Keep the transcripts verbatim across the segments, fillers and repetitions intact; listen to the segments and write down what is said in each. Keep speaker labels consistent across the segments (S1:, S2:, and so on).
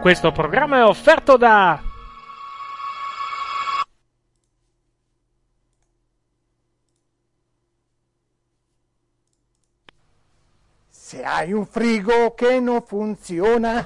S1: Questo programma è offerto da...
S2: Se hai un frigo che non funziona,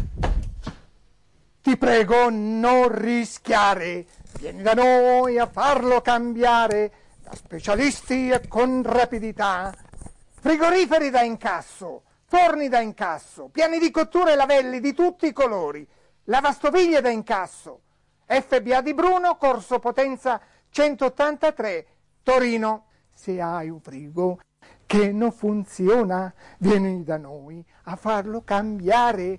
S2: ti prego non rischiare. Vieni da noi a farlo cambiare, da specialisti e con rapidità. Frigoriferi da incasso, forni da incasso, piani di cottura e lavelli di tutti i colori, lavastoviglie da incasso. F B A di Bruno, Corso Potenza centottantatré, Torino. Se hai un frigo che non funziona, vieni da noi a farlo cambiare.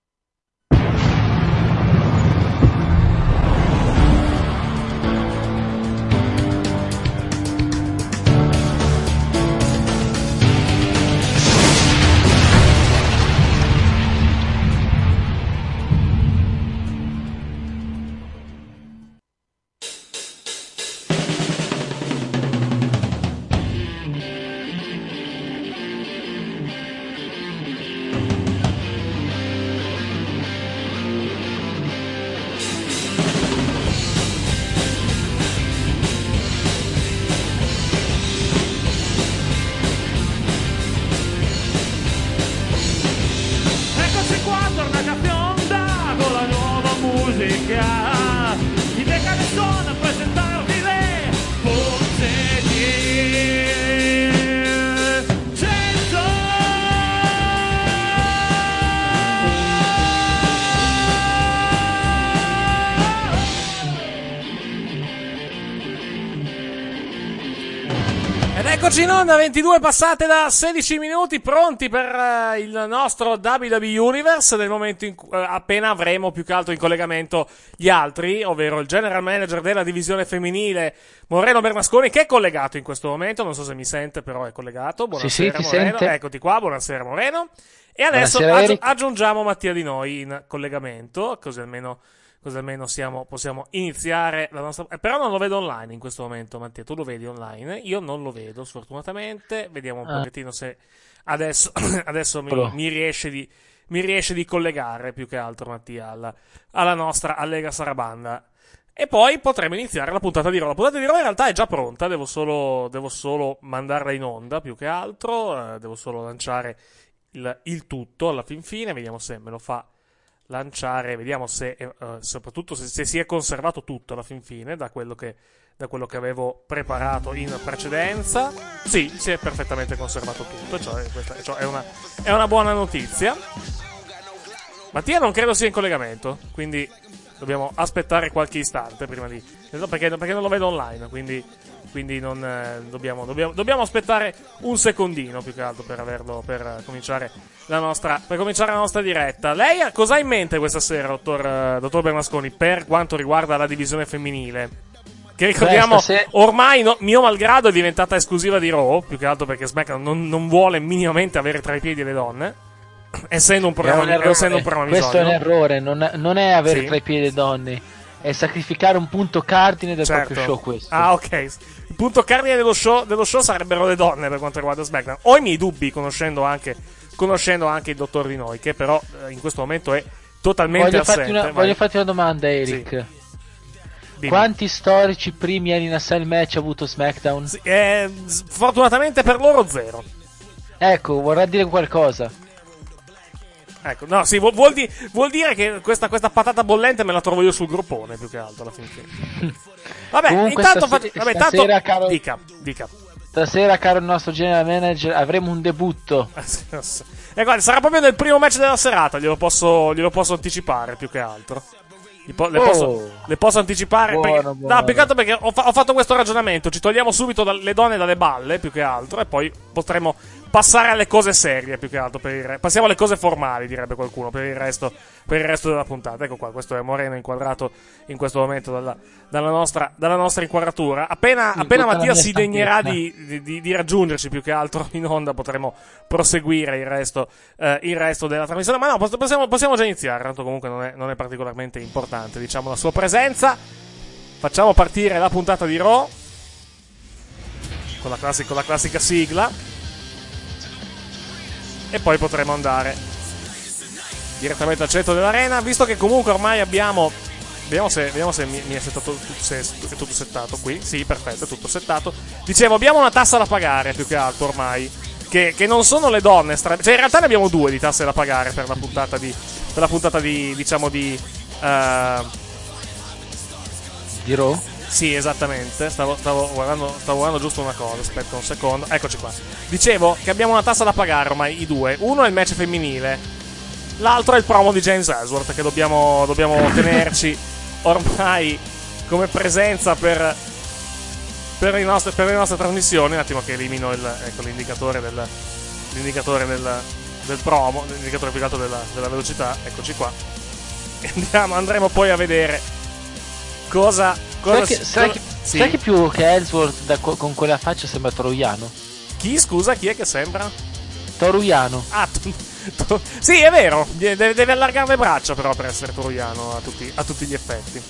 S1: Eccoci in onda, ventidue passate da sedici minuti, pronti per uh, il nostro W W E Universe, nel momento in cui uh, appena avremo più che altro in collegamento gli altri, ovvero il general manager della divisione femminile Moreno Bernasconi, che è collegato in questo momento, non so se mi sente, però è collegato. Buonasera,
S3: sì, sì,
S1: Moreno.
S3: Sente.
S1: Eccoti qua, buonasera Moreno. E adesso aggi- aggiungiamo Mattia Di Noi in collegamento, così almeno Così almeno siamo, possiamo iniziare la nostra... Eh, però non lo vedo online in questo momento, Mattia. Tu lo vedi online? Io non lo vedo, sfortunatamente. Vediamo un ah. pochettino se adesso, adesso mi, mi, riesce di, mi riesce di collegare più che altro, Mattia, alla, alla nostra Allega Sarabanda. E poi potremo iniziare la puntata di Raw. La puntata di Raw in realtà è già pronta, devo solo, devo solo mandarla in onda più che altro. Eh, devo solo lanciare il, il tutto alla fin fine. Vediamo se me lo fa lanciare, vediamo se uh, soprattutto se, se si è conservato tutto alla fin fine da quello che da quello che avevo preparato in precedenza. Sì, si è perfettamente conservato tutto, cioè, questa cioè è una è una buona notizia. Mattia non credo sia in collegamento, quindi dobbiamo aspettare qualche istante prima di perché, perché non lo vedo online, quindi quindi non eh, dobbiamo, dobbiamo dobbiamo aspettare un secondino più che altro per averlo per cominciare la nostra per cominciare la nostra diretta. Lei cosa ha in mente questa sera, dottor uh, dottor Bernasconi, per quanto riguarda la divisione femminile? Che ricordiamo, se... ormai no, mio malgrado è diventata esclusiva di Raw, più che altro perché SmackDown non, non vuole minimamente avere tra i piedi le donne, essendo un programma,
S3: è un
S1: essendo un programma
S3: questo
S1: bisogno.
S3: È un errore, non, non è avere
S1: sì.
S3: tra i piedi le donne, è sacrificare un punto cardine del
S1: certo.
S3: proprio show questo.
S1: Ah, ok. Il punto cardine dello show, dello show sarebbero le donne per quanto riguarda SmackDown. Ho i miei dubbi conoscendo anche, conoscendo anche il dottor Di Noi, che però eh, in questo momto è totalmente
S3: voglio
S1: assente.
S3: Farti una, voglio farti una domanda, Eric. Sì. Quanti storici primi Hell in a Cell match ha avuto SmackDown?
S1: Sì, eh, fortunatamente per loro zero.
S3: Ecco, vorrà dire qualcosa.
S1: Ecco, no, sì, vuol, vuol, di, vuol dire che questa, questa patata bollente me la trovo io sul gruppone, più che altro, alla fin fine. Vabbè,
S3: Comunque
S1: intanto,
S3: stase-
S1: fac- vabbè,
S3: stasera,
S1: tanto...
S3: caro,
S1: dica, dica.
S3: Stasera, caro il nostro general manager, avremo un debutto.
S1: E guarda, sarà proprio nel primo match della serata, glielo posso, glielo posso anticipare, più che altro. Po- le,
S3: oh,
S1: posso, le posso anticipare
S3: buono,
S1: perché,
S3: buono.
S1: No, più che altro perché ho, fa- ho fatto questo ragionamento. Ci togliamo subito da- le donne dalle balle, più che altro, e poi potremo passare alle cose serie, più che altro per il re- passiamo alle cose formali, direbbe qualcuno, per il resto per il resto della puntata. Ecco qua, questo è Moreno inquadrato in questo momento dalla, dalla, nostra, dalla nostra inquadratura. Appena, appena Mattia si degnerà di, di, di raggiungerci più che altro in onda, potremo proseguire il resto, eh, il resto della trasmissione. Ma no, possiamo, possiamo già iniziare, tanto comunque non è, non è particolarmente importante, diciamo, la sua presenza. Facciamo partire la puntata di Raw con la, classica, con la classica sigla, e poi potremo andare direttamente al centro dell'arena, visto che comunque ormai abbiamo, vediamo se, vediamo se mi, mi è settato, se è tutto settato qui, sì, perfetto, è tutto settato. Dicevo, abbiamo una tassa da pagare più che altro ormai, che, che non sono le donne, stra- cioè in realtà ne abbiamo due di tasse da pagare per la puntata di, per la puntata di, diciamo di, uh...
S3: di Raw?
S1: Sì, esattamente, stavo, stavo, guardando, stavo guardando giusto una cosa, aspetta un secondo, eccoci qua. Dicevo che abbiamo una tassa da pagare ormai, i due, uno è il match femminile, l'altro è il promo di James Ellsworth che dobbiamo, dobbiamo tenerci ormai come presenza per, per, i nostri, per le nostre trasmissioni. Un attimo che elimino il, ecco, l'indicatore del, l'indicatore del, del promo, l'indicatore più alto della, della velocità, eccoci qua. E andiamo, andremo poi a vedere cosa... cosa
S3: sai, che, sai,
S1: cosa,
S3: che,
S1: sì.
S3: sai che più che Ellsworth da, con quella faccia sembra Toruiano?
S1: Chi, scusa, chi è che sembra?
S3: Toruiano.
S1: Ah, tu, tu, sì, è vero, deve, deve allargare le braccia però per essere Toruiano a tutti, a tutti gli effetti.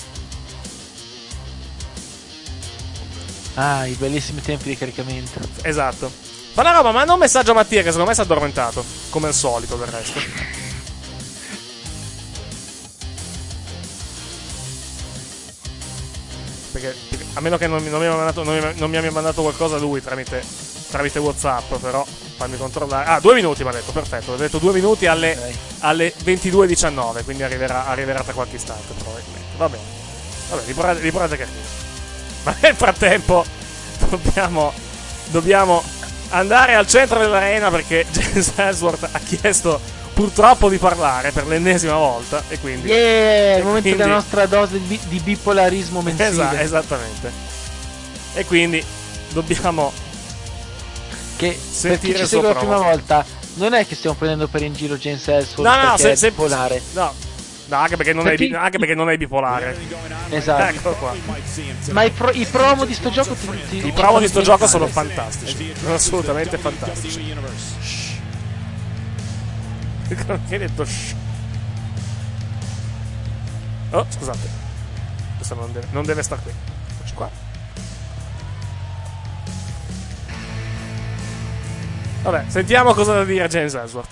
S3: Ah, i bellissimi tempi di caricamento.
S1: Esatto. Fa una roba, manda un messaggio a Mattia che secondo me si è addormentato, come al solito del resto. Perché, a meno che non, non, mi abbia mandato, non, mi, non mi abbia mandato qualcosa lui tramite, tramite WhatsApp, però fammi controllare. Ah, due minuti mi ha detto, perfetto. Ho detto due minuti alle, okay. alle ventidue e diciannove, quindi arriverà, arriverà tra qualche istante probabilmente. Va bene, vabbè, riportate, riportate carino. Ma nel frattempo dobbiamo, dobbiamo andare al centro dell'arena perché James Ellsworth ha chiesto purtroppo di parlare per l'ennesima volta e quindi
S3: yeah,
S1: e
S3: il momento
S1: quindi,
S3: della nostra dose di, di bipolarismo mensile.
S1: Esa, esattamente. E quindi dobbiamo
S3: che per chi ci segue la prima volta non è che stiamo prendendo per in giro James Ellsworth
S1: no, no,
S3: perché
S1: se,
S3: è bipolare.
S1: No, no, anche perché non,
S3: perché...
S1: È, anche perché non è bipolare.
S3: Esatto.
S1: Ecco qua.
S3: Ma i, pro, i promo di sto gioco ti, ti,
S1: I promo di sto gioco sono fantastici. Sono assolutamente fantastici. Che hai detto shh. Oh, scusate. Questo non deve, non deve star qui. Eccoci qua. Vabbè, sentiamo cosa da dire James Ellsworth.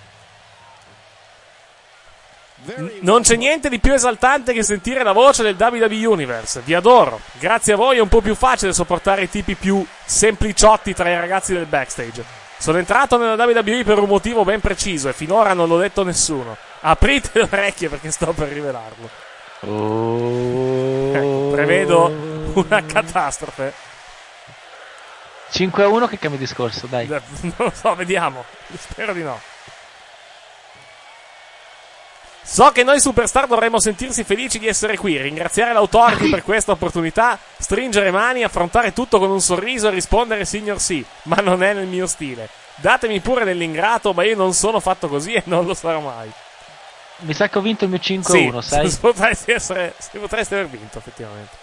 S1: N- non c'è niente di più esaltante che sentire la voce del W W E Universe. Vi adoro. Grazie a voi è un po' più facile sopportare i tipi più sempliciotti tra i ragazzi del backstage. Sono entrato nella W W E per un motivo ben preciso e finora non l'ho detto a nessuno. Aprite le orecchie perché sto per rivelarlo.
S3: Oh.
S1: Ecco, prevedo una catastrofe.
S3: cinque a uno che cambia discorso, dai.
S1: Non lo so, vediamo. Spero di no. So che noi superstar dovremmo sentirsi felici di essere qui, ringraziare l'Authority per questa opportunità, stringere mani, affrontare tutto con un sorriso e rispondere signor sì, ma non è nel mio stile. Datemi pure dell'ingrato, ma io non sono fatto così e non lo sarò mai.
S3: Mi sa che ho vinto il mio cinque a uno,
S1: sì,
S3: sai?
S1: Potresti, essere, potresti aver vinto, effettivamente.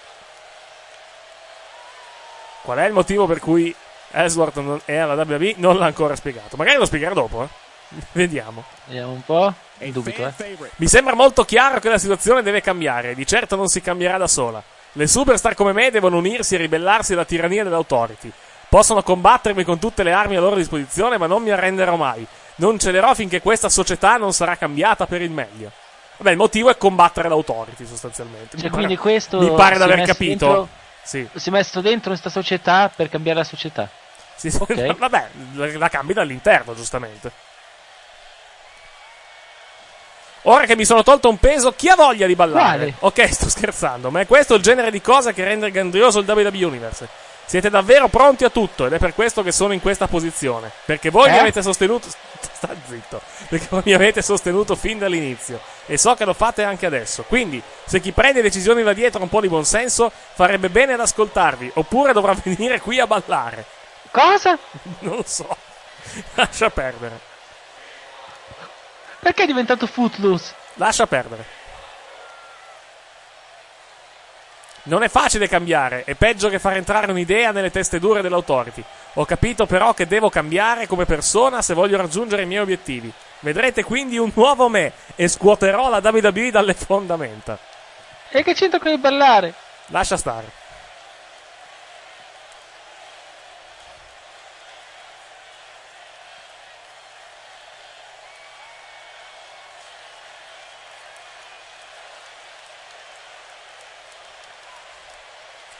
S1: Qual è il motivo per cui Ellsworth non è alla W W E? Non l'ha ancora spiegato. Magari lo spiegherà dopo, eh. Vediamo.
S3: Vediamo un po'. Dubito, eh.
S1: Mi sembra molto chiaro che la situazione deve cambiare. Di certo non si cambierà da sola. Le superstar come me devono unirsi e ribellarsi alla tirannia dell'Authority. Possono combattermi con tutte le armi a loro disposizione, ma non mi arrenderò mai. Non cederò finché questa società non sarà cambiata per il meglio. Vabbè, il motivo è combattere l'Authority, sostanzialmente.
S3: Cioè,
S1: mi
S3: quindi
S1: pare,
S3: questo
S1: mi pare d'aver capito.
S3: Dentro,
S1: sì.
S3: Si è messo dentro questa società per cambiare la società.
S1: Sì,
S3: okay.
S1: Vabbè, la, la cambi dall'interno, giustamente. Ora che mi sono tolto un peso, chi ha voglia di ballare?
S3: Quale?
S1: Ok, sto scherzando, ma è questo il genere di cosa che rende grandioso il W W E Universe. Siete davvero pronti a tutto ed è per questo che sono in questa posizione. Perché voi
S3: eh?
S1: mi avete sostenuto... Sta zitto. Perché voi mi avete sostenuto fin dall'inizio. E so che lo fate anche adesso. Quindi, se chi prende decisioni là dietro ha un po' di buonsenso, farebbe bene ad ascoltarvi. Oppure dovrà venire qui a ballare.
S3: Cosa?
S1: Non lo so. Lascia perdere.
S3: Perché è diventato Footloose?
S1: Lascia perdere. Non è facile cambiare, è peggio che far entrare un'idea nelle teste dure dell'Authority. Ho capito però che devo cambiare come persona se voglio raggiungere i miei obiettivi. Vedrete quindi un nuovo me e scuoterò la W W E dalle fondamenta.
S3: E che c'entra con il ballare?
S1: Lascia stare.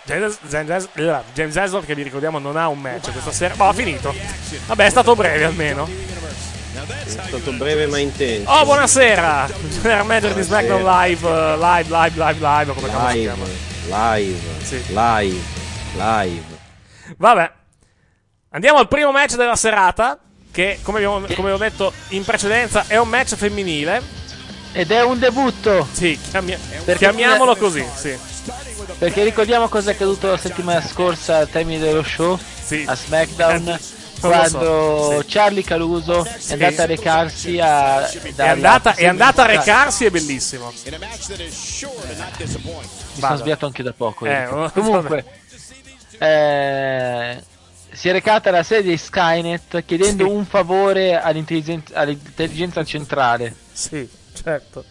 S1: James, James, James Ellsworth, che vi ricordiamo non ha un match questa sera, ma ha finito. Vabbè, è stato breve almeno.
S4: È stato breve ma intenso.
S1: Oh, buonasera! General Manager di SmackDown Live, uh, live, live, live, live, come
S4: live,
S1: si chiama?
S4: Live, sì. live, live.
S1: Vabbè, andiamo al primo match della serata, che come abbiamo, come ho detto in precedenza è un match femminile.
S3: Ed è un debutto.
S1: Sì, chiami- chiamiamolo così, sì.
S3: Perché ricordiamo cosa è accaduto la settimana scorsa al termine dello show, sì. a SmackDown, eh, quando so. sì. Charlie Caruso sì. è andata a recarsi a...
S1: È andata, è andata a recarsi, è bellissimo.
S3: Mi sono sviato anche da poco. Eh, Comunque, eh, si è recata alla sede di Skynet chiedendo sì. un favore all'intelligenza, all'intelligenza centrale.
S1: Sì, certo.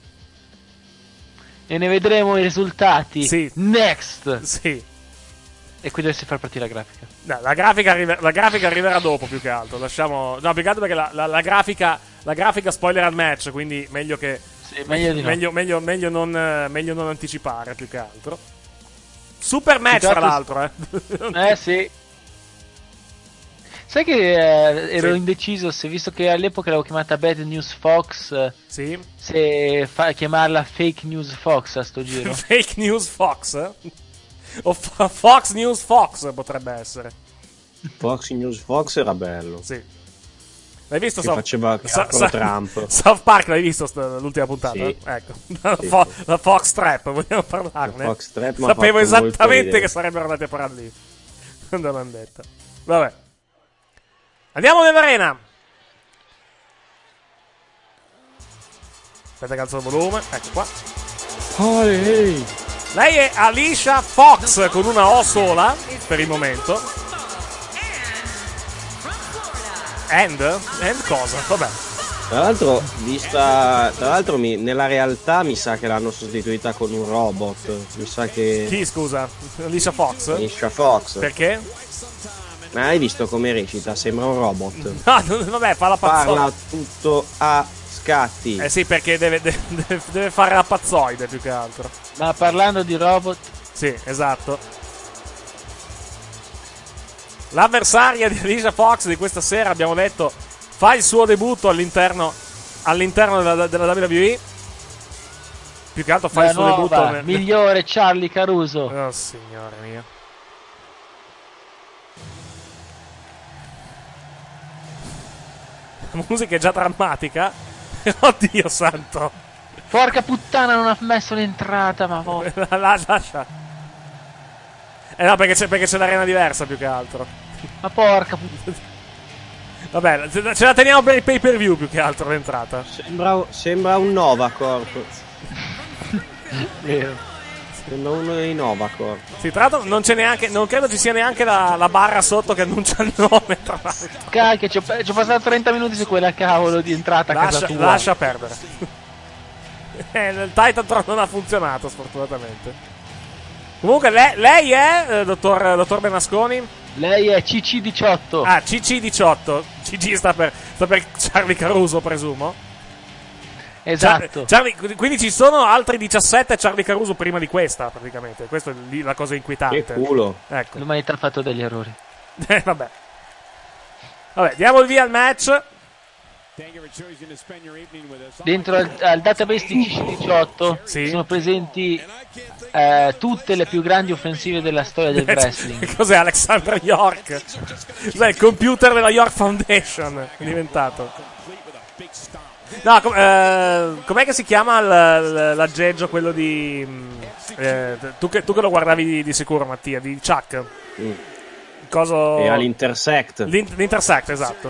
S3: E ne vedremo i risultati
S1: sì.
S3: next.
S1: Sì.
S3: E qui dovresti far partire la grafica.
S1: No, la grafica, arriver- la grafica arriverà dopo, più che altro. Lasciamo. No, più che altro perché la, la, la grafica. La grafica spoiler al match, quindi meglio che.
S3: Sì, meglio di no.
S1: Meglio, meglio, meglio, non, meglio non anticipare, più che altro. Super match, tra l'altro, eh.
S3: Eh sì. Sai che eh, ero sì. indeciso se, visto che all'epoca l'avevo chiamata Bad News Fox,
S1: sì.
S3: se fa- chiamarla Fake News Fox a sto giro.
S1: Fake News Fox? O F- Fox News Fox potrebbe essere.
S4: Fox News Fox era bello.
S1: Sì. L'hai visto?
S4: Che
S1: so-
S4: faceva
S1: so-
S4: so- Trump.
S1: South Park l'hai visto st- l'ultima puntata?
S4: Sì.
S1: Ecco. La,
S4: sì,
S1: fo-
S4: sì.
S1: la Fox Trap, vogliamo parlarne?
S4: La Fox Trap
S1: Sapevo esattamente che sarebbero andati a parare lì. Non l'hanno detta. Vabbè. Andiamo nell'arena. Aspetta che alzo il volume. Ecco qua.
S4: Oh, hey.
S1: Lei è Alicia Fox con una O sola per il momento. And? And cosa? Vabbè.
S4: Tra l'altro, vista. Tra l'altro, mi, nella realtà mi sa che l'hanno sostituita con un robot. Mi sa che.
S1: Chi, scusa? Alicia Fox?
S4: Alicia Fox.
S1: Perché?
S4: Ma hai visto come recita? Sembra un robot.
S1: No, vabbè, fa la pazzoide.
S4: Parla tutto a scatti.
S1: Eh sì, perché deve, deve, deve fare la pazzoide più che altro.
S3: Ma parlando di robot.
S1: Sì, esatto. L'avversaria di Alicia Fox di questa sera, abbiamo detto, fa il suo debutto all'interno all'interno della, della W W E. Più che altro fa
S3: la
S1: il suo
S3: nuova,
S1: debutto nel...
S3: migliore Charlie Caruso.
S1: Oh signore mio. La musica è già drammatica. Oddio santo.
S3: Porca puttana, non ha messo l'entrata, ma vo-
S1: la, lascia. Eh no, perché c'è, perché c'è l'arena diversa più che altro.
S3: Ma porca puttana.
S1: Vabbè, ce la teniamo per il pay per view più che altro l'entrata.
S4: Sembra, sembra un Novacorp.
S3: Vero.
S4: Sembra uno dei Novacorp.
S1: Sì, tra l'altro non c'è neanche, non credo ci sia neanche la, la barra sotto che annuncia il nome, tra l'altro.
S3: Cacchio, ci ho, ci ho passato trenta minuti su quella cavolo di entrata a
S1: lascia,
S3: casa tua.
S1: Lascia perdere. eh, il Titantron non ha funzionato, sfortunatamente. Comunque, lei, lei è, eh, dottor, dottor Bernasconi?
S3: Lei è C C diciotto.
S1: Ah, C C diciotto. C C sta per, sta per Charlie Caruso, presumo.
S3: Esatto.
S1: Charlie, quindi ci sono altri diciassette Charlie Caruso prima di questa, praticamente. Questa è lì la cosa inquietante.
S4: Che culo.
S1: Ecco.
S3: L'umanità ha fatto degli errori.
S1: Eh, vabbè. Vabbè, diamo il via al match.
S3: Dentro al, al database di C C diciotto
S1: sì.
S3: sono presenti eh, tutte le più grandi offensive della storia del wrestling.
S1: Cos'è Alexander York? Cos'è il computer della York Foundation? È diventato. No, com- eh, com'è che si chiama l- l- l'aggeggio quello di eh, tu, che, tu che lo guardavi di, di sicuro, Mattia, di Chuck?
S4: Mm.
S1: Coso...
S4: Era l'Intersect.
S1: L'in- L'Intersect, esatto.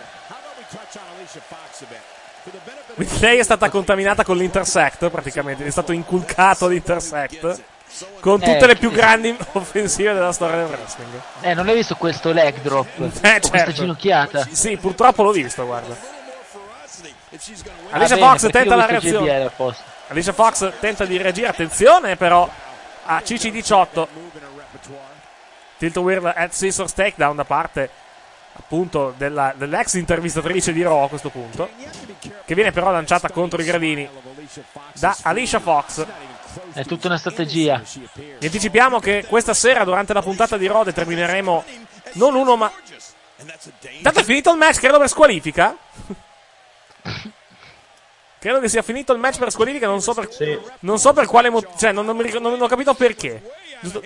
S1: Quindi lei è stata contaminata con l'Intersect, praticamente, è stato inculcato l'Intersect con tutte
S3: eh,
S1: le più grandi offensive della storia del wrestling.
S3: Eh, non hai visto questo leg drop?
S1: Eh, certo.
S3: Questa ginocchiata?
S1: Sì, purtroppo l'ho visto, guarda. Alicia
S3: ah,
S1: Fox
S3: bene,
S1: tenta la reazione. Alicia Fox tenta di reagire, attenzione però a C C diciotto. Tilt Whirl at Scissors Takedown da parte appunto della, dell'ex intervistatrice di Raw a questo punto, che viene però lanciata contro i gradini da Alicia Fox.
S3: È tutta una strategia.
S1: Vi anticipiamo che questa sera durante la puntata di Raw determineremo non uno ma... Tanto è finito il match, credo per squalifica. Credo che sia finito il match per squalifica, non so per, sì. non so per quale motivo, cioè non, non, mi, non, non ho capito perché. Giusto...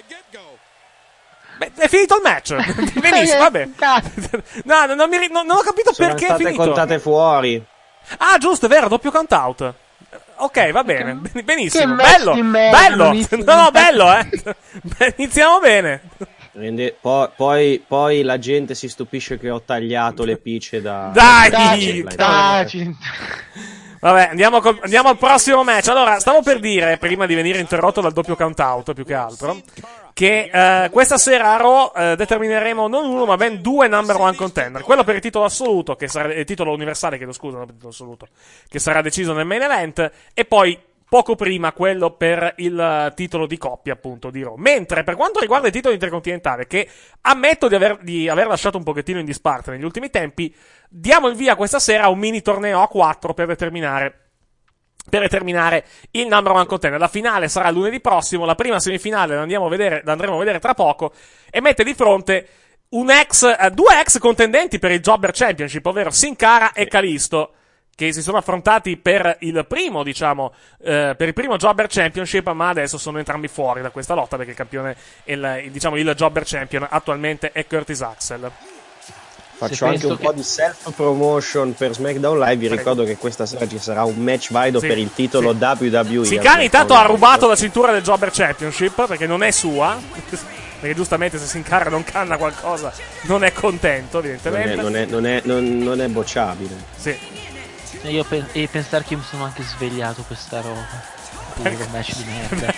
S1: Beh, è finito il match. Benissimo, vabbè. No, non, non, mi, non, non ho capito
S4: Sono
S1: perché è finito.
S4: Sono state contate fuori.
S1: Ah, giusto, è vero, doppio count out. Ok, va bene, benissimo. Bello, bello. No, no, bello, eh. Iniziamo bene.
S4: Poi, poi, poi la gente si stupisce che ho tagliato le picce da...
S1: Dai! Dai, dai. Vabbè, andiamo, col, andiamo al prossimo match. Allora, stavo per dire, prima di venire interrotto dal doppio count out, più che altro, che eh, questa sera a Raw eh, determineremo non uno, ma ben due number one contender. Quello per il titolo assoluto, che sarà il titolo universale, chiedo scusa, non per il titolo assoluto, che sarà deciso nel main event, e poi poco prima quello per il titolo di coppia, appunto, di Raw. Mentre per quanto riguarda il titolo intercontinentale, che ammetto di aver, di aver lasciato un pochettino in disparte negli ultimi tempi, diamo il via questa sera a un mini torneo a quattro per determinare per determinare il number one contender. La finale sarà lunedì prossimo, la prima semifinale la andiamo a vedere, la andremo a vedere tra poco, e mette di fronte un ex, eh, due ex contendenti per il Jobber Championship, ovvero Sin Cara e Kalisto, che si sono affrontati per il primo, diciamo, eh, per il primo Jobber Championship, ma adesso sono entrambi fuori da questa lotta perché il campione, il, il, diciamo, il Jobber Champion attualmente è Curtis Axel.
S4: Faccio anche un che... po' di self-promotion per SmackDown Live. Vi ricordo che questa sera ci sarà un match valido sì, per il titolo sì. W W E.
S1: Sin Cara intanto ha rubato la cintura del Jobber Championship perché non è sua. Perché giustamente se Sin Cara non canna qualcosa non è contento, evidentemente.
S4: Non è, non è, non è, non, non è bocciabile.
S1: Sì.
S3: Io pe- e pensare che mi sono anche svegliato questa roba. Puro match di merda.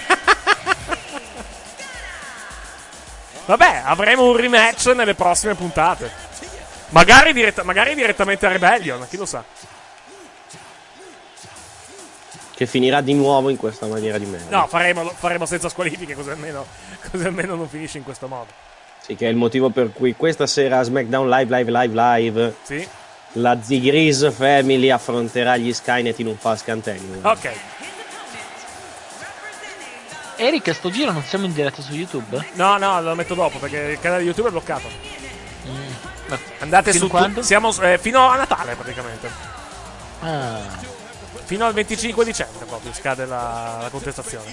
S1: Vabbè, avremo un rematch nelle prossime puntate. Magari, diretta- magari direttamente a Rebellion, chi lo sa.
S4: Che finirà di nuovo in questa maniera di merda.
S1: No, faremo, faremo senza squalifiche, così almeno, così almeno non finisce in questo modo.
S4: Sì, che è il motivo per cui questa sera a SmackDown Live, Live, Live, Live
S1: sì.
S4: la Zigrease Family affronterà gli Skynet in un false count-angle.
S1: Ok.
S3: Eric, sto giro non siamo in diretta su YouTube?
S1: No, no, lo metto dopo perché il canale YouTube è bloccato.
S3: Mm.
S1: Andate
S3: fino
S1: su
S3: quando?
S1: Siamo eh, fino a Natale praticamente.
S3: Ah.
S1: Fino al venticinque dicembre proprio scade la, la contestazione.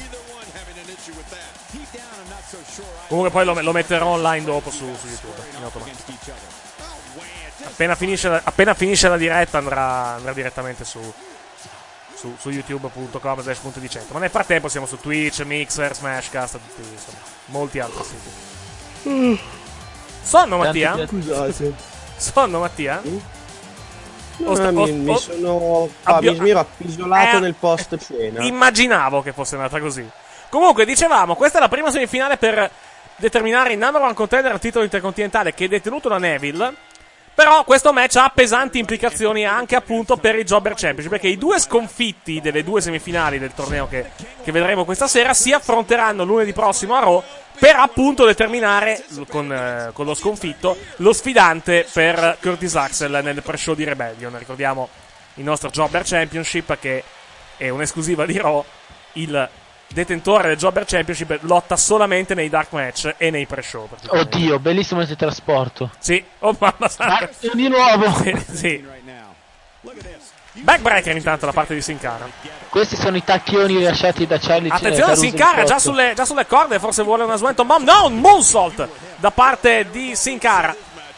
S1: Comunque poi lo, lo metterò online dopo su, su YouTube in automatico. Appena finisce la, appena finisce la diretta andrà, andrà direttamente su su, su youtube punto com slash punto di cento. Ma nel frattempo siamo su Twitch, Mixer, Smashcast, tutti, insomma, molti altri siti. Mm. Sonno Mattia?
S4: Scusate.
S1: Sonno Mattia?
S4: Mm? No, sta, mi, o, mi sono ah, abbio, mi ero appisolato eh, nel post cena.
S1: Immaginavo che fosse andata così. Comunque dicevamo, questa è la prima semifinale per determinare il number one contender al titolo intercontinentale che è detenuto da Neville. Però questo match ha pesanti implicazioni anche appunto per il Jobber Championship, perché i due sconfitti delle due semifinali del torneo che, che vedremo questa sera si affronteranno lunedì prossimo a Raw per appunto determinare con, eh, con lo sconfitto lo sfidante per Curtis Axel nel pre-show di Rebellion. Ricordiamo il nostro Jobber Championship, che è un'esclusiva di Raw. Il detentore del Jobber Championship lotta solamente nei dark match e nei pre-show.
S3: Oddio, bellissimo il teletrasporto.
S1: Sì, oh mamma santa.
S3: Ah, di nuovo.
S1: Sì, sì. Backbreaker intanto da parte di Sin Cara.
S3: Questi sono i tacchioni rilasciati da Charlie.
S1: Attenzione a Sin Cara, già sulle, già sulle corde, forse vuole una Swanton Bomb. No, un moonsault da parte di Sin Cara,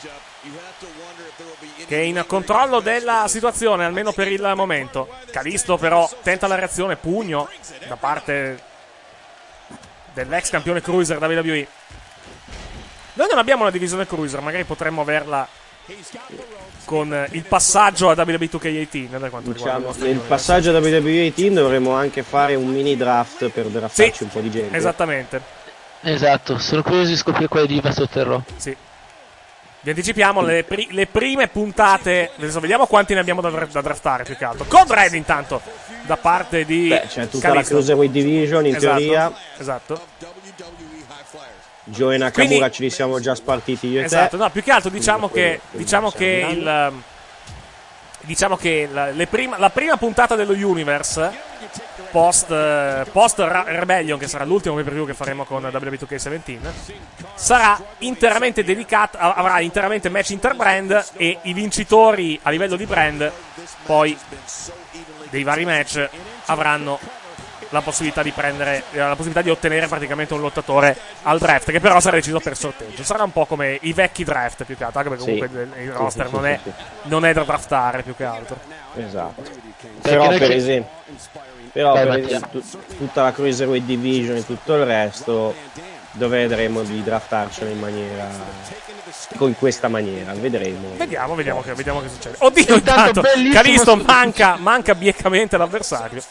S1: che è in controllo della situazione, almeno per il momento. Kalisto però tenta la reazione, pugno da parte dell'ex campione cruiser W W E. Noi non abbiamo una divisione cruiser, magari potremmo averla con il passaggio a W W E due K diciotto. Per quanto
S4: diciamo, nel passaggio a W W E diciotto dovremmo anche fare un mini draft per draftarci sì, un po' di gente.
S1: Esattamente.
S3: Esatto, sono curioso di scoprire quale diva sotterrò.
S1: Sì. Vi anticipiamo le, pri- le prime puntate. Adesso vediamo quanti ne abbiamo da, da draftare più che altro. Code Red intanto da parte di
S4: Beh, c'è tutta Kalisto. La Cruiserweight Division in
S1: esatto,
S4: teoria.
S1: Esatto.
S4: Joe e Nakamura quindi, ce li siamo già spartiti io e
S1: esatto,
S4: te.
S1: no, più che altro diciamo quindi, che quindi diciamo che il diciamo che la, le prima, la prima puntata dello Universe post, eh, post Rebellion, che sarà l'ultimo pay-per-view che faremo con W W E due K diciassette, sarà interamente dedicato, avrà interamente match interbrand, e i vincitori a livello di brand poi dei vari match avranno la possibilità di prendere, la possibilità di ottenere praticamente un lottatore al draft, che però sarà deciso per sorteggio. Sarà un po' come i vecchi draft, più che altro, anche perché comunque sì, il roster sì, sì, non, è, sì, sì. non è da draftare più che altro.
S4: Esatto. Però per esempio, però per esempio tutta la Cruiserweight Division e tutto il resto vedremo di draftarcelo in maniera, in questa maniera, vedremo.
S1: Vediamo, vediamo che, vediamo che succede. Oddio, intanto Kalisto manca, manca bieccamente l'avversario.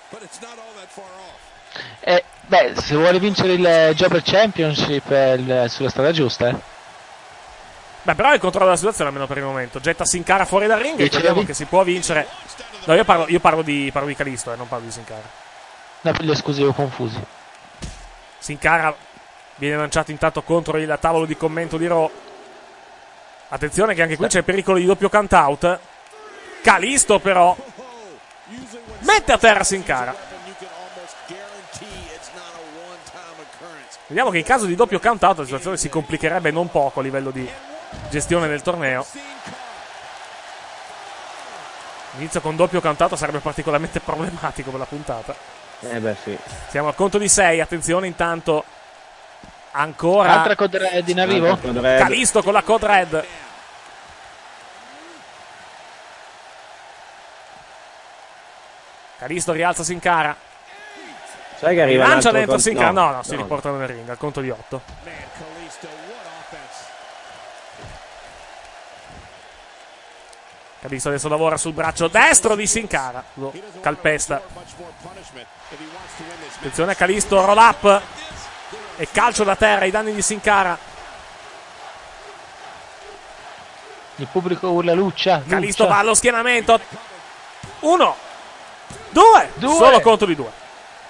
S3: Eh, beh, se vuole vincere il Jobber Championship è il, sulla strada giusta, eh.
S1: Beh, però il controllo della situazione almeno per il momento. Getta Sin Cara fuori dal ring e vediamo che si può vincere. No, io parlo, io parlo di parlo di Kalisto, eh, non parlo di Sin Cara.
S3: No, per gli esclusivi confusi.
S1: Sin Cara viene lanciato intanto contro il tavolo di commento di Raw. Attenzione che anche qui c'è il pericolo di doppio count out. Kalisto però mette a terra Sin Cara. Vediamo che in caso di doppio count out la situazione si complicherebbe non poco a livello di gestione del torneo. L'inizio con doppio count out sarebbe particolarmente problematico per la puntata.
S4: Eh beh sì.
S1: Siamo al conto di sei, attenzione intanto. Ancora
S3: altra code red in arrivo.
S1: Kalisto con la code red. Kalisto rialza Sin Cara.
S4: Sai che arriva
S1: lancia dentro
S4: con...
S1: Sin Cara.
S4: No,
S1: no, no, si no. riportano nel ring al conto di otto. Kalisto adesso lavora sul braccio destro di Sin Cara, lo calpesta. Attenzione a Kalisto, roll up e calcio da terra ai danni di Sin Cara.
S3: Il pubblico urla Luccia.
S1: Kalisto va allo schienamento. Uno, due, due. Solo contro di due.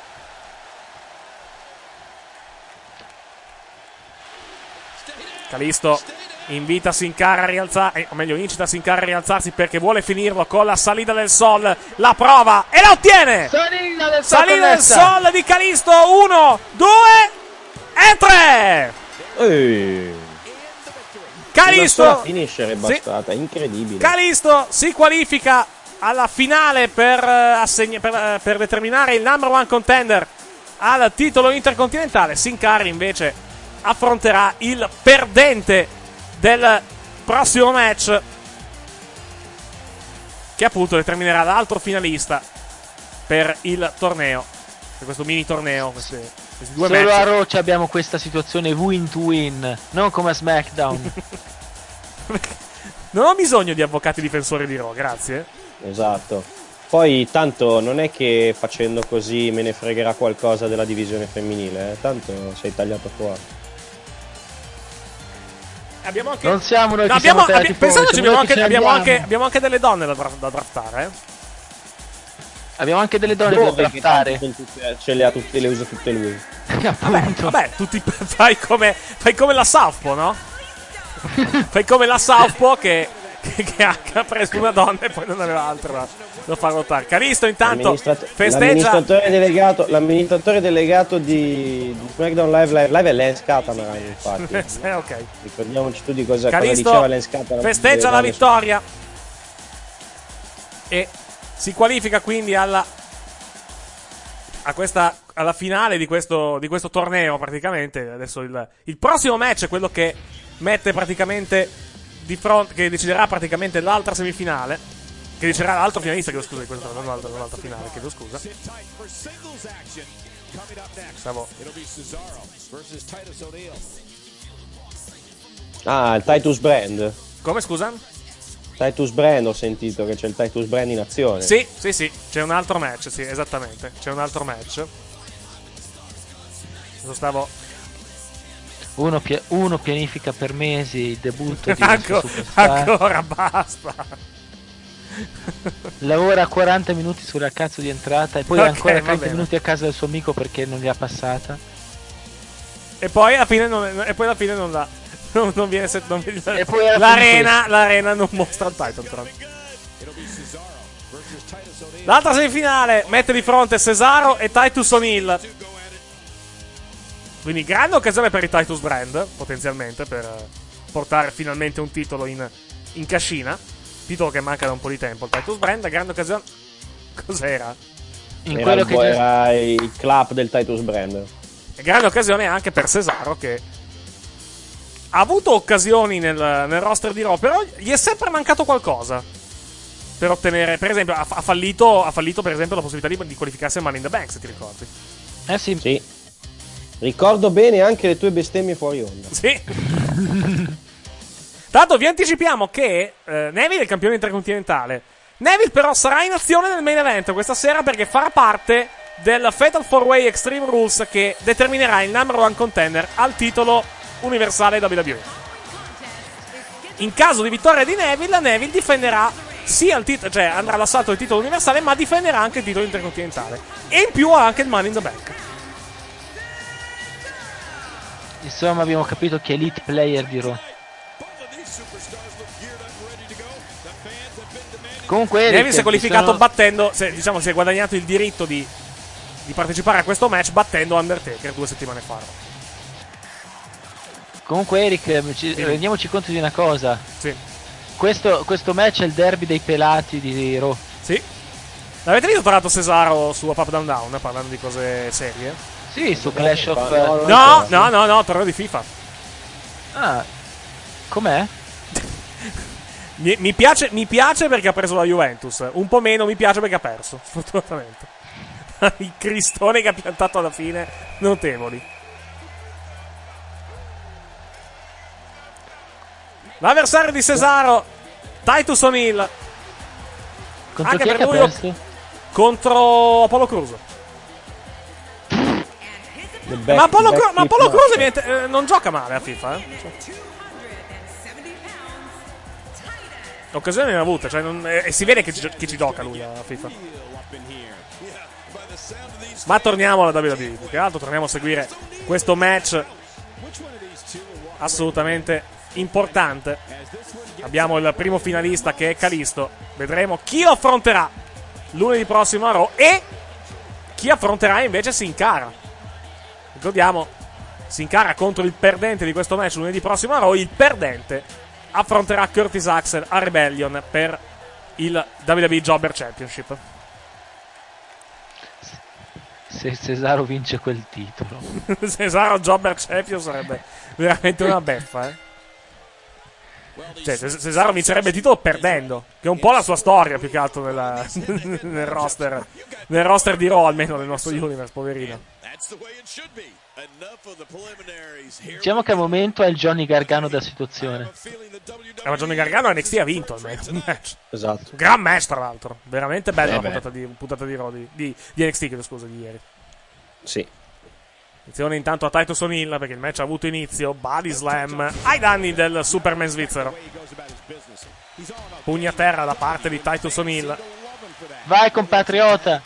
S1: Kalisto invita Sin Cara a rialzare, o meglio incita Sin Cara a rialzarsi perché vuole finirlo con la salita del sol. La prova e la ottiene.
S3: Salita del sol,
S1: salita del sol di Kalisto. Uno, due e tre.
S4: Ehi.
S1: Kalisto
S4: finisce bastata, sì. Incredibile.
S1: Kalisto si qualifica alla finale per, uh, assegn- per, uh, per determinare il number one contender al titolo intercontinentale. Sin Cara invece affronterà il perdente del prossimo match, che appunto determinerà l'altro finalista per il torneo, per questo mini torneo, questi, questi due
S3: Solo
S1: match.
S3: a Raw abbiamo questa situazione win to win, non come a SmackDown.
S1: Non ho bisogno di avvocati difensori di Raw, grazie.
S4: Esatto. Poi tanto non è che facendo così me ne fregherà qualcosa della divisione femminile, eh? Tanto sei tagliato fuori.
S1: Abbiamo anche...
S3: Non siamo noi
S1: no,
S3: che
S1: abbiamo,
S3: siamo
S1: abbi- pensandoci abbiamo anche, abbiamo, anche, abbiamo anche delle donne da, dra- da draftare, eh?
S3: Abbiamo anche delle donne da draftare.
S4: Ce le ha tutte, le usa tutte lui.
S1: Vabbè, vabbè, tutti fai come fai come la Southpaw, no? Fai come la Southpaw che, che, che ha preso una donna e poi non aveva altro da, da far votare. Kalisto intanto festeggia.
S4: L'amministratore delegato, l'amministratore delegato di, di SmackDown Live, Live Live è Lance Catamaran, infatti.
S1: eh, ok.
S4: Ricordiamoci tutti cosa,
S1: cosa
S4: diceva Lance Catamaran.
S1: Festeggia la vittoria e si qualifica quindi alla a questa alla finale di questo di questo torneo praticamente. Adesso il, il prossimo match è quello che mette praticamente di fronte, che deciderà praticamente l'altra semifinale, che deciderà l'altro finalista, chiedo scusa di questo, non l'altra, non l'altra finale, chiedo scusa. Stavo
S4: Ah, il Titus Brand.
S1: Come, scusa?
S4: Titus Brand, ho sentito che c'è il Titus Brand in azione.
S1: Sì, sì, sì, c'è un altro match, sì, esattamente. C'è un altro match. Lo stavo...
S3: Uno, pia- uno pianifica per mesi il debutto di
S1: Anco, ancora, basta.
S3: Lavora quaranta minuti sulla cazzo di entrata e poi okay, ancora trenta minuti a casa del suo amico perché non gli ha passata.
S1: E poi alla fine non, e poi alla fine non la... Non, non viene set, non viene,
S3: e poi
S1: l'arena, l'arena non mostra il title tron. L'altra semifinale mette di fronte Cesaro e Titus O'Neil. Quindi grande occasione per il Titus brand, potenzialmente, per portare finalmente un titolo in, in cascina. Titolo che manca da un po' di tempo. Il Titus brand, grande occasione. Cos'era?
S3: In
S4: era
S3: quello
S4: il,
S3: che
S4: era il club del Titus brand.
S1: E grande occasione anche per Cesaro, che ha avuto occasioni nel, nel roster di Raw, però gli è sempre mancato qualcosa per ottenere, per esempio ha, ha fallito ha fallito per esempio la possibilità di, di qualificarsi al Money in the Bank, se ti ricordi.
S3: Eh sì.
S4: Sì. Ricordo bene anche le tue bestemmie fuori onda.
S1: Sì. Tanto vi anticipiamo che eh, Neville è il campione intercontinentale. Neville però sarà in azione nel main event questa sera, perché farà parte del Fatal four way Extreme Rules che determinerà il number one contender al titolo universale W W E. In caso di vittoria di Neville, Neville difenderà sia il titolo, cioè andrà all'assalto del titolo universale, ma difenderà anche il titolo intercontinentale. E in più ha anche il Money in the Bank.
S3: Insomma, abbiamo capito che è elite player di Raw. Comunque Eric,
S1: Neville si è qualificato
S3: sono...
S1: battendo, se, diciamo si è guadagnato il diritto di, di partecipare a questo match battendo Undertaker due settimane fa.
S3: Comunque Eric, ci, rendiamoci conto di una cosa.
S1: Sì.
S3: Questo, questo match è il derby dei pelati di Raw.
S1: Sì. L'avete visto tra l'altro Cesaro su Up Up Down Down, parlando di cose serie?
S3: Sì, su Clash of...
S1: No, no, no, no, no, torneo di FIFA.
S3: Ah, com'è?
S1: Mi, mi, piace, mi piace perché ha preso la Juventus. Un po' meno mi piace perché ha perso, sfortunatamente. I cristoni che ha piantato alla fine, notevoli. L'avversario di Cesaro, Titus O'Neil.
S3: Contro
S1: Anche
S3: chi
S1: per
S3: è
S1: lui,
S3: che ha perso?
S1: Contro Apollo Crews.
S4: Back,
S1: ma Apollo,
S4: back
S1: Cru- ma Apollo Crews viene, eh, non gioca male a FIFA, eh? Cioè. Occasioni ne ha avute, cioè non, eh, e si vede che ci, che ci gioca lui a FIFA. Ma torniamo alla W W E, più che altro torniamo a seguire questo match assolutamente importante. Abbiamo il primo finalista che è Kalisto. Vedremo chi lo affronterà lunedì prossimo a Raw e chi affronterà invece Sin Cara. Ricordiamo, Sin Cara contro il perdente di questo match lunedì prossimo a Raw. Il perdente affronterà Curtis Axel a Rebellion per il W W E Jobber Championship.
S3: Se Cesaro vince quel titolo.
S1: Cesaro Jobber Champion sarebbe veramente una beffa, eh. Cioè, Cesaro vincerebbe il titolo perdendo, che è un po' la sua storia più che altro nella, nel roster nel roster di Raw, almeno nel nostro universe, poverino.
S3: Diciamo che al momento è il Johnny Gargano della situazione.
S1: Eh, ma Johnny Gargano a N X T ha vinto almeno un match.
S4: Esatto.
S1: Gran match tra l'altro, veramente bella
S4: eh
S1: la
S4: beh.
S1: puntata di, puntata di Raw di, di, di N X T, che scusa, di ieri.
S4: Sì.
S1: Attenzione intanto a Titus O'Neil, perché il match ha avuto inizio. Body slam ai danni del Superman svizzero. Pugni a terra da parte di Titus O'Neil.
S3: Vai compatriota.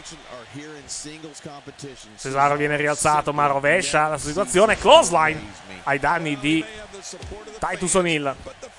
S1: Cesaro viene rialzato ma rovescia la situazione. Clothesline ai danni di Titus O'Neil.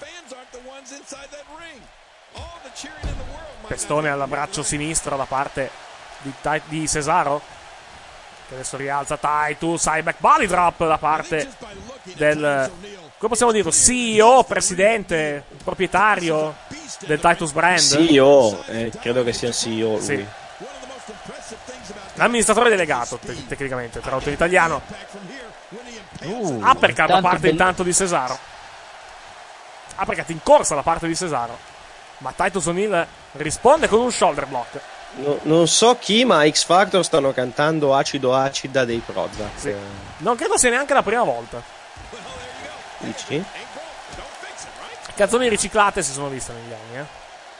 S1: Pestone all'abbraccio sinistro da parte di, di Cesaro, che adesso rialza Titus. Highback body drop da parte del, come possiamo dire, C E O, presidente, proprietario del Titus brand.
S4: C E O, eh, credo che sia il C E O lui.
S1: Sì. L'amministratore delegato te- tecnicamente, tra l'altro italiano.
S3: Uh,
S1: Uppercut da parte
S3: belli-
S1: intanto di Cesaro. Uppercut in corsa da parte di Cesaro, ma Titus O'Neil risponde con un shoulder block.
S4: No, non so chi, ma a X Factor stanno cantando Acido Acida dei Prozac.
S1: Sì. Non credo sia neanche la prima volta.
S4: Dici?
S1: Canzoni riciclate si sono viste negli anni, eh.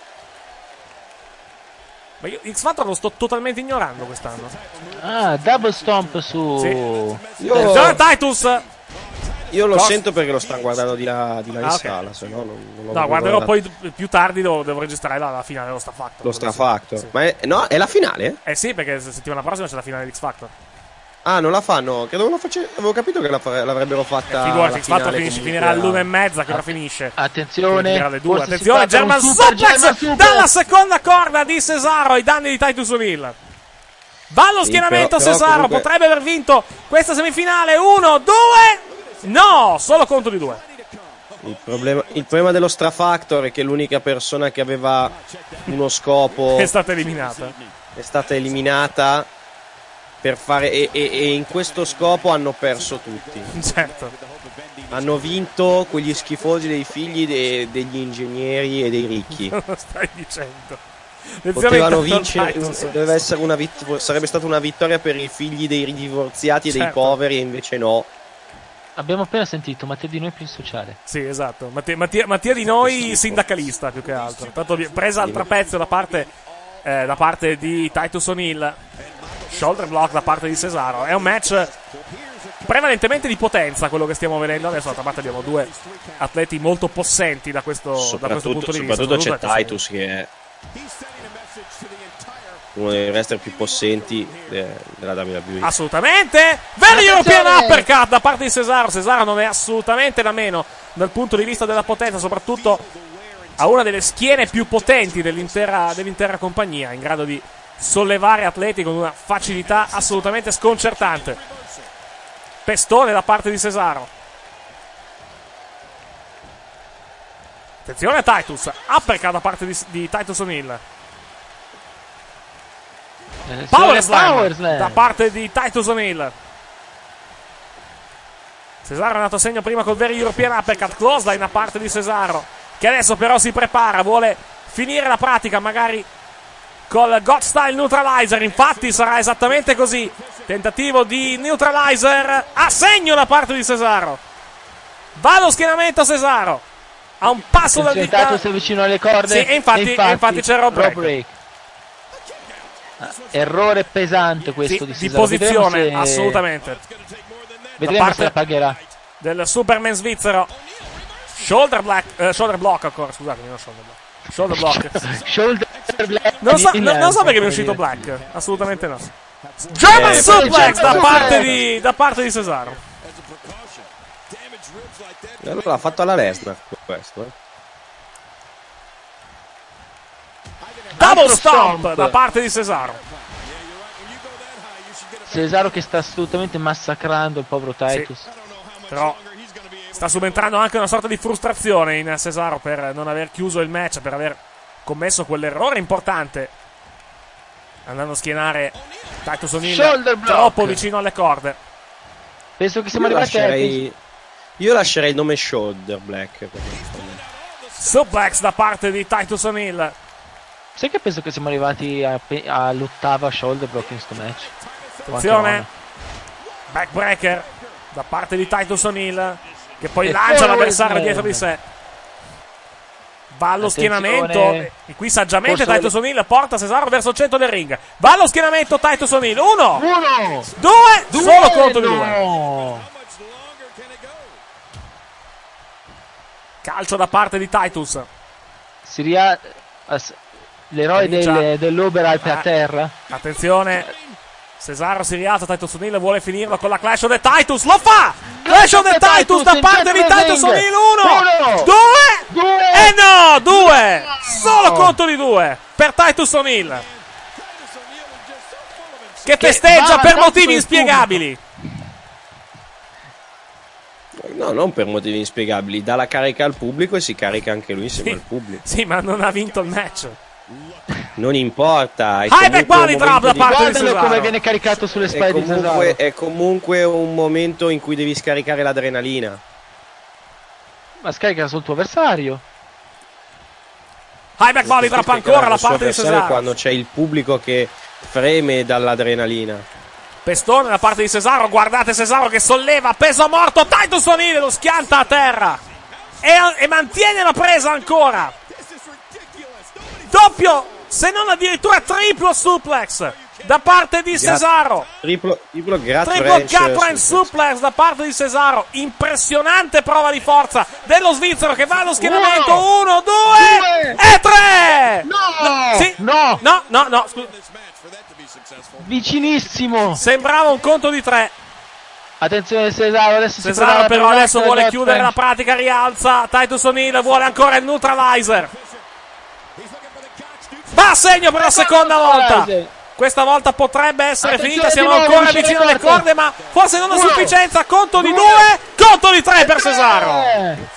S1: Ma io X Factor lo sto totalmente ignorando quest'anno.
S3: Ah, double stomp su...
S1: Sì.
S4: Io,
S1: Attenzione, Titus!
S4: io lo
S1: Cosa?
S4: sento perché lo stanno guardando di là, di là in
S1: Ah, ok.
S4: sala, se no non, non lo
S1: No, guarderò poi più tardi, devo, devo registrare la, la finale dello Star Factor.
S4: Lo Star Factor.
S1: Sì.
S4: Ma è, no, è la finale?
S1: Eh sì, perché settimana prossima c'è la finale di X Factor.
S4: Ah, non la fanno? Credo lo face... Avevo capito che la fa... l'avrebbero fatta.
S1: Eh, figurati, il fatto finisce, finirà all'una e mezza, che ora finisce.
S3: Attenzione,
S1: alle due. Attenzione, German Suplex dalla seconda corda di Cesaro ai danni di Titus O'Neil. Va allo schienamento sì, però, però Cesaro, comunque... potrebbe aver vinto questa semifinale. Uno, due, no, solo contro di due.
S4: Il problema, il problema dello Strafactor è che l'unica persona che aveva uno scopo
S1: è stata eliminata.
S4: È stata eliminata per fare e, e, e in questo scopo hanno perso tutti.
S1: Certo.
S4: Hanno vinto quegli schifosi dei figli de, degli ingegneri e dei ricchi.
S1: Lo stai dicendo?
S4: Potevano vincere, deve essere una vitt- sarebbe stata una vittoria per i figli dei divorziati e certo. dei poveri, e invece no.
S3: Abbiamo appena sentito Mattia Di Noi più sociale.
S1: Sì, esatto. Mattia, Mattia, Mattia Di Noi sindacalista più che altro. Tanto presa al trapezzo da parte, eh, da parte di Titus O'Neil. Shoulder block da parte di Cesaro. È un match prevalentemente di potenza quello che stiamo vedendo adesso. D'altra parte abbiamo due atleti molto possenti da questo, da questo punto di vista.
S4: Soprattutto c'è Titus che è uno dei wrestler più possenti della W W E.
S1: Assolutamente. Very European uppercut da parte di Cesaro. Cesaro non è assolutamente da meno dal punto di vista della potenza, soprattutto ha una delle schiene più potenti dell'intera, dell'intera compagnia, in grado di sollevare atleti con una facilità assolutamente sconcertante. Pestone da parte di Cesaro. Attenzione a Titus. Uppercut da parte di, di Titus O'Neil. Power slam da parte di Titus O'Neil. Cesaro è andato a segno prima col Very European uppercut. Close line da parte di Cesaro, che adesso però si prepara, vuole finire la pratica magari col God Style Neutralizer. Infatti sarà esattamente così. Tentativo di Neutralizer a segno da parte di Cesaro. Va allo schienamento Cesaro, a un passo dal di
S3: Titus è vicino alle corde.
S1: Sì, e infatti, e infatti, e infatti c'è Rob Break. break.
S3: Errore pesante questo
S1: sì,
S3: di,
S1: di posizione, se... assolutamente.
S3: Vedremo se la pagherà.
S1: Del Superman svizzero. Shoulder black, uh, shoulder block ancora, scusatemi, non shoulder block. Shoulder block.
S3: Shoulder black.
S1: Non so, non, non so perché mi è uscito black, assolutamente no. German eh, suplex da parte di da parte di Cesaro.
S4: Allora l'ha fatto alla Lesnar questo, eh.
S1: Double stomp, stomp da parte di Cesaro.
S3: Cesaro che sta assolutamente massacrando il povero Titus.
S1: Sì, però sta subentrando anche una sorta di frustrazione in Cesaro per non aver chiuso il match, per aver commesso quell'errore importante andando a schienare Titus O'Neil troppo vicino alle corde.
S3: Penso che siamo
S4: io
S3: arrivati
S4: lascerei, a... io lascerei il nome Shoulder Black.
S1: Suplex da parte di Titus O'Neil.
S3: Sai che penso che siamo arrivati a, all'ottava shoulder block in sto match.
S1: Attenzione, backbreaker da parte di Titus O'Neil, che poi e lancia l'avversario dietro di sé. Va allo Attenzione. schienamento e qui saggiamente Forse Titus O'Neil porta Cesaro verso il centro del ring. Va allo schienamento Titus O'Neil. Uno,
S3: Uno
S1: due,
S3: due
S1: solo contro di due.
S3: No.
S1: Calcio da parte di Titus.
S3: Si ria... L'eroe del, dell'Oberalp a terra.
S1: Attenzione, Cesaro si rialza, Titus O'Neil vuole finirlo con la Clash of the Titus. Lo fa! Clash of the Titus da parte di Titus O'Neil. Uno, due, due e no, due, solo contro di due per Titus O'Neil, che festeggia per motivi inspiegabili.
S4: No, non per motivi inspiegabili, dà la carica al pubblico e si carica anche lui insieme
S1: sì,
S4: al pubblico.
S1: Sì, ma non ha vinto il match.
S4: Non importa.
S1: High back body drop da parte di Cesaro.
S3: Come viene caricato sulle spalle di Cesaro.
S4: È comunque un momento in cui devi scaricare l'adrenalina.
S3: Ma scarica sul tuo avversario.
S1: High back body drop ancora da parte di Cesaro.
S4: Quando c'è il pubblico che freme dall'adrenalina.
S1: Pestone da parte di Cesaro. Guardate Cesaro che solleva peso morto Titus O'Neil, lo schianta a terra e, e mantiene la presa ancora. Doppio, se non addirittura triplo suplex da parte di Cesaro.
S4: Triplo, triplo,
S1: triplo Gatran suplex da parte di Cesaro. Impressionante prova di forza dello svizzero che va allo schienamento. Uno, uno due, due e tre.
S3: No,
S1: no, sì,
S3: no,
S1: no, no, no. Scu-
S3: Vicinissimo.
S1: Sembrava un conto di tre.
S3: Attenzione Cesaro, adesso
S1: Cesaro
S3: si
S1: però adesso vuole chiudere la pratica, rialza. Titus O'Neil vuole ancora il neutralizer. Va a segno per la seconda volta. Questa volta potrebbe essere finita, siamo ancora vicino alle corde, ma forse non a sufficienza. Conto di due, conto di tre per Cesaro.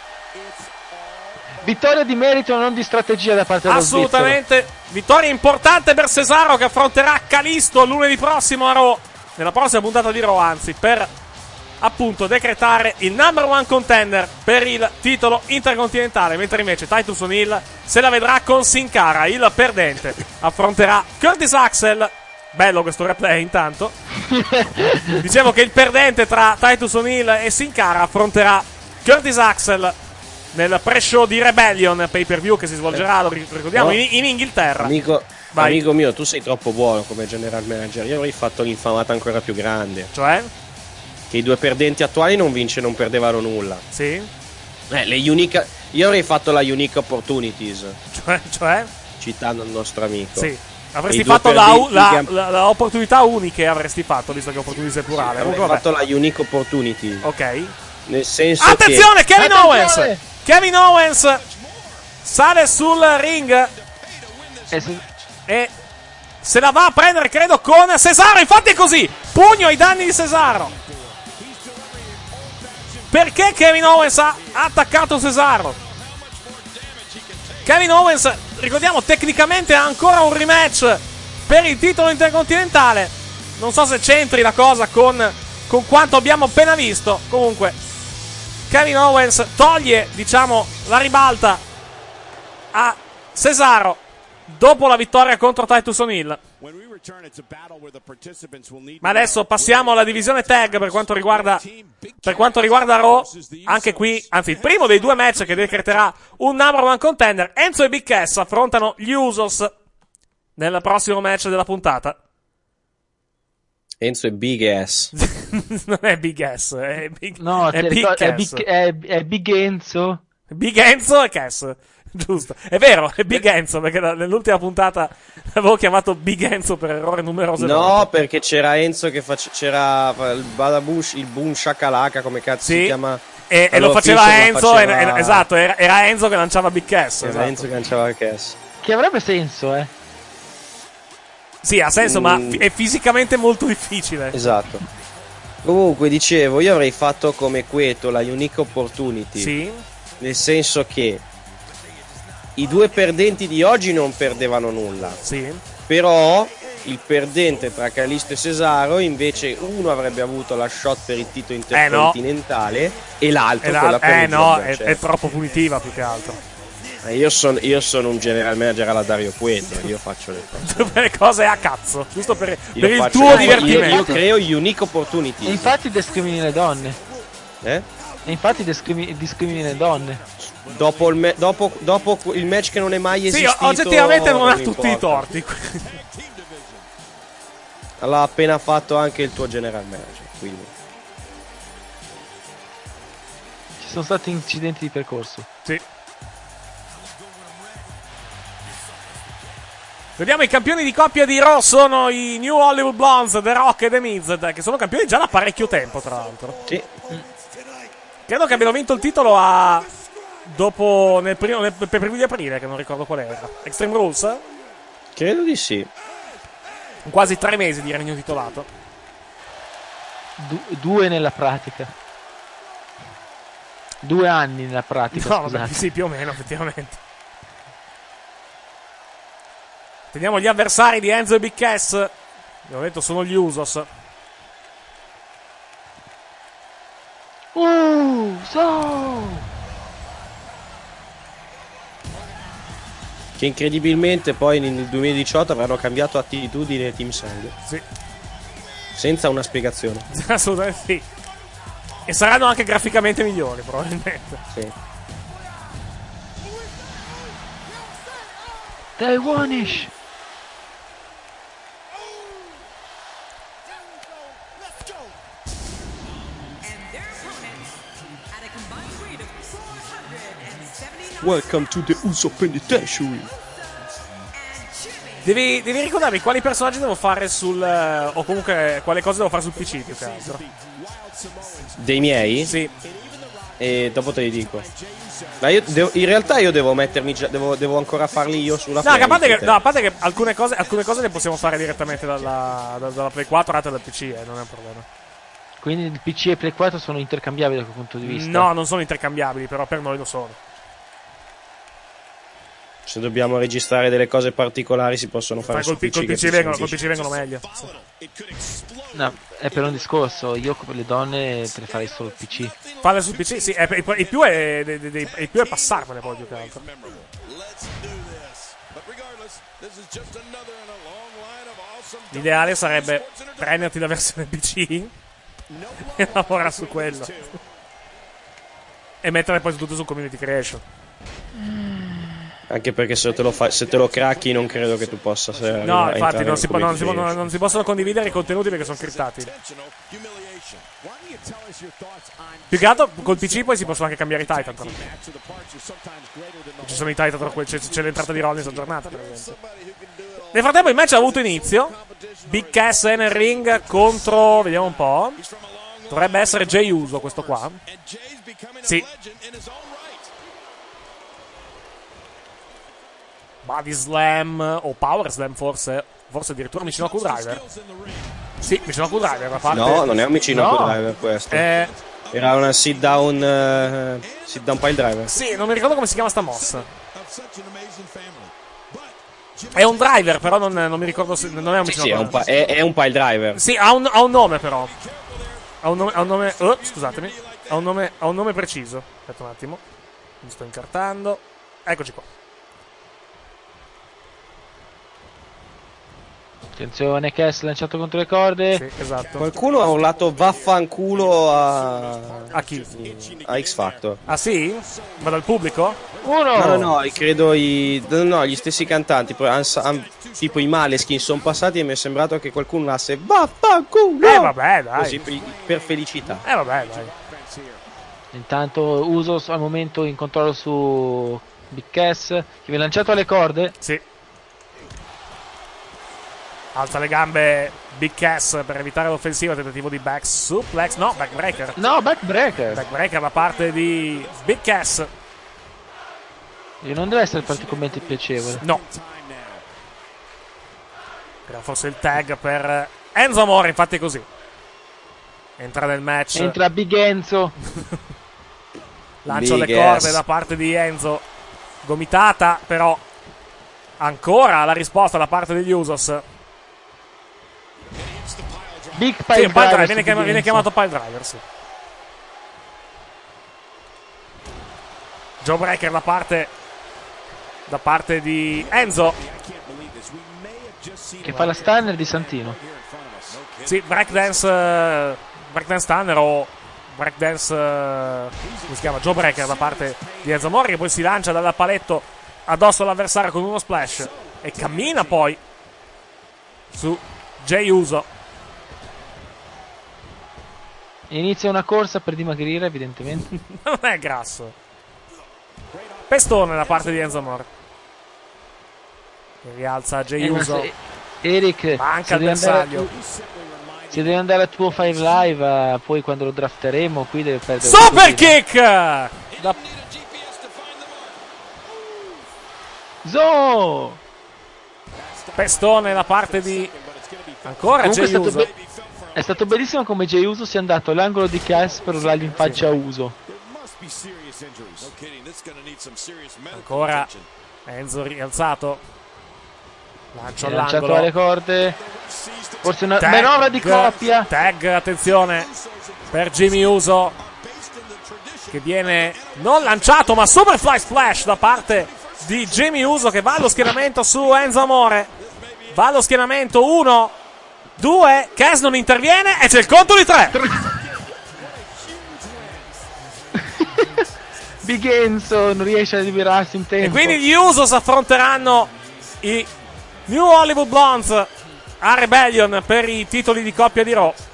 S3: Vittoria di merito, non di strategia da parte dello
S1: assolutamente svizzero. Vittoria importante per Cesaro, che affronterà Kalisto lunedì prossimo a Raw, nella prossima puntata di Raw, anzi, per appunto decretare il number one contender per il titolo intercontinentale, mentre invece Titus O'Neil se la vedrà con Sin Cara. Il perdente affronterà Curtis Axel. Bello questo replay intanto. Dicevo che il perdente tra Titus O'Neil e Sin Cara affronterà Curtis Axel nel pre-show di Rebellion pay per view che si svolgerà, lo ricordiamo, no. in, in Inghilterra.
S4: Amico, amico mio, tu sei troppo buono come general manager. Io avrei fatto l'infamata ancora più grande.
S1: Cioè?
S4: Che i due perdenti attuali non vince, non perdevano nulla.
S1: Sì.
S4: Eh, le unique, io avrei fatto la unique opportunities.
S1: Cioè? Cioè?
S4: Citando il nostro amico.
S1: Sì. Avresti fatto la, la, la, la opportunità uniche, avresti fatto, visto che opportunity è plurale.
S4: Sì, avrei fatto la unique opportunity.
S1: Ok.
S4: Nel senso
S1: attenzione,
S4: che...
S1: Kevin Attenzione! Owens! Kevin Owens sale sul ring e se la va a prendere, credo, con Cesaro. Infatti è così, pugno ai danni di Cesaro. Perché Kevin Owens ha attaccato Cesaro? Kevin Owens, ricordiamo, tecnicamente ha ancora un rematch per il titolo intercontinentale. Non so se c'entri la cosa con, con quanto abbiamo appena visto. Comunque Kevin Owens toglie, diciamo, la ribalta a Cesaro dopo la vittoria contro Titus O'Neil. Ma adesso passiamo alla divisione tag per quanto riguarda per quanto riguarda Raw. Anche qui, anzi, il primo dei due match che decreterà un number one contender. Enzo e Big Cass affrontano gli Usos nel prossimo match della puntata.
S4: Enzo è Big Ass.
S1: Non è Big Ass, è Big,
S3: no,
S1: è big
S3: ricordo, è, big, è, è Big Enzo.
S1: Big Enzo e Cass, giusto. È vero, è Big Enzo, perché nell'ultima puntata l'avevo chiamato Big Enzo per errore numerose
S4: no,
S1: volte.
S4: No, perché c'era Enzo che face, c'era il Badabush, il Boom Shakalaka, come cazzo
S1: sì,
S4: si chiama?
S1: E, e lo faceva Enzo, faceva... E, esatto, era, era Enzo che lanciava Big Cass.
S4: Era
S1: esatto.
S4: Enzo che lanciava il Cass.
S3: Che avrebbe senso, eh.
S1: Sì, ha senso, mm. ma f- è fisicamente molto difficile.
S4: Esatto. Comunque, dicevo, io avrei fatto come Cueto la unique opportunity.
S1: Sì.
S4: Nel senso che i due perdenti di oggi non perdevano nulla.
S1: Sì.
S4: Però il perdente tra Kalisto e Cesaro, invece, uno avrebbe avuto la shot per il titolo intercontinentale eh no. e l'altro
S1: e
S4: quella
S1: la-
S4: per
S1: eh
S4: il
S1: no,
S4: è,
S1: è troppo punitiva più che altro.
S4: Io sono io sono un general manager alla Dario Cueto, io faccio le cose.
S1: le cose a cazzo, giusto per, per il tuo divertimento.
S4: Io, io creo unique opportunity.
S3: E infatti discrimini le donne.
S4: Eh?
S3: E infatti discrimini, discrimini le donne.
S4: Dopo il, me- dopo, dopo il match che non è mai esistito.
S1: Sì, oggettivamente non ha tutti i torti.
S4: L'ha appena fatto anche il tuo general manager, quindi.
S3: Ci sono stati incidenti di percorso.
S1: Sì. Vediamo, i campioni di coppia di Raw sono i New Hollywood Blondes, The Rock e The Miz, che sono campioni già da parecchio tempo, tra l'altro.
S4: Sì.
S1: Credo che abbiano vinto il titolo a dopo nel primo nel preview di aprile, che non ricordo qual era. Extreme Rules?
S4: Credo di sì.
S1: Quasi tre mesi di regno titolato.
S3: Du- due nella pratica. Due anni nella pratica.
S1: No, vabbè, sì, più o meno, effettivamente. Teniamo gli avversari di Enzo e Big Cass. Abbiamo detto sono gli Usos.
S3: Uh, so.
S4: Che incredibilmente poi nel duemiladiciotto avranno cambiato attitudine Team Sang.
S1: Sì.
S4: Senza una spiegazione.
S1: Assolutamente sì. E saranno anche graficamente migliori, probabilmente.
S4: Sì.
S3: Taiwanish.
S4: Welcome to the Uso Penitentiary.
S1: Devi, devi ricordarmi quali personaggi devo fare sul... o comunque quale cose devo fare sul P C più che altro.
S4: Dei miei?
S1: Sì.
S4: E dopo te li dico. Ma io devo, in realtà io devo mettermi già, devo, devo ancora farli io sulla
S1: no,
S4: Play.
S1: a parte che, no, a parte che alcune cose, alcune cose le possiamo fare direttamente dalla, dalla Play quattro, altre dal P C, eh, non è un problema.
S3: Quindi il P C e Play quattro sono intercambiabili da quel punto di vista?
S1: No, non sono intercambiabili, però per noi lo sono.
S4: Se dobbiamo registrare delle cose particolari si possono fare
S1: col,
S4: su P C.
S1: Col P C, vengono, col P C vengono meglio.
S3: No, è per un discorso. Io per le donne te le farei solo il P C.
S1: Farle sul P C, sì. È, il, il, più è, de, de, de, il più è passarmene poi più che altro. L'ideale sarebbe prenderti la versione P C e lavorare su quello. E mettere poi tutto su Community Creation.
S4: Anche perché se te lo, fa, se te lo cracchi non credo che tu possa.
S1: No, infatti non si, po- non, si po- non, non si possono condividere i contenuti perché sono criptati. Più che altro col P C poi si possono anche cambiare i Titan. Però. Ci sono i Titan, c'è, c'è l'entrata di Rollins aggiornata per esempio. Nel frattempo il match ha avuto inizio. Big Cass nel ring contro, vediamo un po'. Dovrebbe essere Jey Uso questo qua. Sì. Body Slam o Power Slam forse. Forse addirittura Michinoku Driver. Sì, Michinoku Driver la parte...
S4: No, non è un Michinoku no. Driver questo.
S1: Eh...
S4: Era una sit down uh, sit down pile driver.
S1: Sì, non mi ricordo come si chiama sta mossa. È un driver, però non, non mi ricordo se non è un
S4: sì,
S1: Michinoku.
S4: Sì, è un, pa- è, è un pile driver.
S1: Sì, ha un, ha un nome però. Ha un nome, ha un nome oh, scusatemi. Ha un nome, ha un nome preciso. Aspetta un attimo. Mi sto incartando. Eccoci qua.
S3: Attenzione, Cass lanciato contro le corde.
S1: Sì, esatto.
S4: Qualcuno ha urlato vaffanculo a...
S1: A chi?
S4: A X Factor.
S1: Ah sì? Ma dal pubblico?
S3: Uno!
S4: No, no, no, credo i... No, gli stessi cantanti, tipo i Maleskin sono passati e mi è sembrato che qualcuno urlasse vaffanculo!
S1: Eh vabbè, dai.
S4: Così, per felicità.
S1: Eh vabbè, dai.
S3: Intanto Uso al momento in controllo su Big Cass, che viene lanciato alle corde.
S1: Sì. Alza le gambe Big Cass per evitare l'offensiva. Tentativo di back suplex. No, backbreaker.
S3: No, backbreaker.
S1: Backbreaker da parte di Big Cass.
S3: E non deve essere particolarmente piacevole.
S1: No. Era forse il tag per Enzo Amore. Infatti è così. Entra nel match.
S3: Entra Big Enzo.
S1: Lancia le corde da parte di Enzo. Gomitata, però. Ancora la risposta da parte degli Usos.
S3: Big Pile sì, Driver,
S1: driver viene, chiamato, viene chiamato Pile Driver, sì. Jawbreaker da parte da parte di Enzo,
S3: che fa la stunner di Santino.
S1: Sì, breakdance uh, breakdance stunner o breakdance uh, come si chiama? Jawbreaker da parte di Enzo Amore, che poi si lancia dal paletto addosso all'avversario con uno splash e cammina poi su Jey Uso.
S3: Inizia una corsa per dimagrire, evidentemente.
S1: Non è grasso. Pestone da parte di Enzo Amore. Che rialza Jey Uso.
S3: Eh, Eric,
S1: manca il bersaglio.
S3: Se deve andare a tuo Five Live, uh, poi quando lo drafteremo, qui deve perdere.
S1: Super kick! Da...
S3: Zo!
S1: Pestone da parte di ancora
S3: Jey
S1: Uso.
S3: Be- è stato bellissimo come Jey Uso sia andato all'angolo di Cass per urlargli in faccia a Uso.
S1: Ancora Enzo rialzato. Lancio
S3: lanciato
S1: all'angolo.
S3: alle corde. Forse una
S1: tag,
S3: manovra di coppia.
S1: Tag, attenzione per Jimmy Uso, che viene non lanciato ma Superfly Splash da parte di Jimmy Uso, che va allo schieramento su Enzo Amore. Va allo schieramento, uno, due, Cass non interviene e c'è il conto di tre.
S3: Big Enzo non riesce a liberarsi in tempo.
S1: E quindi gli Usos affronteranno i New Hollywood Blondes a Rebellion per i titoli di coppia di Raw.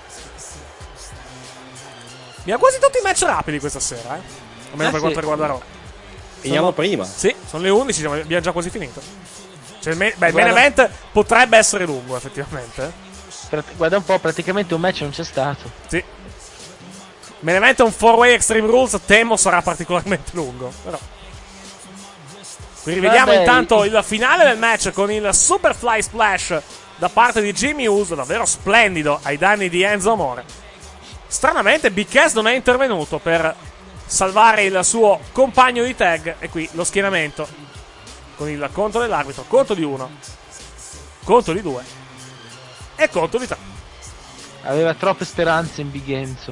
S1: Mi ha quasi tutti i match rapidi questa sera, eh? Almeno
S3: eh
S1: per
S3: sì.
S1: quanto riguarda Raw.
S4: Finiamo prima.
S1: Sì, sono le undici, abbiamo già quasi finito. Cioè, il main, beh, il main event potrebbe essere lungo, effettivamente.
S3: Guarda un po', praticamente un match non c'è stato.
S1: Sì. Main event è un four way Extreme Rules, temo sarà particolarmente lungo. Però. Qui rivediamo Vabbè, intanto il finale del match con il Superfly Splash da parte di Jimmy Uso, davvero splendido ai danni di Enzo Amore. Stranamente Big Cass non è intervenuto per salvare il suo compagno di tag. E qui lo schienamento con il conto dell'arbitro, conto di uno, conto di due e conto di tre.
S3: Aveva troppe speranze in Big Enzo.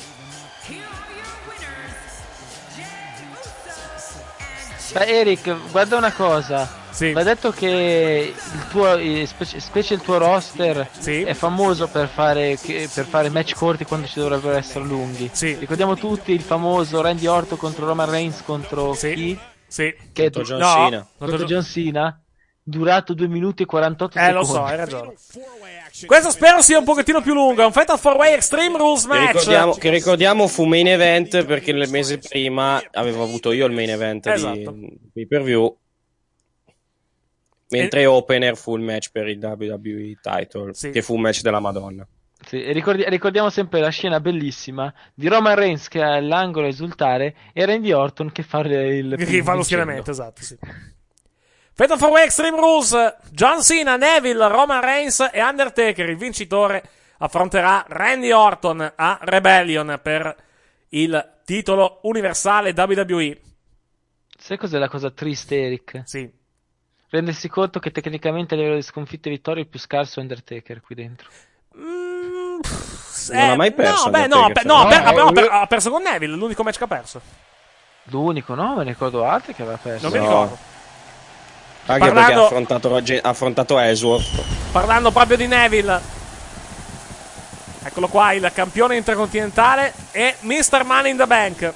S3: Beh, Eric, guarda una cosa.
S1: Sì.
S3: Va detto che il tuo, specie, specie il tuo roster
S1: sì.
S3: è famoso per fare, per fare match corti quando ci dovrebbero essere lunghi.
S1: Sì.
S3: Ricordiamo tutti il famoso Randy Orton contro Roman Reigns contro
S1: sì.
S3: chi?
S1: Sì.
S3: Che
S4: contro John
S3: no,
S4: Cena.
S3: Contro John Cena. Durato due minuti e quarantotto
S1: eh,
S3: secondi.
S1: Eh, lo so, hai ragione. Questo spero sia un pochettino più lungo. È un Fatal four way Extreme Rules match.
S4: Che ricordiamo, che ricordiamo fu main event perché il mese prima avevo avuto io il main event
S1: esatto.
S4: di pay per view. Mentre e... opener fu il match per il W W E title, sì. Che fu un match della Madonna.
S3: Sì, e ricordi- ricordiamo sempre la scena bellissima di Roman Reigns che ha all'angolo a esultare e Randy Orton che fa il
S1: che fa lo schieramento, esatto, sì. Fatal four way Extreme Rules, John Cena, Neville, Roman Reigns e Undertaker. Il vincitore affronterà Randy Orton a Rebellion per il titolo universale W W E.
S3: Sai cos'è la cosa triste, Eric?
S1: Sì.
S3: Rendersi conto che tecnicamente a livello di sconfitte e vittorie il più scarso è Undertaker qui dentro.
S1: Mm,
S4: non eh, ha mai perso.
S1: No, beh, no, per, no, no, per, no, per, ha perso con Neville, l'unico match che ha perso.
S3: L'unico, no? Me ne ricordo altri che aveva perso.
S1: Non mi
S4: no.
S1: ricordo.
S4: Anche
S1: parlando,
S4: perché ha affrontato, ha affrontato Ellsworth.
S1: Parlando proprio di Neville, eccolo qua, il campione intercontinentale e mister Money in the Bank.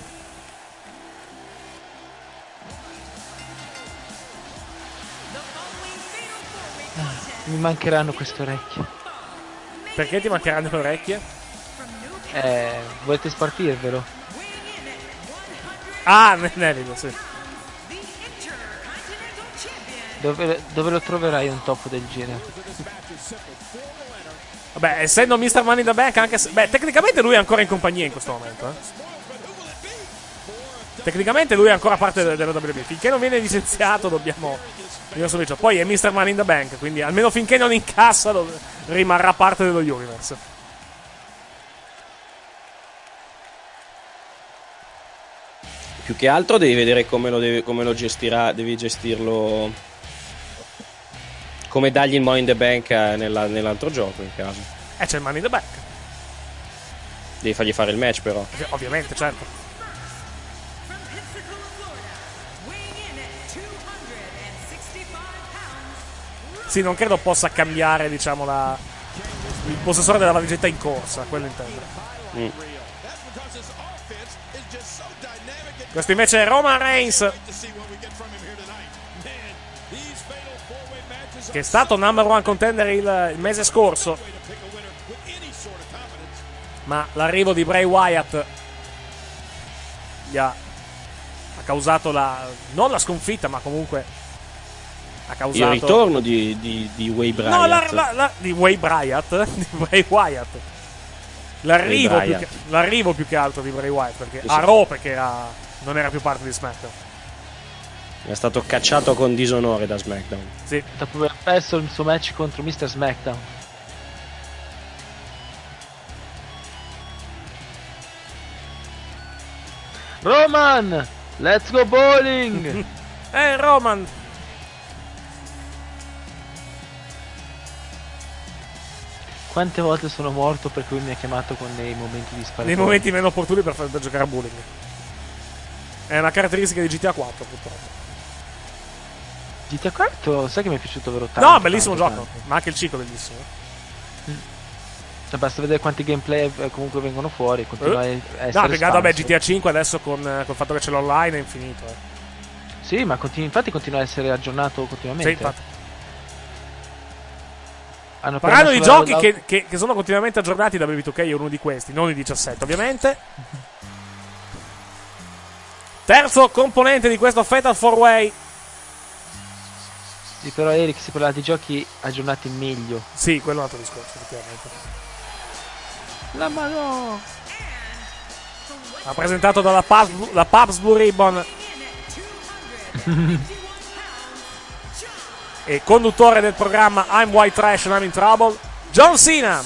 S3: Mi mancheranno queste orecchie.
S1: Perché ti mancheranno le orecchie?
S3: Eh, volete spartirvelo?
S1: Ah, Neville, sì.
S3: Dove, dove lo troverai un top del genere?
S1: Vabbè, essendo mister Money in the Bank, anche se... Beh, tecnicamente lui è ancora in compagnia in questo momento, eh. Tecnicamente lui è ancora parte della W W E. Finché non viene licenziato dobbiamo... Poi è mister Money in the Bank, quindi almeno finché non incassa rimarrà parte dello Universe.
S4: Più che altro devi vedere come lo, devi, come lo gestirà, devi gestirlo... Come dargli il Money in the Bank nella, nell'altro gioco, in caso.
S1: Eh, c'è il Money in the Bank.
S4: Devi fargli fare il match, però.
S1: Ovviamente, certo. Sì, non credo possa cambiare, diciamo, la... il possessore della valigetta in corsa, quello intendo. Mm. Questo invece è Roman Reigns, che è stato number one contender il, il mese scorso, ma l'arrivo di Bray Wyatt gli ha, ha causato la non la sconfitta, ma comunque ha causato
S4: il ritorno di, di, di Way Bryant.
S1: No, la, la, la, di Way Bryant, di Bray Wyatt. L'arrivo,
S4: Bray
S1: più che, l'arrivo più che altro di Bray Wyatt, perché a Raw perché era, non era più parte di SmackDown.
S4: È stato cacciato con disonore da SmackDown.
S1: Sì.
S3: Dopo aver perso il suo match contro mister SmackDown. Roman! Let's go bowling!
S1: Eh, Roman!
S3: Quante volte sono morto perché lui mi ha chiamato con dei momenti di sparatoria?
S1: Nei momenti meno opportuni per, far, per giocare a bowling. È una caratteristica di G T A quattro, purtroppo.
S3: G T A quattro, sai che mi è piaciuto vero tanto?
S1: No, bellissimo
S3: tanto,
S1: gioco,
S3: tanto.
S1: ma anche il ciclo è bellissimo.
S3: Mm. Cioè, basta vedere quanti gameplay comunque vengono fuori. Continua
S1: eh?
S3: a essere
S1: no, peccato, vabbè, G T A cinque adesso con, col fatto che c'è l'online è infinito. Eh.
S3: Sì, ma continu- infatti continua a essere aggiornato continuamente.
S1: Sì, infatti.
S3: Hanno
S1: Parlando di giochi che, che, che sono continuamente aggiornati, da W W E due K è uno di questi, non i diciassette ovviamente. Terzo componente di questo Fatal four way.
S3: Sì, però Eric si parla di giochi aggiornati meglio.
S1: Sì, quello è un altro discorso, effettivamente.
S3: La mano!
S1: Rappresentato dalla Pabs- la Pabst Blue Ribbon. E conduttore del programma I'm White Trash and I'm in Trouble, John Cena.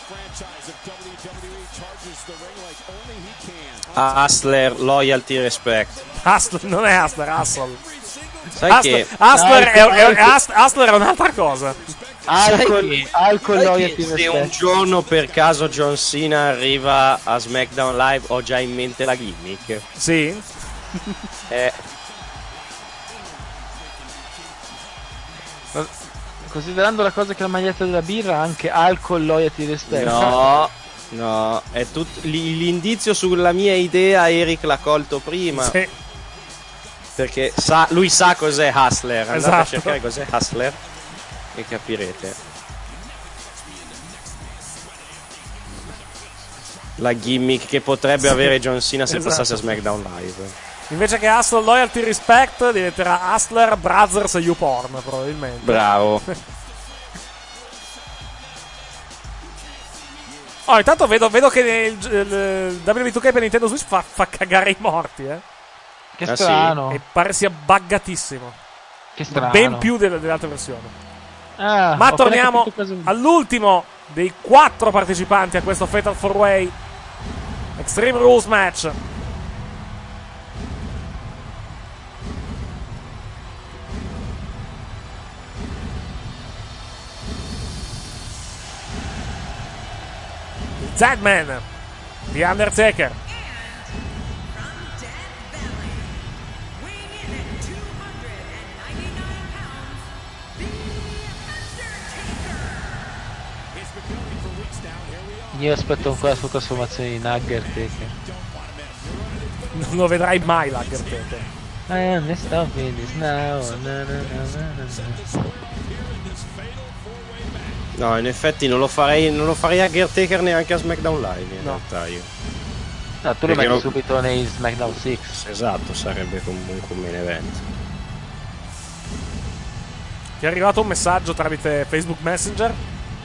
S4: Hustler, loyalty, respect.
S1: Hustler, non è Hustler, Hustle.
S4: Sai
S1: Hustler,
S4: che
S1: Hustler, è, è, è, Hustler è un'altra cosa.
S3: Alcol, alcol loyalty,
S4: se un giorno per caso John Cena arriva a SmackDown Live, ho già in mente la gimmick.
S1: Sì?
S4: Eh.
S3: Considerando la cosa che la maglietta della birra, anche alcol loyalty respect.
S4: No, no, è tutto l'indizio sulla mia idea. Eric l'ha colto prima.
S1: Sì.
S4: Perché sa, lui sa cos'è Hustler. Andate
S1: Esatto.
S4: a cercare cos'è Hustler e capirete. La gimmick che potrebbe sì. avere John Cena se esatto. passasse a SmackDown Live.
S1: Invece che Hustler Loyalty Respect diventerà Hustler Brothers YouPorn, probabilmente.
S4: Bravo.
S1: Oh, intanto vedo, vedo che il, il W B due K per Nintendo Switch fa, fa cagare i morti, eh.
S3: Che ah, strano.
S1: Sì? E pare sia buggatissimo.
S3: Che strano.
S1: Ben più delle, delle altre versioni.
S3: Ah,
S1: ma torniamo all'ultimo dei quattro partecipanti a questo Fatal four way Extreme Rules match. Zadman, The Undertaker.
S3: Io aspetto ancora la sua trasformazione in Undertaker.
S1: Non lo vedrai mai l'Undertaker.
S3: I am stopping this now. Na, na, na, na.
S4: No, in effetti non lo farei, non lo farei a Undertaker neanche a SmackDown Live, in
S1: no.
S4: realtà io.
S3: No, tu lo metti non... subito nei SmackDown sei.
S4: Esatto, sarebbe comunque un main event.
S1: Ti è arrivato un messaggio tramite Facebook Messenger?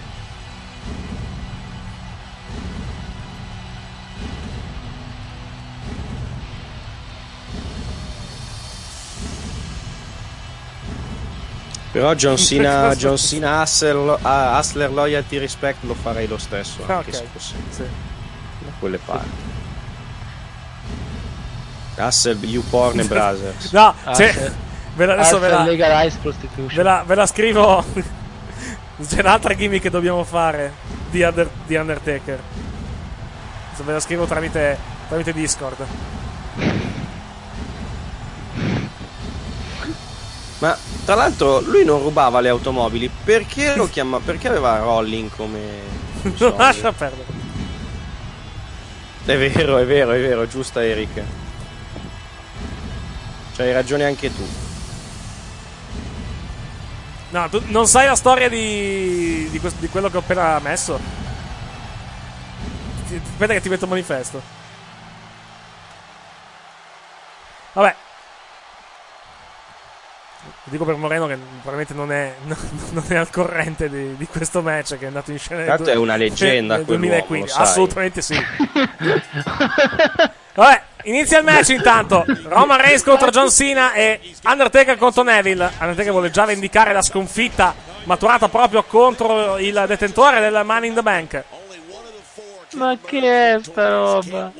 S4: Però John Cena, John Cena Hustler, Hustler Loyalty Respect lo farei lo stesso, anche okay. se fosse sì. da quelle parti. Hustle, YouPorn e Brothers.
S1: No, se, ve la, adesso ve la, ve, la, ve la scrivo. C'è un'altra gimmick che dobbiamo fare di, Under, di Undertaker. Adesso ve la scrivo tramite, tramite Discord.
S4: Ma tra l'altro lui non rubava le automobili, perché lo chiama? Perché aveva Rolling come
S1: non lascia perdere.
S4: È vero, è vero, è vero, giusta Eric. C'hai ragione anche tu.
S1: No, tu non sai la storia di di, questo, di quello che ho appena messo. Aspetta che ti metto un manifesto. Vabbè. Lo dico per Moreno che probabilmente non è, non è al corrente di, di questo match che è andato in scena nel,
S4: Tanto è una leggenda
S1: nel
S4: duemilaquindici.
S1: Assolutamente sì. Vabbè, inizia il match intanto. Roman Reigns contro John Cena e Undertaker contro Neville. Undertaker vuole già vendicare la sconfitta maturata proprio contro il detentore del Money in the Bank.
S3: Ma che è sta roba?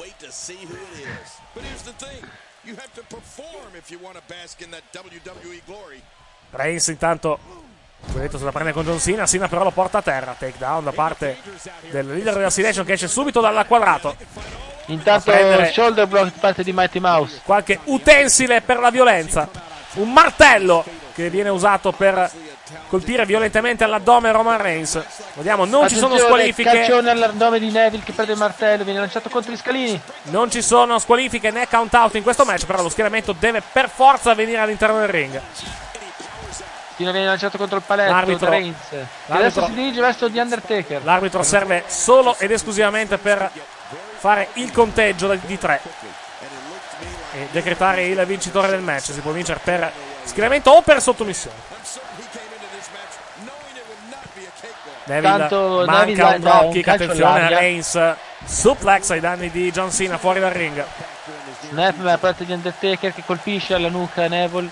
S1: Reigns intanto detto se la prende con John Cena. Cena però lo porta a terra. Takedown da parte del leader della Destination che esce subito dal quadrato.
S3: Intanto shoulder block da parte di Mighty Mouse.
S1: Qualche utensile per la violenza. Un martello che viene usato per colpire violentemente all'addome Roman Reigns. Vediamo, non Attenzione, ci sono squalifiche.
S3: Calcione all'addome di Neville che perde il martello, viene lanciato contro gli scalini.
S1: Non ci sono squalifiche né count out in questo match, però lo schieramento deve per forza venire all'interno del ring.
S3: Fino viene lanciato contro il paletto
S1: l'arbitro,
S3: Reigns. Adesso si dirige verso di Undertaker.
S1: L'arbitro serve solo ed esclusivamente per fare il conteggio di tre e decretare il vincitore del match. Si può vincere per schieramento o per sottomissione. Neville
S3: Tanto
S1: manca
S3: Neville
S1: un
S3: dà un
S1: dropkick,
S3: calcio
S1: attenzione a
S3: all'aria.
S1: Reigns, suplex ai danni di John Cena fuori dal ring.
S3: Snap da parte di Undertaker che colpisce alla nuca Neville.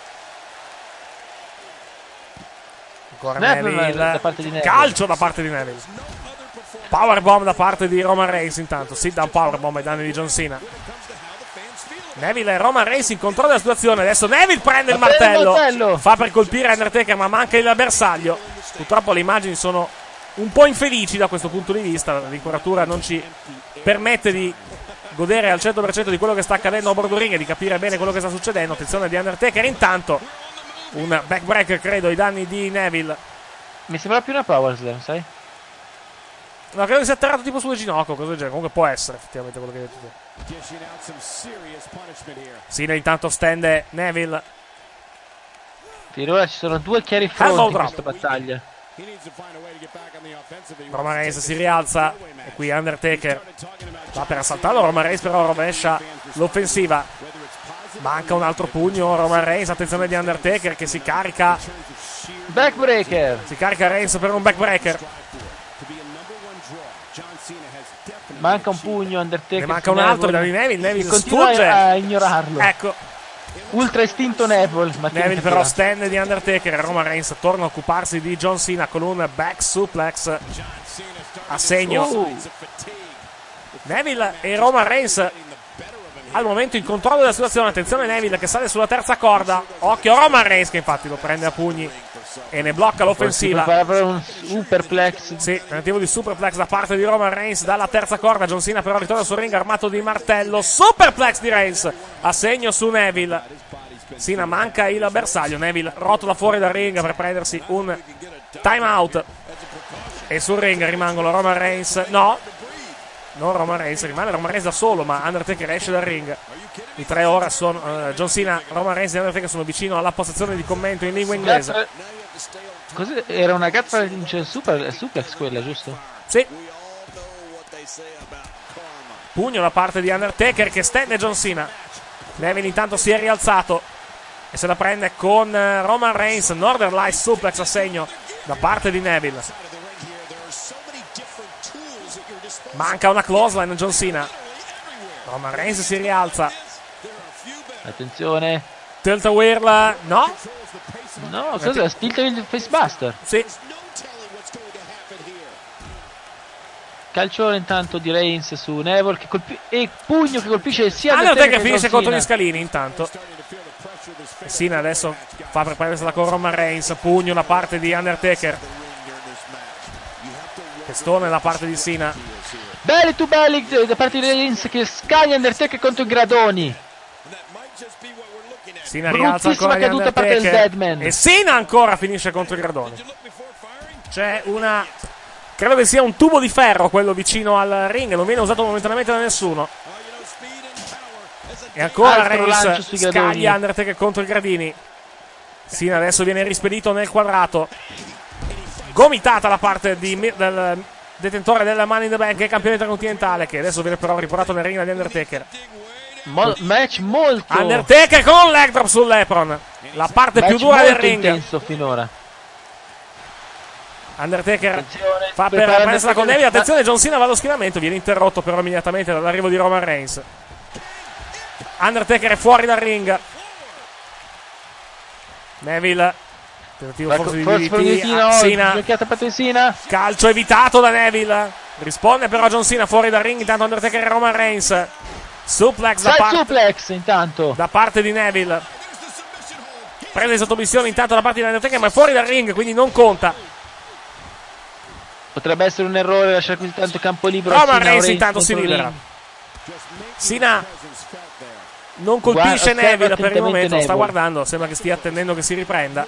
S1: Ancora
S3: Snap
S1: Neville.
S3: da parte di Neville.
S1: Calcio da parte di Neville. Powerbomb da parte di Roman Reigns intanto. Sit down powerbomb ai danni di John Cena. Neville e Roman Reigns in controllo della situazione. Adesso Neville prende il martello,
S3: il martello.
S1: Fa per colpire Undertaker ma manca il bersaglio. Purtroppo le immagini sono un po' infelici da questo punto di vista. L'inquadratura non ci permette di godere al cento per cento di quello che sta accadendo a bordo ring e di capire bene quello che sta succedendo. Attenzione di Undertaker. Intanto un backbreaker credo ai danni di Neville.
S3: Mi sembra più una power slam, sai?
S1: No, credo che sia atterrato tipo sulle ginocchia o cose del genere. Comunque può essere effettivamente quello che hai detto tu. Cena intanto stende Neville.
S3: Per ora ci sono due chiari fronti in questa battaglia.
S1: Roman Reigns si rialza e qui Undertaker va per assaltarlo. Roman Reigns però rovescia l'offensiva. Manca un altro pugno Roman Reigns. Attenzione di Undertaker che si carica.
S3: Backbreaker.
S1: Si carica Reigns per un backbreaker.
S3: Manca un pugno Undertaker.
S1: Ne manca un altro da Neville. Neville
S3: continua
S1: sfugge
S3: a ignorarlo.
S1: Ecco.
S3: Ultra istinto Neville. Ma
S1: Neville però stende di Undertaker e Roman Reigns torna a occuparsi di John Cena con un back suplex a segno.
S3: Uh.
S1: Neville e Roman Reigns al momento in controllo della situazione. Attenzione Neville che sale sulla terza corda. Occhio Roman Reigns che infatti lo prende a pugni e ne blocca l'offensiva.
S3: Per un superplex.
S1: Sì, tentativo di superplex da parte di Roman Reigns dalla terza corda. John Cena però ritorna sul ring armato di martello. Superplex di Reigns a segno su Neville. Cena manca il bersaglio. Neville rotola fuori dal ring per prendersi un time out. E sul ring rimangono Roman Reigns. No, non Roman Reigns, rimane Roman Reigns da solo, ma Undertaker esce dal ring. I tre ora sono uh, John Cena, Roman Reigns e Undertaker sono vicino alla postazione di commento in lingua inglese.
S3: Cos'è? Era una gatfa super suplex quella, giusto?
S1: Sì. Pugno da parte di Undertaker che stende John Cena. Neville intanto si è rialzato e se la prende con uh, Roman Reigns. Northern Lights suplex a segno da parte di Neville. Manca una clothesline John Cena. Roman Reigns si rialza.
S3: Attenzione.
S1: Tilt a whirl. No.
S3: No, cos'è? Tilt il facebuster.
S1: Sì.
S3: Calcione intanto di Reigns su Neville che colpi- e pugno che colpisce sia
S1: Undertaker che finisce contro gli scalini intanto. Cena adesso fa per prendersela con Roman Reigns. Pugno da parte di Undertaker. Pestone da parte di Cena.
S3: Belly to belly da parte di Reigns che scaglia Undertaker contro i gradoni.
S1: Cena rialza ancora di Undertaker e Cena ancora finisce contro i gradoni. C'è una... credo che sia un tubo di ferro quello vicino al ring. Non viene usato momentaneamente da nessuno. E ancora Reigns scaglia Undertaker contro i gradini. Cena adesso viene rispedito nel quadrato. Gomitata da parte di, del detentore della Money in the Bank e campione intercontinentale, che adesso viene però riportato nel ring di Undertaker.
S3: Mo- match molto
S1: Undertaker con un leg drop sull'apron, la parte
S3: match
S1: più dura del ring.
S3: Intenso finora.
S1: Undertaker
S3: attenzione,
S1: fa per prendersela con Neville. Attenzione, John Cena va allo schienamento, viene interrotto però immediatamente dall'arrivo di Roman Reigns. Undertaker è fuori dal ring. Neville tentativo
S3: la
S1: forse
S3: co-
S1: di
S3: D D T, Cena.
S1: Calcio evitato da Neville. Risponde però John Cena fuori dal ring. Intanto Undertaker e Roman Reigns. Suplex da, parte,
S3: suplex intanto
S1: da parte di Neville. Prende sottomissione intanto da parte di Undertaker, ma è fuori dal ring, quindi non conta.
S3: Potrebbe essere un errore lasciare così tanto campo libero.
S1: Roman Reigns intanto si libera. Cena non colpisce
S3: Guarda,
S1: Neville per il momento,
S3: Neville.
S1: sta guardando, sembra che stia attendendo che si riprenda.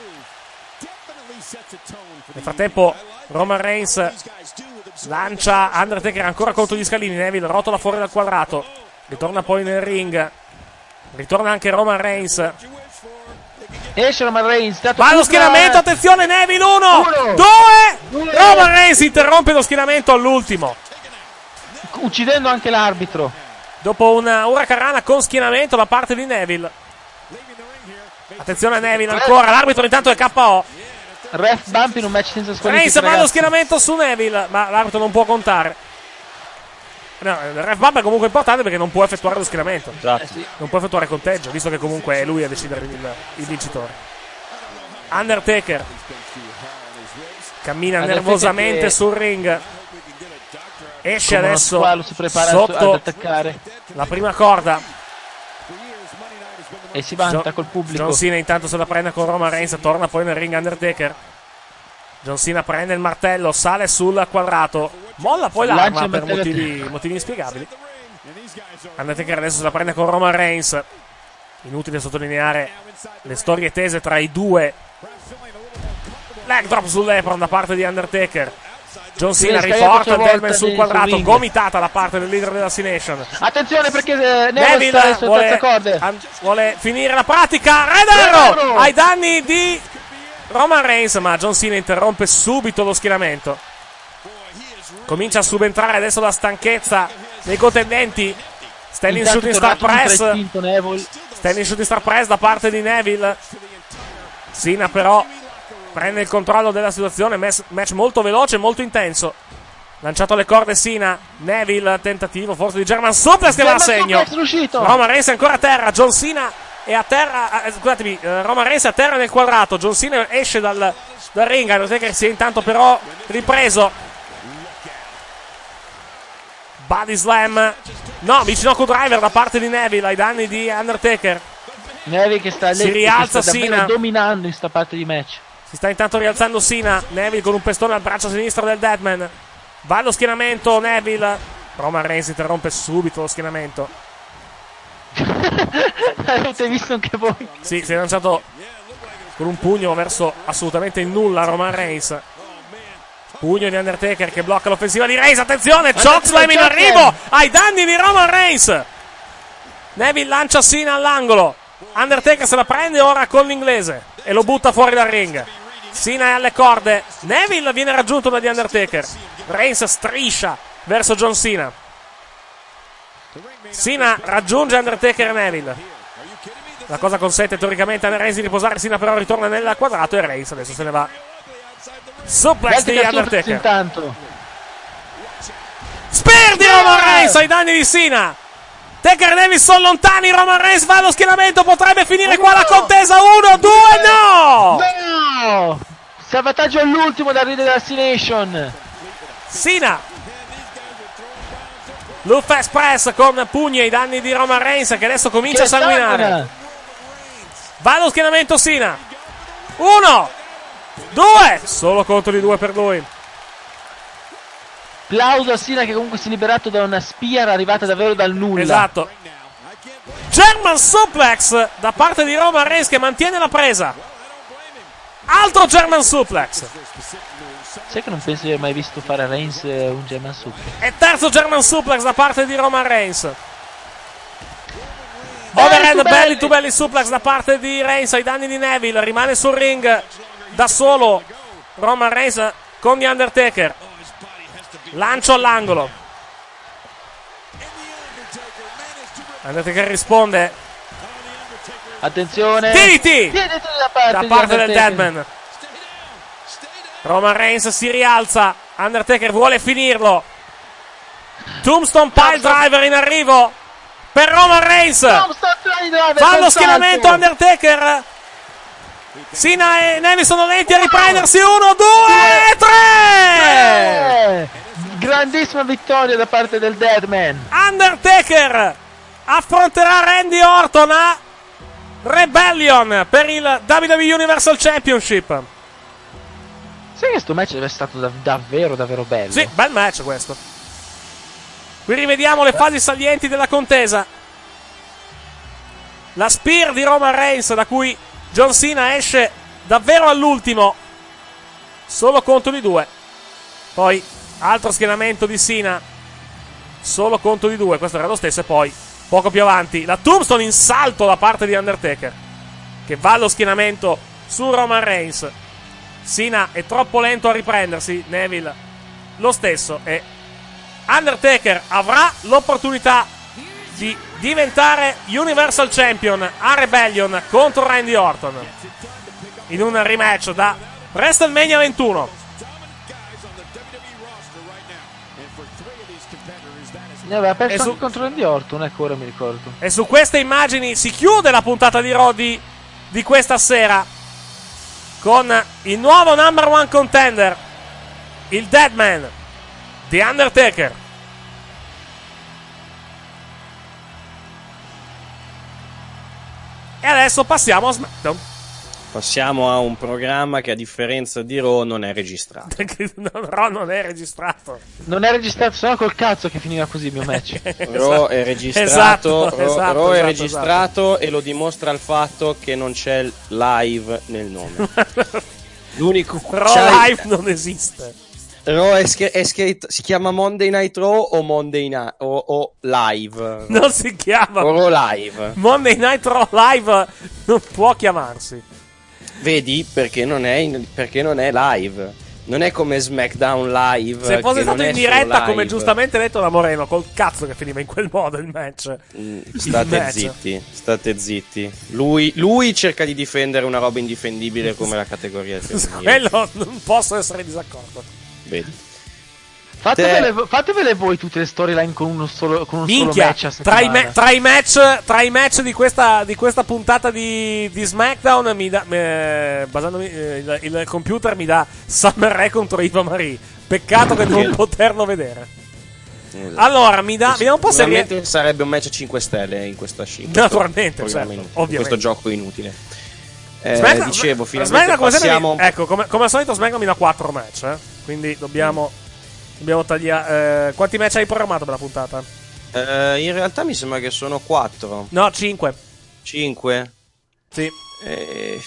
S1: Nel frattempo Roman Reigns lancia Undertaker ancora contro gli scalini. Neville rotola fuori dal quadrato, ritorna poi nel ring, ritorna anche Roman Reigns.
S3: Esce Roman Reigns,
S1: va allo schienamento, attenzione Neville, uno, uno due, due, Roman Reigns interrompe lo schienamento all'ultimo,
S3: uccidendo anche l'arbitro.
S1: Dopo una huracanrana con schienamento da parte di Neville. Attenzione a Neville ancora, l'arbitro intanto è K O.
S3: Ref bump in un match senza squalifica.
S1: Reigns va allo schieramento su Neville, ma l'arbitro non può contare. No, il ref bump è comunque importante perché non può effettuare lo schieramento.
S4: Esatto.
S1: Eh sì. Non può effettuare conteggio, visto che comunque è lui a decidere il, il vincitore. Undertaker cammina Undertaker nervosamente che... sul ring. Esce come adesso
S3: squalo, si prepara
S1: sotto
S3: ad attaccare
S1: la prima corda
S3: e si vanta
S1: John,
S3: col pubblico.
S1: John Cena intanto se la prende con Roman Reigns, torna poi nel ring Undertaker. John Cena prende il martello, sale sul quadrato, molla poi l'arma per motivi, motivi inspiegabili. Undertaker adesso se la prende con Roman Reigns. Inutile sottolineare le storie tese tra i due. Leg drop sull'apron da parte di Undertaker. John Cena riporta il Deadman sul quadrato, sul gomitata da parte del leader della Destination.
S3: Attenzione perché eh, Neville
S1: vuole, an- vuole finire la pratica. Red Arrow ai danni di Roman Reigns, ma John Cena interrompe subito lo schieramento. Comincia a subentrare adesso la stanchezza dei contendenti. Standing Shooting Star Press. Standing Shooting Star Press da parte di Neville. Cena però prende il controllo della situazione. Match, match molto veloce, molto intenso. Lanciato alle corde Cena. Neville, tentativo forse di German Suplex che va a segno. Roman Reigns è ancora a terra. John Cena è a terra. Eh, scusatemi, eh, Roman Reigns è a terra nel quadrato. John Cena esce dal, dal ring. Undertaker si è intanto però ripreso. Body Slam. No, Michinoku Driver da parte di Neville ai danni di Undertaker.
S3: Neville che sta,
S1: si rialza Cena,
S3: dominando in sta parte di match.
S1: Si sta intanto rialzando Cena. Neville con un pestone al braccio sinistro del Deadman. Va allo schienamento Neville. Roman Reigns interrompe subito lo schienamento.
S3: Avete visto anche voi?
S1: Sì, si è lanciato con un pugno verso assolutamente il nulla Roman Reigns. Pugno di Undertaker che blocca l'offensiva di Reigns. Attenzione, chokeslam in arrivo ai danni di Roman Reigns. Neville lancia Cena all'angolo. Undertaker se la prende ora con l'inglese e lo butta fuori dal ring. Cena è alle corde. Neville viene raggiunto da The Undertaker. Reigns striscia verso John Cena. Cena raggiunge Undertaker e Neville. La cosa consente teoricamente a Reigns di riposare. Cena però ritorna nel quadrato e Reigns adesso se ne va. Suplex di Undertaker.
S3: Intanto.
S1: Spear di Roman Reigns ai danni di Cena. Taker e Neville sono lontani. Roman Reigns va allo schienamento. Potrebbe finire qua la contesa. Uno, due, no!
S3: No! Salvataggio all'ultimo da Ridley Destination.
S1: Cena. Luft Express con pugni ai danni di Roman Reigns che adesso comincia che a sanguinare. Sanguina. Va allo schienamento Cena. Uno, due. Solo contro di due per lui.
S3: Applauso a Cena che comunque si è liberato da una spear arrivata davvero dal nulla.
S1: Esatto. German Suplex da parte di Roman Reigns che mantiene la presa. Altro German Suplex.
S3: Sai che non penso di aver mai visto fare a Reigns un German Suplex.
S1: E terzo German Suplex da parte di Roman Reigns. Overhead belly to belly suplex da parte di Reigns ai danni di Neville. Rimane sul ring da solo Roman Reigns con The Undertaker. Lancio all'angolo. Undertaker risponde.
S3: Attenzione.
S1: D D T da parte, da parte del Deadman. Roman Reigns si rialza. Undertaker vuole finirlo. Tombstone Pile Driver in arrivo per Roman Reigns. Fa lo schienamento Undertaker. Cena e Neville sono lenti a riprendersi. Uno, due, tre.
S3: Grandissima vittoria da parte del Deadman.
S1: Undertaker affronterà Randy Orton a Rebellion per il W W E Universal Championship.
S3: Sai che sto match deve essere stato dav- davvero davvero bello.
S1: Sì, bel match questo. Qui rivediamo le fasi salienti della contesa. La spear di Roman Reigns da cui John Cena esce davvero all'ultimo. Solo contro di due. Poi altro schienamento di Cena. Solo contro di due. Questo era lo stesso e poi poco più avanti la Tombstone in salto da parte di Undertaker che va allo schienamento su Roman Reigns. Cena è troppo lento a riprendersi. Neville lo stesso. E Undertaker avrà l'opportunità di diventare Universal Champion a Rebellion contro Randy Orton in un rematch da WrestleMania ventuno.
S3: Ne aveva perso su... anche contro Randy Orton, ecco, ora mi ricordo.
S1: E su queste immagini si chiude la puntata di Raw di, di questa sera, con il nuovo number one contender, il Deadman, The Undertaker. E adesso passiamo a SmackDown.
S4: Passiamo a un programma che, a differenza di Raw, non è registrato.
S1: Raw non è registrato.
S3: Non è registrato, sennò col cazzo che finiva così il mio match.
S4: Raw è registrato,
S1: esatto,
S4: Raw,
S1: esatto,
S4: Raw è
S1: esatto,
S4: registrato
S1: esatto.
S4: E lo dimostra il fatto che non c'è live nel nome. L'unico
S1: Raw live non esiste.
S4: Raw è, sch- è scritto, si chiama Monday Night Raw o Monday Night o, o Live?
S1: Non si chiama
S4: o Raw Live.
S1: Monday Night Raw Live non può chiamarsi.
S4: Vedi perché non è in, perché non è live. Non è come SmackDown Live.
S1: Se fosse
S4: che
S1: stato
S4: non
S1: in diretta, come giustamente detto da Moreno, col cazzo che finiva in quel modo il match.
S4: Mm, state il match. zitti, state zitti. Lui, lui cerca di difendere una roba indifendibile come la categoria femminile.
S1: Quello non posso essere in disaccordo.
S4: Vedi.
S3: Fatevele, fatevele voi tutte le storyline con uno solo, con un
S1: Minchia,
S3: solo match a
S1: tra i, me, tra i match tra i match di questa, di questa puntata di, di SmackDown mi dà, eh, basandomi, eh, il, il computer mi dà Summer Rae contro Eva Marie. Peccato che non poterlo vedere. Esatto. Allora mi dà, vediamo un po' se
S4: rie- sarebbe un match cinque stelle in questa scia.
S1: Naturalmente, certo,
S4: in questo gioco inutile. Eh,
S1: Smackdown,
S4: dicevo, finalmente
S1: Smackdown,
S4: passiamo...
S1: mi, ecco, come, come al solito SmackDown mi dà quattro match, eh? Quindi dobbiamo mm. Dobbiamo tagliare. Eh, quanti match hai programmato per la puntata?
S4: Eh, in realtà mi sembra che sono quattro.
S1: No, cinque.
S4: cinque?
S1: Sì.
S4: Eh...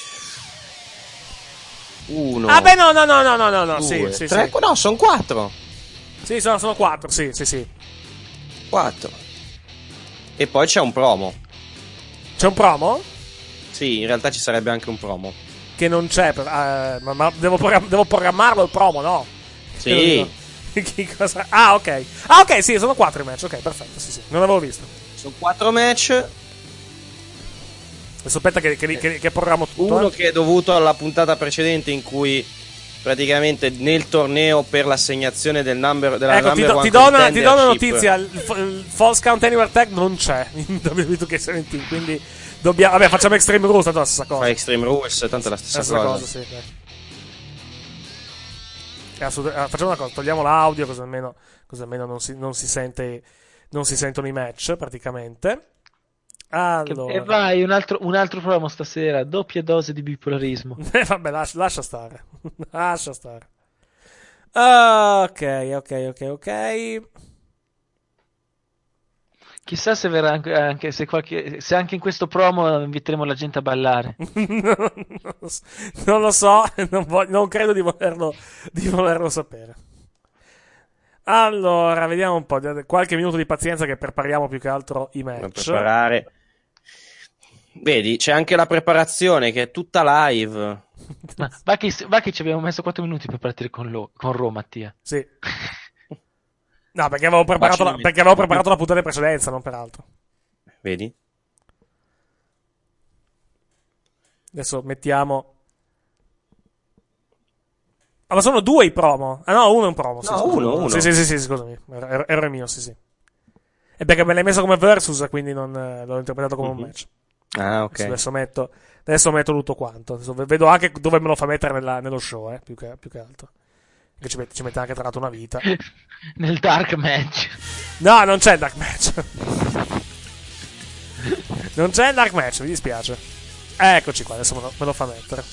S4: Uno.
S1: Ah, beh, no, no, no, no, no, no, no. Sì, sì,
S4: tre,
S1: sì.
S4: No, sono quattro.
S1: Sì, sono, sono quattro. Sì, sì, sì.
S4: Quattro. E poi c'è un promo.
S1: C'è un promo?
S4: Sì, in realtà ci sarebbe anche un promo.
S1: Che non c'è. Per, uh, ma ma devo, program- devo programmarlo il promo, no?
S4: Sì.
S1: Che cosa? Ah, ok. Ah, ok, sì, sono quattro i match. Ok, perfetto. Sì, sì. Non avevo visto.
S4: Sono quattro match.
S1: Adesso aspetta che, che, che, che programmo tutto.
S4: Uno
S1: eh.
S4: che è dovuto alla puntata precedente, in cui praticamente nel torneo per l'assegnazione del number della
S1: ecco,
S4: number
S1: ti, do,
S4: one
S1: ti, do una, ti do una
S4: contendership.
S1: notizia. Il, il False Count Anywhere Tag non c'è in W W E two K diciannove. Quindi dobbiamo. Vabbè, facciamo Extreme Rules. Tanto è la stessa cosa.
S4: Fa Extreme Rules, tanto è la stessa,
S1: la stessa
S4: cosa.
S1: cosa sì, okay. Facciamo una cosa, togliamo l'audio così almeno, così almeno non, si, non si sente, non si sentono i match praticamente. Allora.
S3: E vai, un altro, un altro programma stasera, doppia dose di bipolarismo.
S1: Eh, vabbè, lascia, lascia stare. Lascia stare. Ok, ok, ok, ok.
S3: Chissà se verrà anche, anche se, qualche, se anche in questo promo inviteremo la gente a ballare.
S1: Non lo so, non, voglio, non credo di volerlo, di volerlo sapere. Allora, vediamo un po', qualche minuto di pazienza che prepariamo più che altro i match.
S4: Per preparare. Vedi, c'è anche la preparazione che è tutta live.
S3: Ma va che, va che ci abbiamo messo quattro minuti per partire con, lo, con Raw, Mattia.
S1: Sì. No, perché avevo preparato, la, perché avevo preparato la puntata di precedenza, non per altro.
S4: Vedi?
S1: Adesso mettiamo. Ah, ma sono due i promo. Ah, no, uno è un promo. Sì,
S4: no,
S1: scusa.
S4: uno, uno.
S1: Sì, sì, sì, sì, scusami. Ero, ero mio, sì, sì. E perché me l'hai messo come versus, quindi non eh, l'ho interpretato come mm-hmm. un match.
S4: Ah, ok.
S1: Adesso, adesso metto, adesso metto tutto quanto. Adesso vedo anche dove me lo fa mettere nella, nello show, eh, più che, più che altro. Che ci mette, ci mette anche tra l'altro una vita.
S3: Nel dark match.
S1: No, non c'è il dark match. Non c'è il dark match, mi dispiace. Eccoci qua, adesso me lo, me lo fa mettere.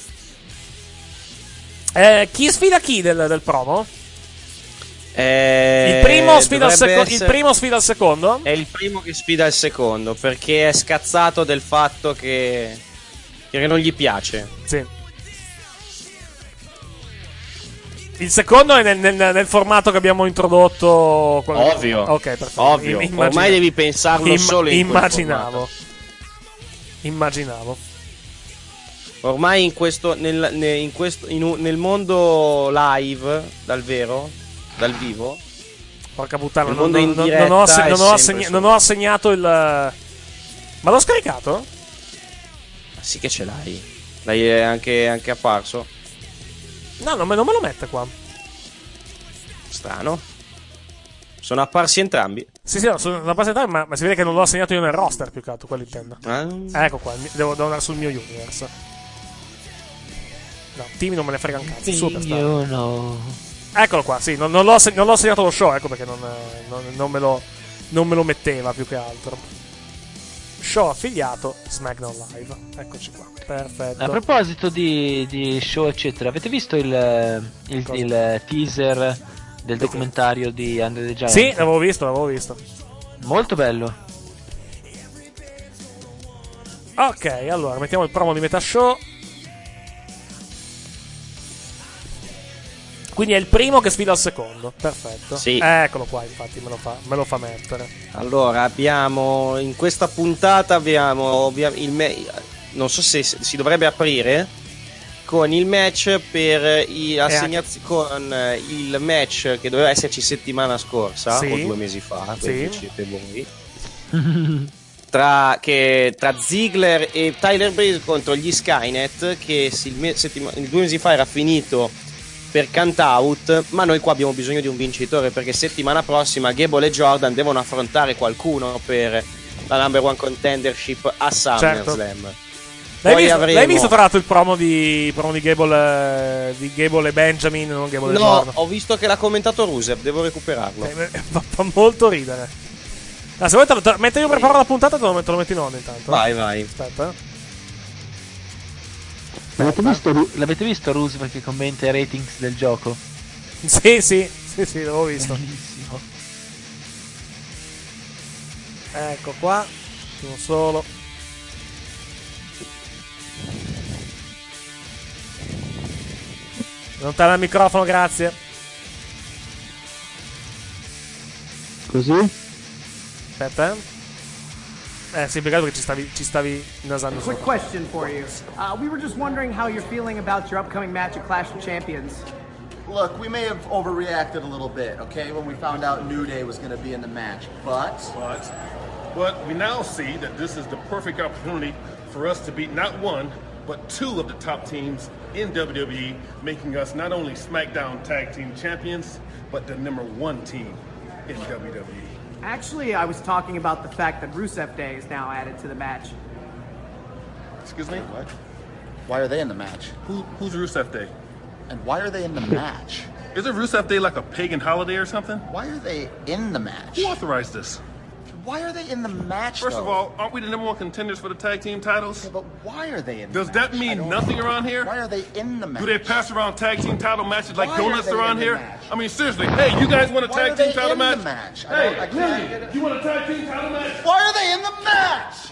S1: Eh, chi sfida chi del, del promo?
S4: Eh,
S1: il, primo sfida il, seco-
S4: essere...
S1: il primo sfida il secondo?
S4: È il primo che sfida il secondo, perché è scazzato del fatto che, che non gli piace.
S1: Sì. Il secondo è nel, nel, nel formato che abbiamo introdotto.
S4: Ovvio.
S1: Ok, perfetto.
S4: Ovvio.
S1: Immagina...
S4: Ormai devi pensarlo Imm- solo in
S1: Immaginavo. Immaginavo.
S4: Ormai in questo, nel, in questo in, nel mondo live, dal vero, dal vivo.
S1: Porca puttana,
S4: non,
S1: non, non, non, ho, assegn- non, ho assegn- non ho assegnato il. Ma l'ho scaricato?
S4: Sì che ce l'hai. L'hai anche, anche apparso.
S1: No, non me, non me lo mette qua.
S4: Strano. Sono apparsi entrambi.
S1: Sì, sì, no, sono apparsi entrambi, ma, ma si vede che non l'ho assegnato io nel roster, più che altro, quello intendo.
S4: Ah.
S1: Ecco qua, devo, devo andare sul mio universe. No, Team non me ne frega un cazzo. Superstar.
S3: No.
S1: Eccolo qua, sì, non, non, l'ho, non l'ho assegnato lo show, ecco perché non, non, non, me lo, non me lo metteva più che altro. Show affiliato SmackDown Live. Eccoci qua, perfetto.
S3: A proposito di, di show eccetera, avete visto il, il, il teaser del documentario di Andre the Giant?
S1: Sì, l'avevo visto, l'avevo visto.
S3: Molto bello.
S1: Ok, allora mettiamo il promo di metà show. Quindi è il primo che sfida al secondo. Perfetto.
S4: Sì.
S1: Eccolo qua, infatti me lo fa, me lo fa mettere.
S4: Allora, abbiamo in questa puntata abbiamo ovvia- il me- non so se si dovrebbe aprire con il match per i assegnati con il match che doveva esserci settimana scorsa, sì, o due mesi fa, sì, siete voi. Tra, che, tra Ziggler e Tyler Breeze contro gli Skynet, che il, me- settima- il due mesi fa era finito per count out, ma noi qua abbiamo bisogno di un vincitore, perché settimana prossima Gable e Jordan devono affrontare qualcuno per la number one contendership a SummerSlam. Certo.
S1: L'hai visto, avremo... l'hai visto tra l'altro il promo di, promo di, Gable, di Gable e Benjamin, non Gable
S4: no,
S1: e Jordan?
S4: Ho visto che l'ha commentato Rusev, devo recuperarlo.
S1: Eh, fa, fa molto ridere. Ah, se vuoi te lo, te, mentre io preparo la puntata te lo, te lo metti in onda intanto.
S4: Vai, vai.
S1: Aspetta.
S3: L'avete visto, l'avete visto Roosevelt che commenta i ratings del gioco?
S1: Sì, sì, sì, sì, l'avevo visto.
S3: Bellissimo.
S1: Ecco qua, uno solo. Lontana il microfono, grazie.
S3: Così?
S1: Aspetta, eh. Eh, sì, peccato che ci stavi, ci stavi nasando sopra.
S5: Quick question for you. Uh, we were just wondering how you're feeling about your upcoming match at Clash of Champions.
S6: Look, we may have overreacted a little bit, okay, when we found out New Day was going to be in the match, but...
S7: But, but we now see that this is the perfect opportunity for us to beat not one, but two of the top teams in W W E, making us not only SmackDown Tag Team Champions, but the number one team in W W E.
S5: Actually, I was talking about the fact that Rusev Day is now added to the match.
S6: Excuse me? What? Why are they in the match?
S7: Who, who's Rusev Day?
S6: And why are they in the match?
S7: Isn't Rusev Day like a pagan holiday or something?
S6: Why are they in the match?
S7: Who authorized this?
S6: Why are they in the match,
S7: First
S6: though?
S7: of all, aren't we the number one contenders for the tag team titles?
S6: Okay, but why are they in the
S7: Does
S6: match?
S7: that mean nothing around here?
S6: Why are they in the match?
S7: Do they pass around tag team title matches like
S6: Why
S7: donuts
S6: are they
S7: around
S6: in the
S7: here?
S6: match?
S7: I mean, seriously, hey, you guys want a
S6: Why
S7: tag
S6: are they
S7: team title
S6: in
S7: match?
S6: the match? I
S7: Hey,
S6: don't- I can't
S7: Lily,
S6: get it.
S7: you want a tag team title match?
S6: Why are they in the match?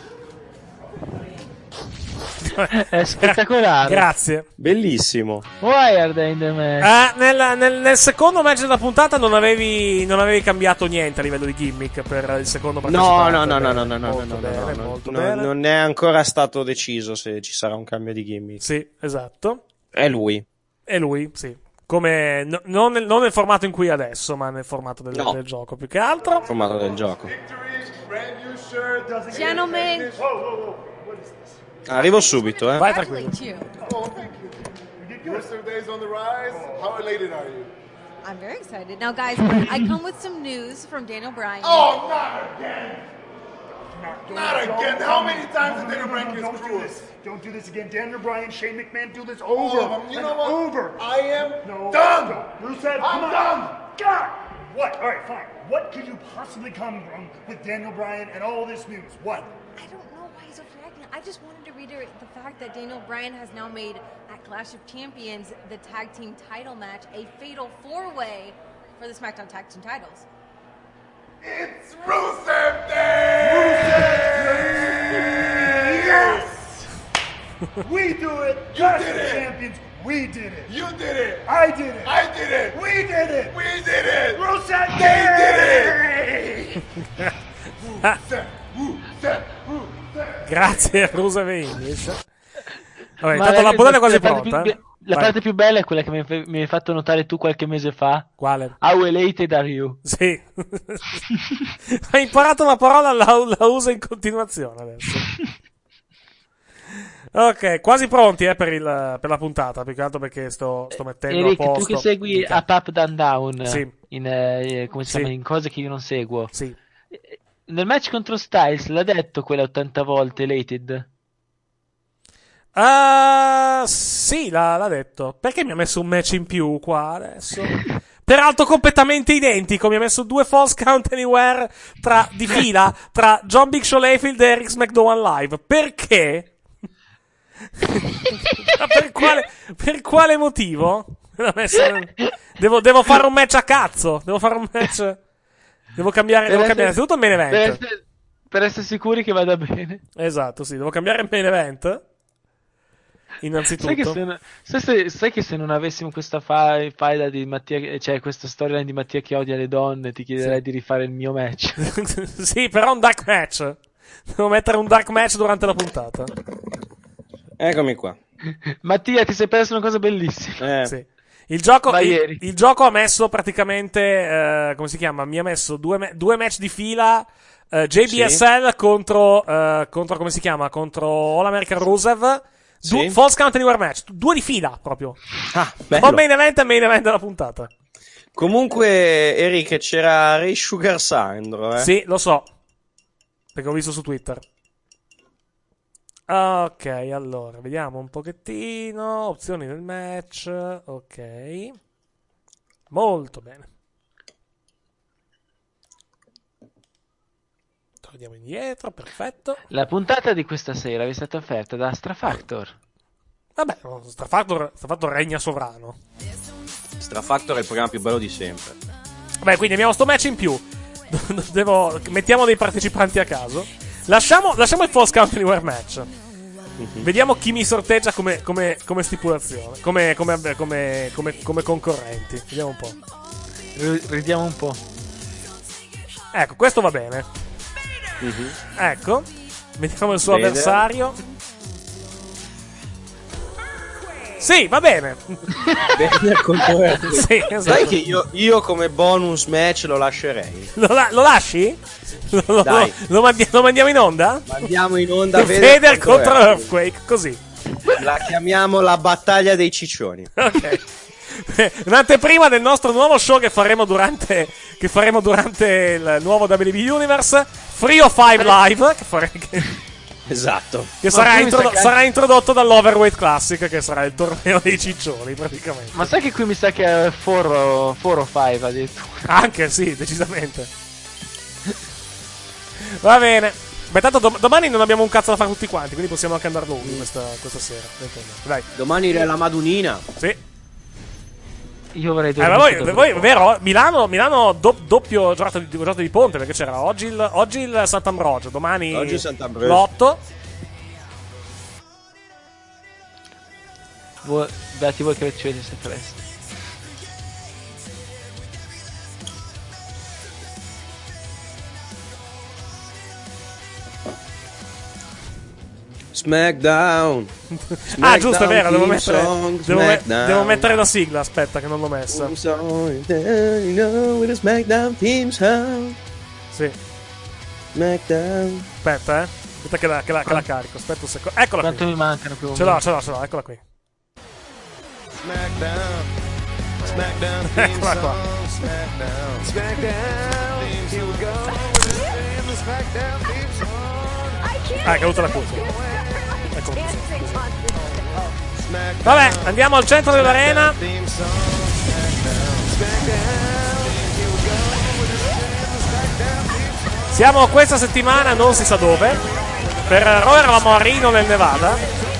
S3: È spettacolare.
S1: Grazie.
S4: Bellissimo.
S3: Why are they in the match?
S1: Eh, nel, nel, nel secondo match della puntata non avevi, non avevi cambiato niente a livello di gimmick per il secondo
S4: No,
S1: partecipante.
S4: no, no, no, no,
S1: Bene,
S4: no, no,
S1: molto
S4: no,
S1: bene,
S4: no, no,
S1: molto
S4: no,
S1: bene.
S4: non è ancora stato deciso se ci sarà un cambio di gimmick.
S1: Sì, esatto.
S4: È lui.
S1: È lui, sì. Come no, non, nel, non nel formato in cui è adesso, ma nel formato del,
S4: No.
S1: del gioco più che altro.
S4: Il formato del gioco.
S8: Gentlemen,
S4: Arrivo subito, eh.
S1: Vai tranquillo.
S9: Oh, thank you. Yesterday's on the rise. How elated are you?
S8: I'm very excited. Now, guys, I come with some news from Daniel Bryan.
S9: Oh, not again! Not again! How many times did Daniel Bryan
S2: Don't
S9: screw
S2: do
S9: us?
S2: this. Don't do this again. Daniel Bryan, Shane McMahon, do this
S9: All
S2: over.
S9: of them. You
S2: and
S9: know what?
S2: Over.
S9: I am
S2: No.
S9: done!
S2: No. Rusev,
S9: I'm
S2: come on.
S9: done!
S2: God! What? All right, fine. What could you possibly come from with Daniel Bryan and all this news? What?
S8: I don't know why he's overreacting. I just wanted to reiterate the fact that Daniel Bryan has now made at Clash of Champions the tag team title match a fatal four-way for the SmackDown tag team titles.
S9: It's Rusev Day!
S2: Yes! We do it.
S9: You
S2: Clash
S9: did
S2: of
S9: it.
S2: Champions. We did it.
S9: You did it!
S2: I did it.
S9: I did it!
S2: We did it.
S9: We did it!
S2: Rusev
S9: They
S2: Day!
S9: Rusev! Rusev! Rusev!
S1: Grazie, Rusev e English. Vabbè,
S3: Ma
S1: intanto la puntata è quasi
S3: la parte
S1: pronta.
S3: più
S1: eh.
S3: be- La
S1: Vai.
S3: parte più bella è quella che mi hai- mi hai fatto notare tu qualche mese fa.
S1: Quale?
S3: How elated are you?
S1: Sì. Hai imparato la parola, la, la usa in continuazione adesso. Ok, quasi pronti eh, per, il, per la puntata, più che altro perché sto, sto mettendo
S3: Eric,
S1: a posto.
S3: tu che segui
S1: Dica.
S3: Up Up Down Down,
S1: sì.
S3: in, eh, come si
S1: sì.
S3: chiama, in cose che io non seguo.
S1: Sì.
S3: Nel match contro Styles l'ha detto quella ottanta volte Elated?
S1: Uh, sì, l'ha, l'ha detto. Perché mi ha messo un match in più qua adesso? Peraltro completamente identico. Mi ha messo due false count anywhere tra, di fila tra John Big Show Layfield e Eric SmackDown Live. Perché? per, quale, per quale motivo? Messo... Devo, devo fare un match a cazzo. Devo fare un match. Devo cambiare. Devo cambiare innanzitutto il main event.
S3: Per essere, per essere sicuri che vada bene.
S1: Esatto, sì. Devo cambiare il main event. Innanzitutto.
S3: Sai che se, sai, se, sai che se non avessimo questa fa- faida di Mattia, cioè questa storyline di Mattia che odia le donne, ti chiederei sì. di rifare il mio match.
S1: Sì, però un dark match. Devo mettere un dark match durante la puntata.
S4: Eccomi qua.
S3: Mattia, ti sei perso una cosa bellissima.
S1: Eh. Sì. Il gioco, il, il gioco ha messo praticamente, eh, come si chiama? Mi ha messo due, me- due match di fila. Uh, J B S L sì. contro, uh, contro, come si chiama? Contro All American Rusev. Du- sì. False Count Anywhere match, due di fila proprio.
S4: Ah, bello.
S1: Non main event e main event della puntata.
S4: Comunque, Eric, c'era Ray Sugar Sandro, eh?
S1: Sì, lo so. Perché ho visto su Twitter. Ok, allora, vediamo un pochettino. Opzioni del match. Ok. Molto bene. Torniamo indietro, perfetto.
S3: La puntata di questa sera vi è stata offerta da Strafactor.
S1: Vabbè, Strafactor, Strafactor regna sovrano.
S4: Strafactor è il programma più bello di sempre.
S1: Beh, quindi abbiamo sto match in più. Devo, mettiamo dei partecipanti a caso. Lasciamo, lasciamo il False Count Anywhere match. Mm-hmm. Vediamo chi mi sorteggia come, come, come stipulazione, come, come, come, come, come concorrenti. Vediamo un po'.
S3: Ridiamo un po'.
S1: Ecco, questo va bene. Mm-hmm. Ecco, vediamo il suo Vede. avversario. Sì, va bene.
S4: Sì, esatto. Sai che io, io come bonus match lo lascerei.
S1: Lo, la- lo lasci? Lo, lo,
S4: Dai.
S1: Lo, mandi- lo mandiamo in onda?
S4: Mandiamo in onda
S1: Vader contro Earthquake, così.
S4: La chiamiamo la battaglia dei ciccioni.
S1: Ok. Un'anteprima del nostro nuovo show che faremo durante che faremo durante il nuovo W W E Universe, Free of Five Live, che faremo che...
S4: Esatto.
S1: Che sarà, introdo- sarà introdotto dall'Overweight Classic, che sarà il torneo dei ciccioni, praticamente.
S3: Ma sai che qui mi sa che è quattro o cinque addirittura.
S1: Anche, sì, decisamente. Va bene. Beh, tanto dom- domani non abbiamo un cazzo da fare tutti quanti, quindi possiamo anche andare lunghi questa, questa sera. Dai.
S4: Domani è la Madunina.
S1: Sì.
S3: Io vorrei
S1: eh, ma voi, voi vero? Milano, Milano do- doppio giornata di, giornata di ponte, perché c'era oggi il, oggi il Sant'Ambrogio, domani
S4: oggi Sant'Ambrogio.
S1: l'otto.
S3: Voi, beati voi che ci vedete se presto.
S4: Smackdown.
S1: Smackdown. Ah, giusto, è vero, devo mettere, song, devo, me- devo mettere la sigla, aspetta che non l'ho messa.
S4: Smackdown team song.
S1: Sì.
S4: Smackdown.
S1: Aspetta, eh. Aspetta che la, che la, che la carico, aspetta un secondo. Eccola
S3: Quanto
S1: qui.
S3: mi mancano più?
S1: Ce l'ho, ce l'ho, ce l'ho, eccola qui.
S10: Smackdown. Smackdown team
S1: eccola qua.
S10: Smackdown. Smackdown. Here we go. The Smackdown team song.
S1: Ah, è caduta la cuffia. Ecco. Vabbè, andiamo al centro dell'arena. Siamo questa settimana, non si sa dove. Per Raw eravamo a Reno nel Nevada.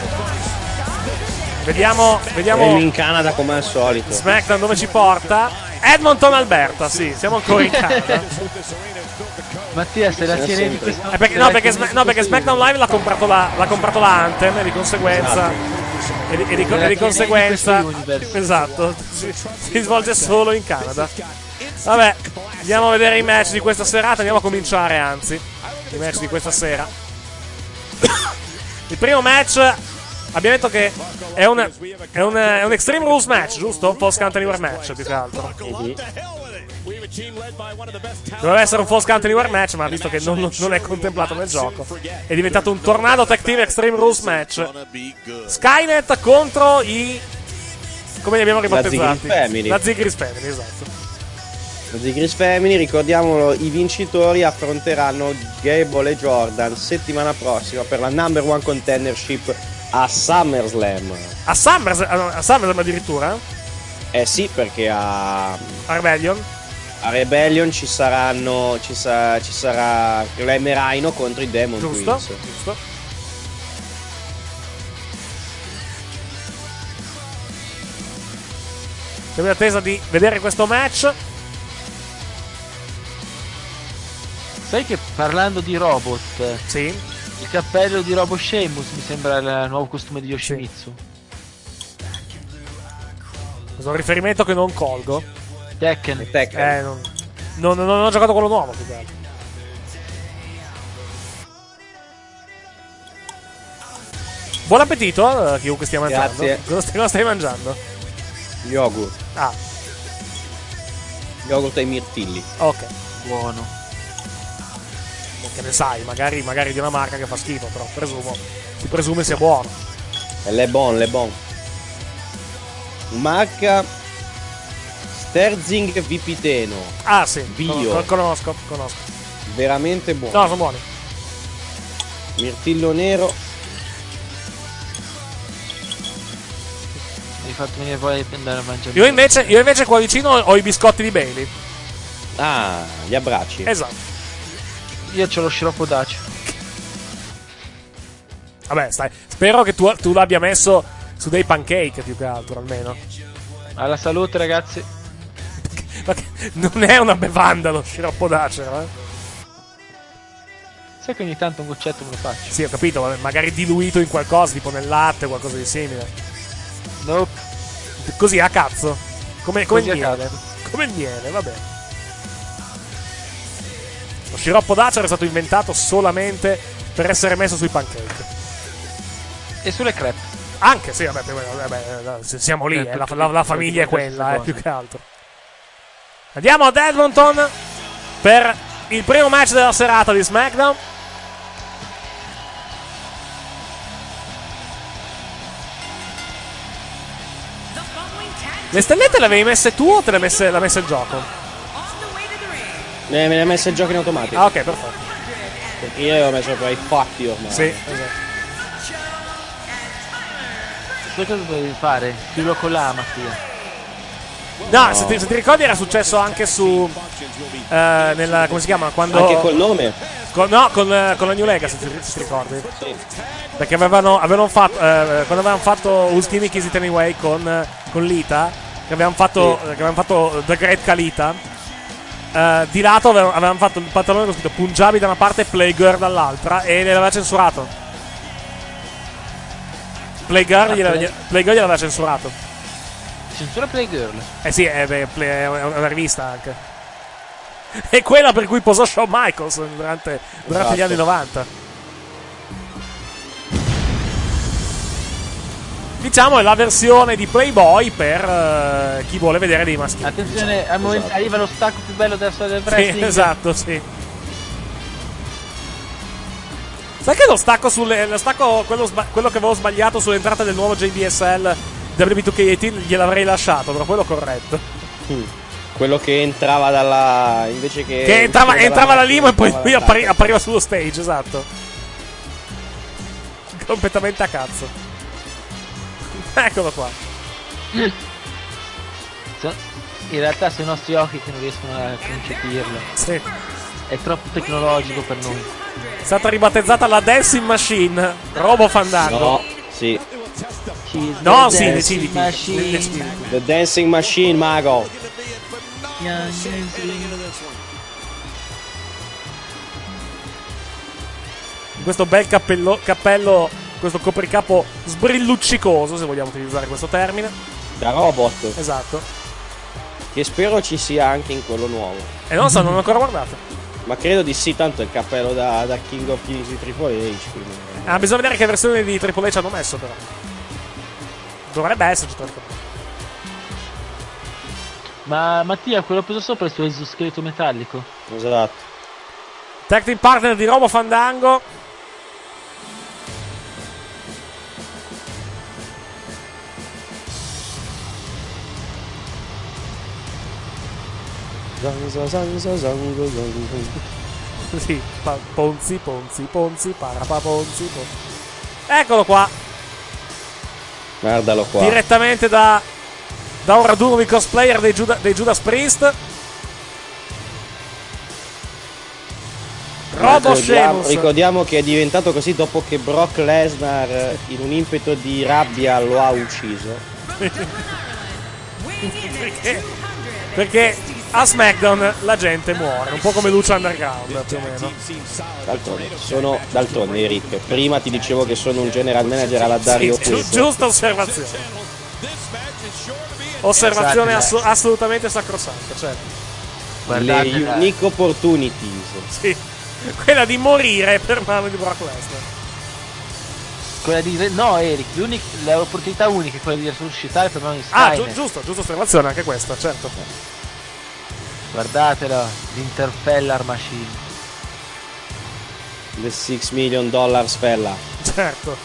S1: Vediamo, vediamo.
S4: E in Canada come al solito.
S1: SmackDown dove ci porta? Edmonton, Alberta, sì, siamo ancora in Canada.
S3: Mattia, se la tieni di questo...
S1: Eh, perché, no, perché, Sma- no, perché SmackDown Live l'ha comprato la, l'ha comprato la Anthem, e di conseguenza... E di, e di, e di conseguenza... Esatto, si, si svolge solo in Canada. Vabbè, andiamo a vedere i match di questa serata, andiamo a cominciare anzi. I match di questa sera. Il primo match... Abbiamo detto che è un, è un, è un Extreme Rules match, giusto? False Count Anywhere match, più che altro. Doveva essere un false count anywhere match, ma visto che non, non è contemplato nel gioco, è diventato un Tornado Tag Team Extreme Rules match. Skynet contro i... come li abbiamo ribattezzati? La Zigris Family, esatto.
S4: La Zigris Family, ricordiamolo, i vincitori affronteranno Gable e Jordan settimana prossima per la number one contendership a SummerSlam.
S1: A SummerSlam, a SummerSlam addirittura?
S4: Eh sì, perché a...
S1: a Rebellion?
S4: A Rebellion ci saranno ci, sa, ci sarà Clem e Rhino contro i Demon
S1: giusto,
S4: Twins.
S1: Giusto. Siamo in attesa di vedere questo match.
S3: Sai che parlando di robot,
S1: sì,
S3: il cappello di Robo Sheamus mi sembra il nuovo costume di Yoshimitsu.
S1: Questo è un riferimento che non colgo.
S3: Tekken.
S4: Tekken.
S1: Eh, non, non, non, non ho giocato quello nuovo. Più che altro. Buon appetito, eh, chiunque stia mangiando.
S4: Grazie.
S1: Cosa stai, cosa stai mangiando?
S4: Yogurt.
S1: Ah.
S4: Yogurt ai mirtilli.
S1: Ok.
S3: Buono.
S1: Che ne sai, magari, magari di una marca che fa schifo, però presumo, si presume sia buono.
S4: È Le Bon, Le Bon. Marca Sterzing Vipiteno.
S1: Ah sì,
S4: Bio.
S1: conosco, conosco.
S4: Veramente buono.
S1: No, sono buoni.
S4: Mirtillo nero.
S3: Mi hai fatto venire voglia di andare a mangiare.
S1: Io invece, io invece qua vicino ho i biscotti di Bailey.
S4: Ah, gli abbracci.
S1: Esatto.
S3: Io c'ho lo sciroppo d'accio.
S1: Vabbè, stai. Spero che tu, tu l'abbia messo su dei pancake più che altro, almeno.
S3: Alla salute, ragazzi.
S1: Perché non è una bevanda lo sciroppo d'acero, eh?
S3: Sai che ogni tanto un goccetto me lo faccio.
S1: Sì, ho capito, vabbè, magari diluito in qualcosa, tipo nel latte o qualcosa di simile.
S3: Nope.
S1: Così a cazzo. Come, come
S3: Così
S1: il miele.
S3: cazzo.
S1: Come il miele, va bene. Lo sciroppo d'acero è stato inventato solamente per essere messo sui pancake.
S3: E sulle crepe.
S1: Anche, sì, vabbè, vabbè siamo lì, eh, la, la, la famiglia è quella, eh, più che altro. Andiamo ad Edmonton per il primo match della serata di SmackDown. Le stellette le avevi messe tu o te le messe, l'ha messa il gioco?
S4: Me ne ha messo il gioco in automatico.
S1: Ah, ok, perfetto.
S4: Perché io avevo messo per i fatti ormai.
S1: Sì, esatto.
S3: Poi cosa dovevi fare? Chiudo con la Mattia.
S1: No, no. Se, ti, se ti ricordi era successo anche su eh, nella, come si chiama? Quando,
S4: anche col nome?
S1: Con, no, con, con la New Legacy, se, se ti ricordi.
S4: Sì.
S1: Perché avevano, avevano fatto eh, quando avevano fatto Ultimate Kiss It Anyway con, con Lita, che avevano fatto, sì. che avevano fatto The Great Kalita. Uh, di lato avevano fatto il pantalone con scritto Punjabi da una parte e Playgirl dall'altra e gliel'aveva censurato. Playgirl ah, gliel'aveva, Playgirl gliel'aveva censurato.
S3: Censura Playgirl?
S1: Eh sì, è, è, è una rivista anche. È quella per cui posò Shawn Michaels durante, durante esatto. gli anni novanta. Diciamo è la versione di Playboy per uh, chi vuole vedere dei maschili.
S3: Attenzione,
S1: diciamo.
S3: al momento esatto. arriva lo stacco più bello della storia del wrestling.
S1: Sì, esatto, sì. Sai che lo stacco sulle lo stacco quello, sba- quello che avevo sbagliato sull'entrata del nuovo J B S L W B due K diciotto gliel'avrei lasciato, però quello corretto.
S4: Mm. Quello che entrava dalla invece che
S1: Che entrava, entrava da limo e poi lui appari- appariva sullo stage, esatto. Completamente a cazzo. Eccolo qua.
S3: In realtà sono i nostri occhi che non riescono a concepirlo.
S1: Sì.
S3: È troppo tecnologico per noi.
S1: È stata ribattezzata la Dancing Machine Robo Fandango.
S4: No, sì.
S1: She's no, sì, decidi. decidi.
S4: The Dancing Machine, mago.
S1: Questo bel cappello, cappello, questo copricapo sbrilluccicoso, se vogliamo utilizzare questo termine.
S4: Da robot.
S1: Esatto.
S4: Che spero ci sia anche in quello nuovo.
S1: E non so, non ho ancora guardato.
S4: Ma credo di sì, tanto è il cappello da, da King of Kings di Triple H. Quindi...
S1: Ah, bisogna vedere che versione di Triple H hanno messo, però. Dovrebbe esserci, tra l'altro.
S3: Ma Mattia, quello preso sopra è il suo esoscheletro metallico.
S4: Esatto.
S1: Tag team partner di Robo Fandango. Sì, Ponzi, Ponzi, Ponzi, Parapa, Ponzi, Ponzi. Eccolo qua.
S4: Guardalo qua.
S1: Direttamente da, da un raduno di cosplayer dei, Juda, dei Judas Priest. Robo Sheamus.
S4: Ricordiamo che è diventato così dopo che Brock Lesnar in un impeto di rabbia lo ha ucciso.
S1: perché, perché a SmackDown la gente muore, un po' come Lucha Underground più o meno.
S4: D'altronde, sono d'altronde Eric, prima ti dicevo che sono un general manager alla Dario
S1: sì, gi- giusta osservazione. Osservazione ass- assolutamente sacrosanta, certo.
S4: Le unique opportunities.
S1: Sì, quella di morire per mano di Brock Lesnar.
S3: Quella di no, Eric, l'opportunità unica è quella di risuscitare per mano di Skynet.
S1: Ah, gi- giusto, giusta osservazione anche questa, certo.
S3: Guardatela, l'Interfellar Machine.
S4: The six million dollars fella.
S1: Certo.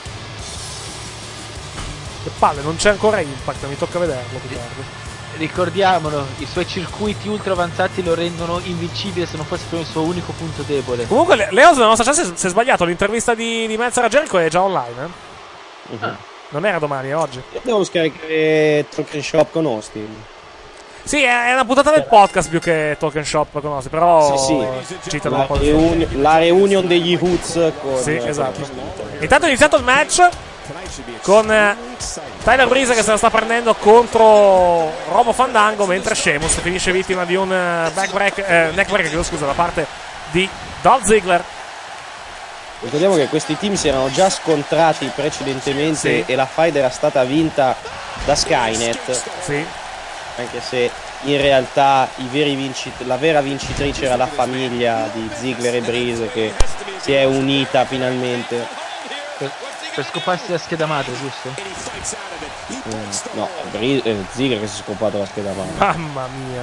S1: Che palle, non c'è ancora Impact, mi tocca vederlo più tardi.
S3: Ricordiamolo, i suoi circuiti ultra avanzati lo rendono invincibile se non fosse per il suo unico punto debole.
S1: Comunque, Leo, sulla nostra chance si è sbagliato, l'intervista di, di Meltzer a Jericho è già online, eh?
S4: Uh-huh.
S1: Ah, non era domani, è oggi.
S4: Io devo scaricare Token Shop con Austin.
S1: Sì, è una puntata del podcast più che Token Shop con Austin, però
S4: sì, sì.
S1: citano
S4: la,
S1: un po' di
S4: reuni- la reunion degli Hoots con
S1: sì, esatto. Intanto è iniziato il match con eh, Tyler Breeze che se la sta prendendo contro Robo Fandango, mentre Sheamus finisce vittima di un uh, backbreak, eh, neckbreak, scusa, da parte di Dolph Ziggler.
S4: Ricordiamo che questi team si erano già scontrati precedentemente, sì, e la fight era stata vinta da Skynet.
S1: Sì.
S4: Anche se in realtà i veri vincit- la vera vincitrice era la famiglia di Ziggler e Breeze, che si è unita finalmente.
S3: Per, per scoparsi la scheda madre, giusto?
S4: Eh, no, Breeze, eh, Ziggler che si è scopato la scheda madre.
S1: Mamma mia.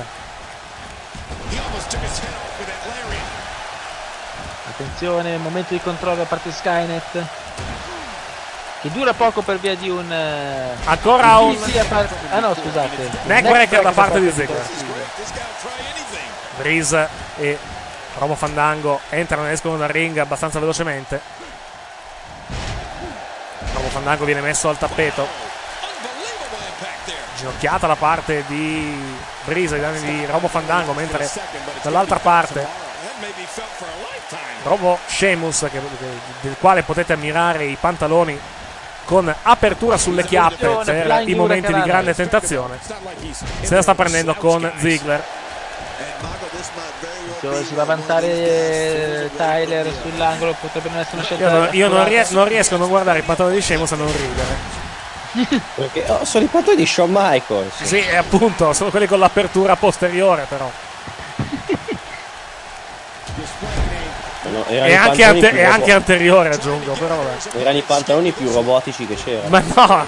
S3: Attenzione, momento di controllo da parte di Skynet, che dura poco per via di un uh,
S1: ancora un
S3: par- ah no scusate
S1: neckbreaker da parte di Ziggler. Breeze e Robo Fandango entrano e escono dal ring abbastanza velocemente. Robo Fandango viene messo al tappeto, ginocchiata da parte di Breeze ai danni di Robo Fandango, mentre dall'altra parte Robo Sheamus, che, del quale potete ammirare i pantaloni con apertura sulle chiappe per i momenti di grande tentazione, se la sta prendendo con Ziggler.
S3: Si va a vantare Tyler sull'angolo, potrebbe non essere una scelta.
S1: Io, non, io non, ries- non riesco a non guardare i pantaloni di Sheamus e non ridere.
S4: Perché oh, sono i pantaloni di Shawn Michaels.
S1: Sì, appunto, sono quelli con l'apertura posteriore, però.
S4: No,
S1: e anche, ante- e anche anteriore, aggiungo, però vabbè.
S4: Erano i pantaloni più robotici che c'erano.
S1: Ma no!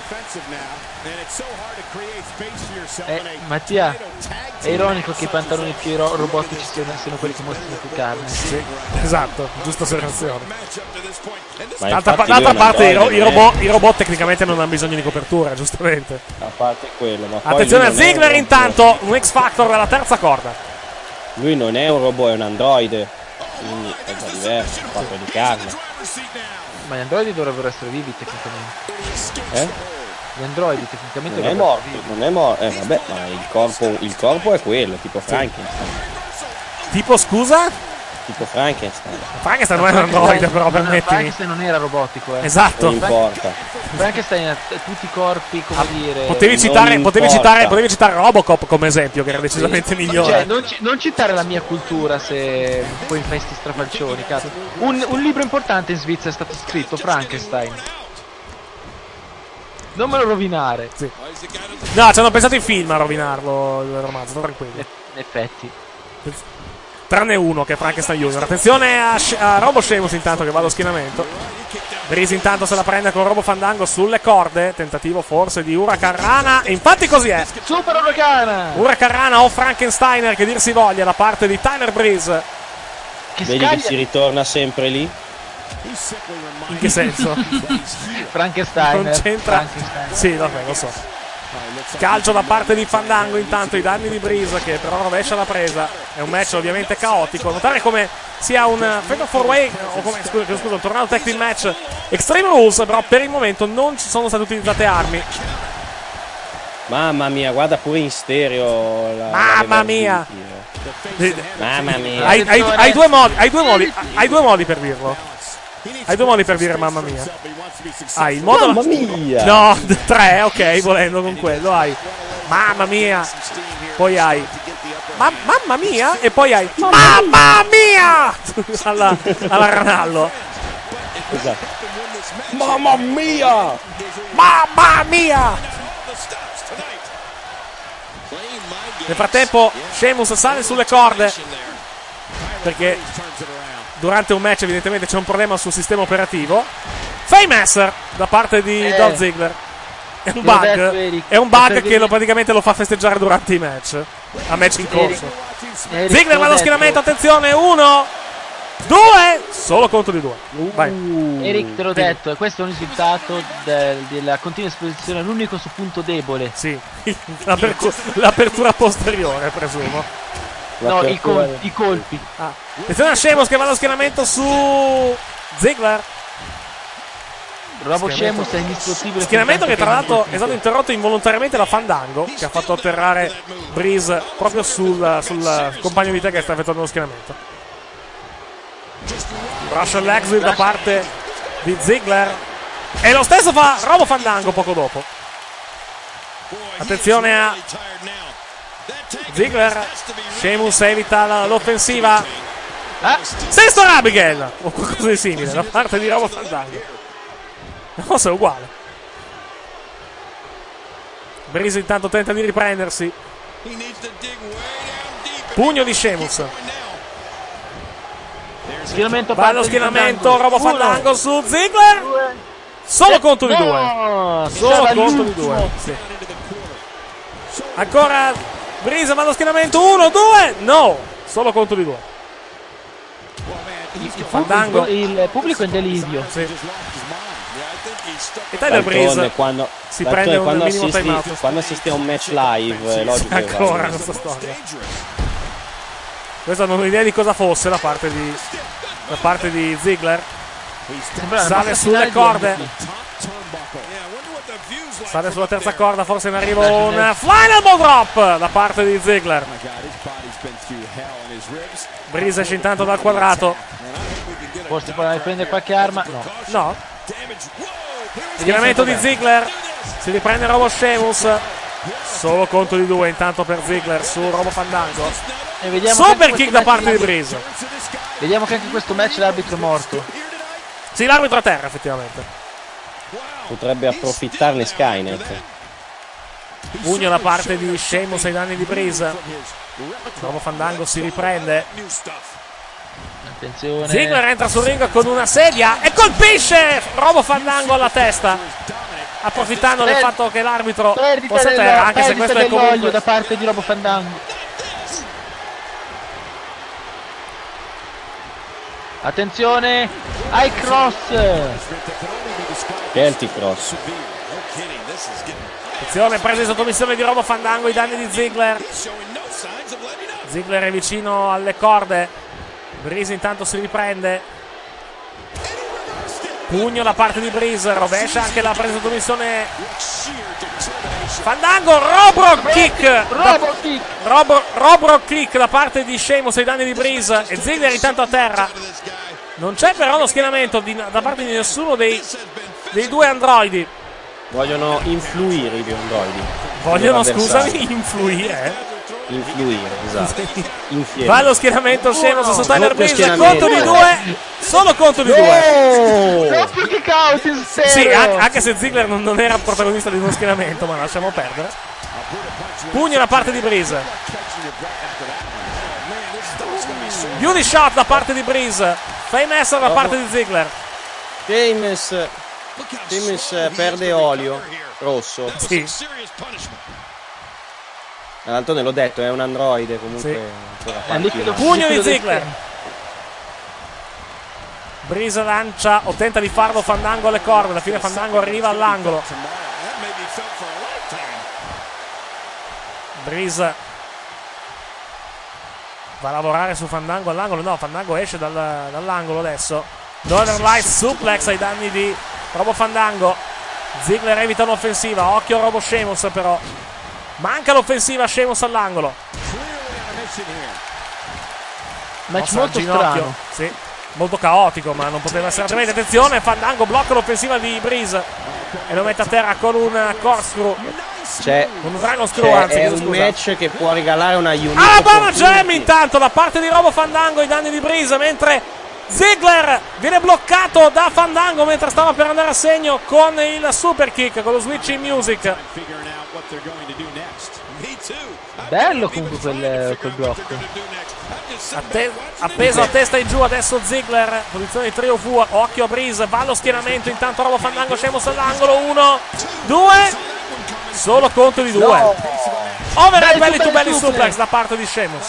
S3: Eh, Mattia, è ironico che i pantaloni più ro- robotici siano, siano quelli che mostrano più carne.
S1: Sì, esatto, giusta osservazione.
S4: D'altra,
S1: pa- d'altra parte i, ro- i, robot, i robot tecnicamente non hanno bisogno di copertura, giustamente.
S4: A parte quello, ma poi
S1: attenzione a Ziggler intanto, un X Factor dalla terza corda.
S4: Lui non è un robot, è un androide, quindi è già diverso, è fatto di carne.
S3: Ma gli androidi dovrebbero essere vivi tecnicamente.
S4: Eh?
S3: Gli androidi tecnicamente
S4: non è morto, non è morto, eh vabbè, ma il corpo, il corpo è quello, tipo Frankenstein.
S1: Tipo scusa?
S4: Tipo Frankenstein.
S1: Frankenstein non è un androide, però permettimi.
S3: Frankenstein non era robotico, eh.
S1: Esatto.
S4: Non importa.
S3: Frankenstein ha tutti i corpi, come ah, dire.
S1: Potevi citare, potevi citare, potevi citare Robocop come esempio, che era decisamente sì. migliore.
S3: Cioè, non, ci, non citare la mia cultura se poi fai sti strafalcioni, cazzo. Un, un libro importante in Svizzera è stato scritto, Frankenstein. Non me lo rovinare.
S1: Sì. No, ci hanno pensato i film a rovinarlo il romanzo, sto tranquillo.
S3: In effetti.
S1: tranne uno che è Frankenstein Junior. Attenzione a, a Robo Sheamus intanto che va allo schienamento. Breeze intanto se la prende con Robo Fandango sulle corde, tentativo forse di Huracan Rana, e infatti così è.
S3: Super Huracan
S1: Huracan Rana o Frankensteiner che dir si voglia da parte di Tyler Breeze.
S4: Che vedi scaglia... che si ritorna sempre lì.
S1: In che senso?
S3: Frankensteiner.
S1: Concentra...
S3: Frankensteiner.
S1: Sì, vabbè, lo so. Calcio da parte di Fandango, intanto i danni di Breeze che però rovescia la presa. È un match ovviamente caotico. Notare come sia un Fatal four way o come, scusa, scusa, un tornado tag team match Extreme Rules, però per il momento non ci sono state utilizzate armi.
S4: Mamma mia, guarda pure in stereo la,
S1: Mamma
S4: la
S1: mia.
S4: Mamma mia.
S1: Hai, hai, hai, due modi, hai due modi, hai due modi per dirlo. Hai due modi per dire mamma mia. Hai il modo.
S4: Mamma mia.
S1: No, tre, ok, volendo con quello hai. Mamma mia. Poi hai. Ma, mamma mia. E poi hai. Mamma mia. alla, alla Ranallo.
S4: Esatto. Mamma mia.
S1: Mamma mia. Nel frattempo Sheamus sale sulle corde perché durante un match evidentemente c'è un problema sul sistema operativo. Famouser da parte di eh. Dolph Ziggler. È un bug, detto, è un bug che lo, praticamente lo fa festeggiare durante i match, a match in corso. Eric, Ziggler va allo schienamento, attenzione, uno, due, solo contro di due. Vai.
S3: Eric, te l'ho detto, questo è un risultato del, della continua esposizione, l'unico suo punto debole.
S1: Sì, l'apertura, l'apertura posteriore, presumo.
S3: No, i, col- i colpi.
S1: Ah. Attenzione a Sheamus che va allo schienamento su Ziggler.
S3: Robo Sheamus è indistruttibile.
S1: Schienamento che tra l'altro è stato interrotto involontariamente da Fandango, che ha fatto atterrare Breeze proprio sul, sul compagno di te che sta effettuando lo schienamento. Russian Leg Sweep da parte di Ziggler. E lo stesso fa Robo Fandango poco dopo. Attenzione a Ziggler. Sheamus evita l'offensiva.
S3: Ah.
S1: Sesto Abigail o qualcosa di simile da parte di Robo Fandango. La cosa è uguale. Breeze intanto tenta di riprendersi. Pugno di Sheamus.
S3: Schienamento,
S1: va allo schienamento, Robo Fandango su Ziggler. Solo contro di due. Solo contro di due. Sì. Ancora Breeze va allo schienamento. Uno, due. No. Solo contro di due.
S3: Il, il, Fandango. il pubblico è in delirio.
S1: Sì. E Tyler Breeze
S4: quando,
S1: si prende un
S4: quando
S1: minimo
S4: assisti,
S1: time out.
S4: Quando assisti a un match live è logico.
S1: Ancora questa storia. Questa non ho idea di cosa fosse da parte di da parte di Ziggler. Sale sulle corde. Sale sulla terza corda, forse in arrivo un final ball drop da parte di Ziggler. Breeze esce intanto dal quadrato.
S3: Forse può riprendere qualche arma. No.
S1: No. Schienamento di Ziggler. Si riprende Robo Sheamus. Solo contro di due intanto per Ziggler su Robo Fandango.
S3: E vediamo
S1: super kick da parte di Breeze.
S3: Vediamo che anche in questo match l'arbitro è morto.
S1: Sì, l'arbitro a terra effettivamente.
S4: Potrebbe approfittarne Skynet.
S1: Pugno da parte di Sheamus ai danni di Breeze. Robo Fandango si riprende.
S3: Attenzione.
S1: Ziggler entra sul ring con una sedia e colpisce Robo Fandango alla testa, approfittando del fatto che l'arbitro fosse a terra, anche se questo è comunque
S3: da parte di Robo Fandango. Attenzione, high cross.
S4: Celtic cross.
S1: Attenzione, presa di sottomissione di Robo Fandango, i danni di Ziggler. Ziggler è vicino alle corde. Breeze intanto si riprende. Pugno da parte di Breeze, rovescia anche la presa di sottomissione. Fandango, Robro kick.
S3: Robro kick.
S1: Robro, Robro kick da parte di Sheamus ai danni di Breeze. E Ziggler intanto a terra. Non c'è però lo schienamento di, da parte di nessuno dei, dei due androidi.
S4: Vogliono influire i due androidi.
S1: Vogliono, scusami, influire.
S4: Influire, esatto. Infiere.
S1: Va allo schienamento Sheamus su Tyler Breeze, conto di due, solo conto di
S3: no!
S1: due.
S3: Kick out in
S1: sì, anche se Ziggler non, non era protagonista di uno schienamento, ma lasciamo perdere. Pugno da parte di Breeze. Beauty shot da parte di Breeze. Famous da parte di Ziggler.
S4: Famous, Famous perde olio rosso.
S1: Sì.
S4: Antonio l'ho detto, è un androide comunque.
S1: Sì. Pugno di Ziggler. Breeze lancia o tenta di farlo Fandango alle corde. Alla fine Fandango arriva all'angolo. Breeze va a lavorare su Fandango all'angolo. No, Fandango esce dal, dall'angolo adesso. Northern Light suplex ai danni di Robo Fandango. Ziggler evita un'offensiva. Occhio a Robo Sheamus però. Manca l'offensiva, Sheamus all'angolo.
S3: Match molto strano.
S1: Sì, molto caotico, ma non poteva essere altrimenti. Attenzione, Fandango blocca l'offensiva di Breeze e lo mette a terra con un corkscrew.
S4: C'è,
S1: un Dragon Screw, anzi,
S4: è
S1: scusa.
S4: un match che può regalare una unique
S1: Alabama Jam intanto da parte di Robo Fandango ai danni di Breeze, mentre Ziggler viene bloccato da Fandango mentre stava per andare a segno con il super kick, con lo switching music.
S3: Bello comunque quel, quel blocco.
S1: Atte- appeso a testa in giù adesso Ziggler, posizione di trio fu. Occhio a Breeze, va allo schienamento intanto Robo Fandango, Sheamus all'angolo. Uno, due, solo conto di due. No. Overhead belly to belly suplex da parte di Sheamus.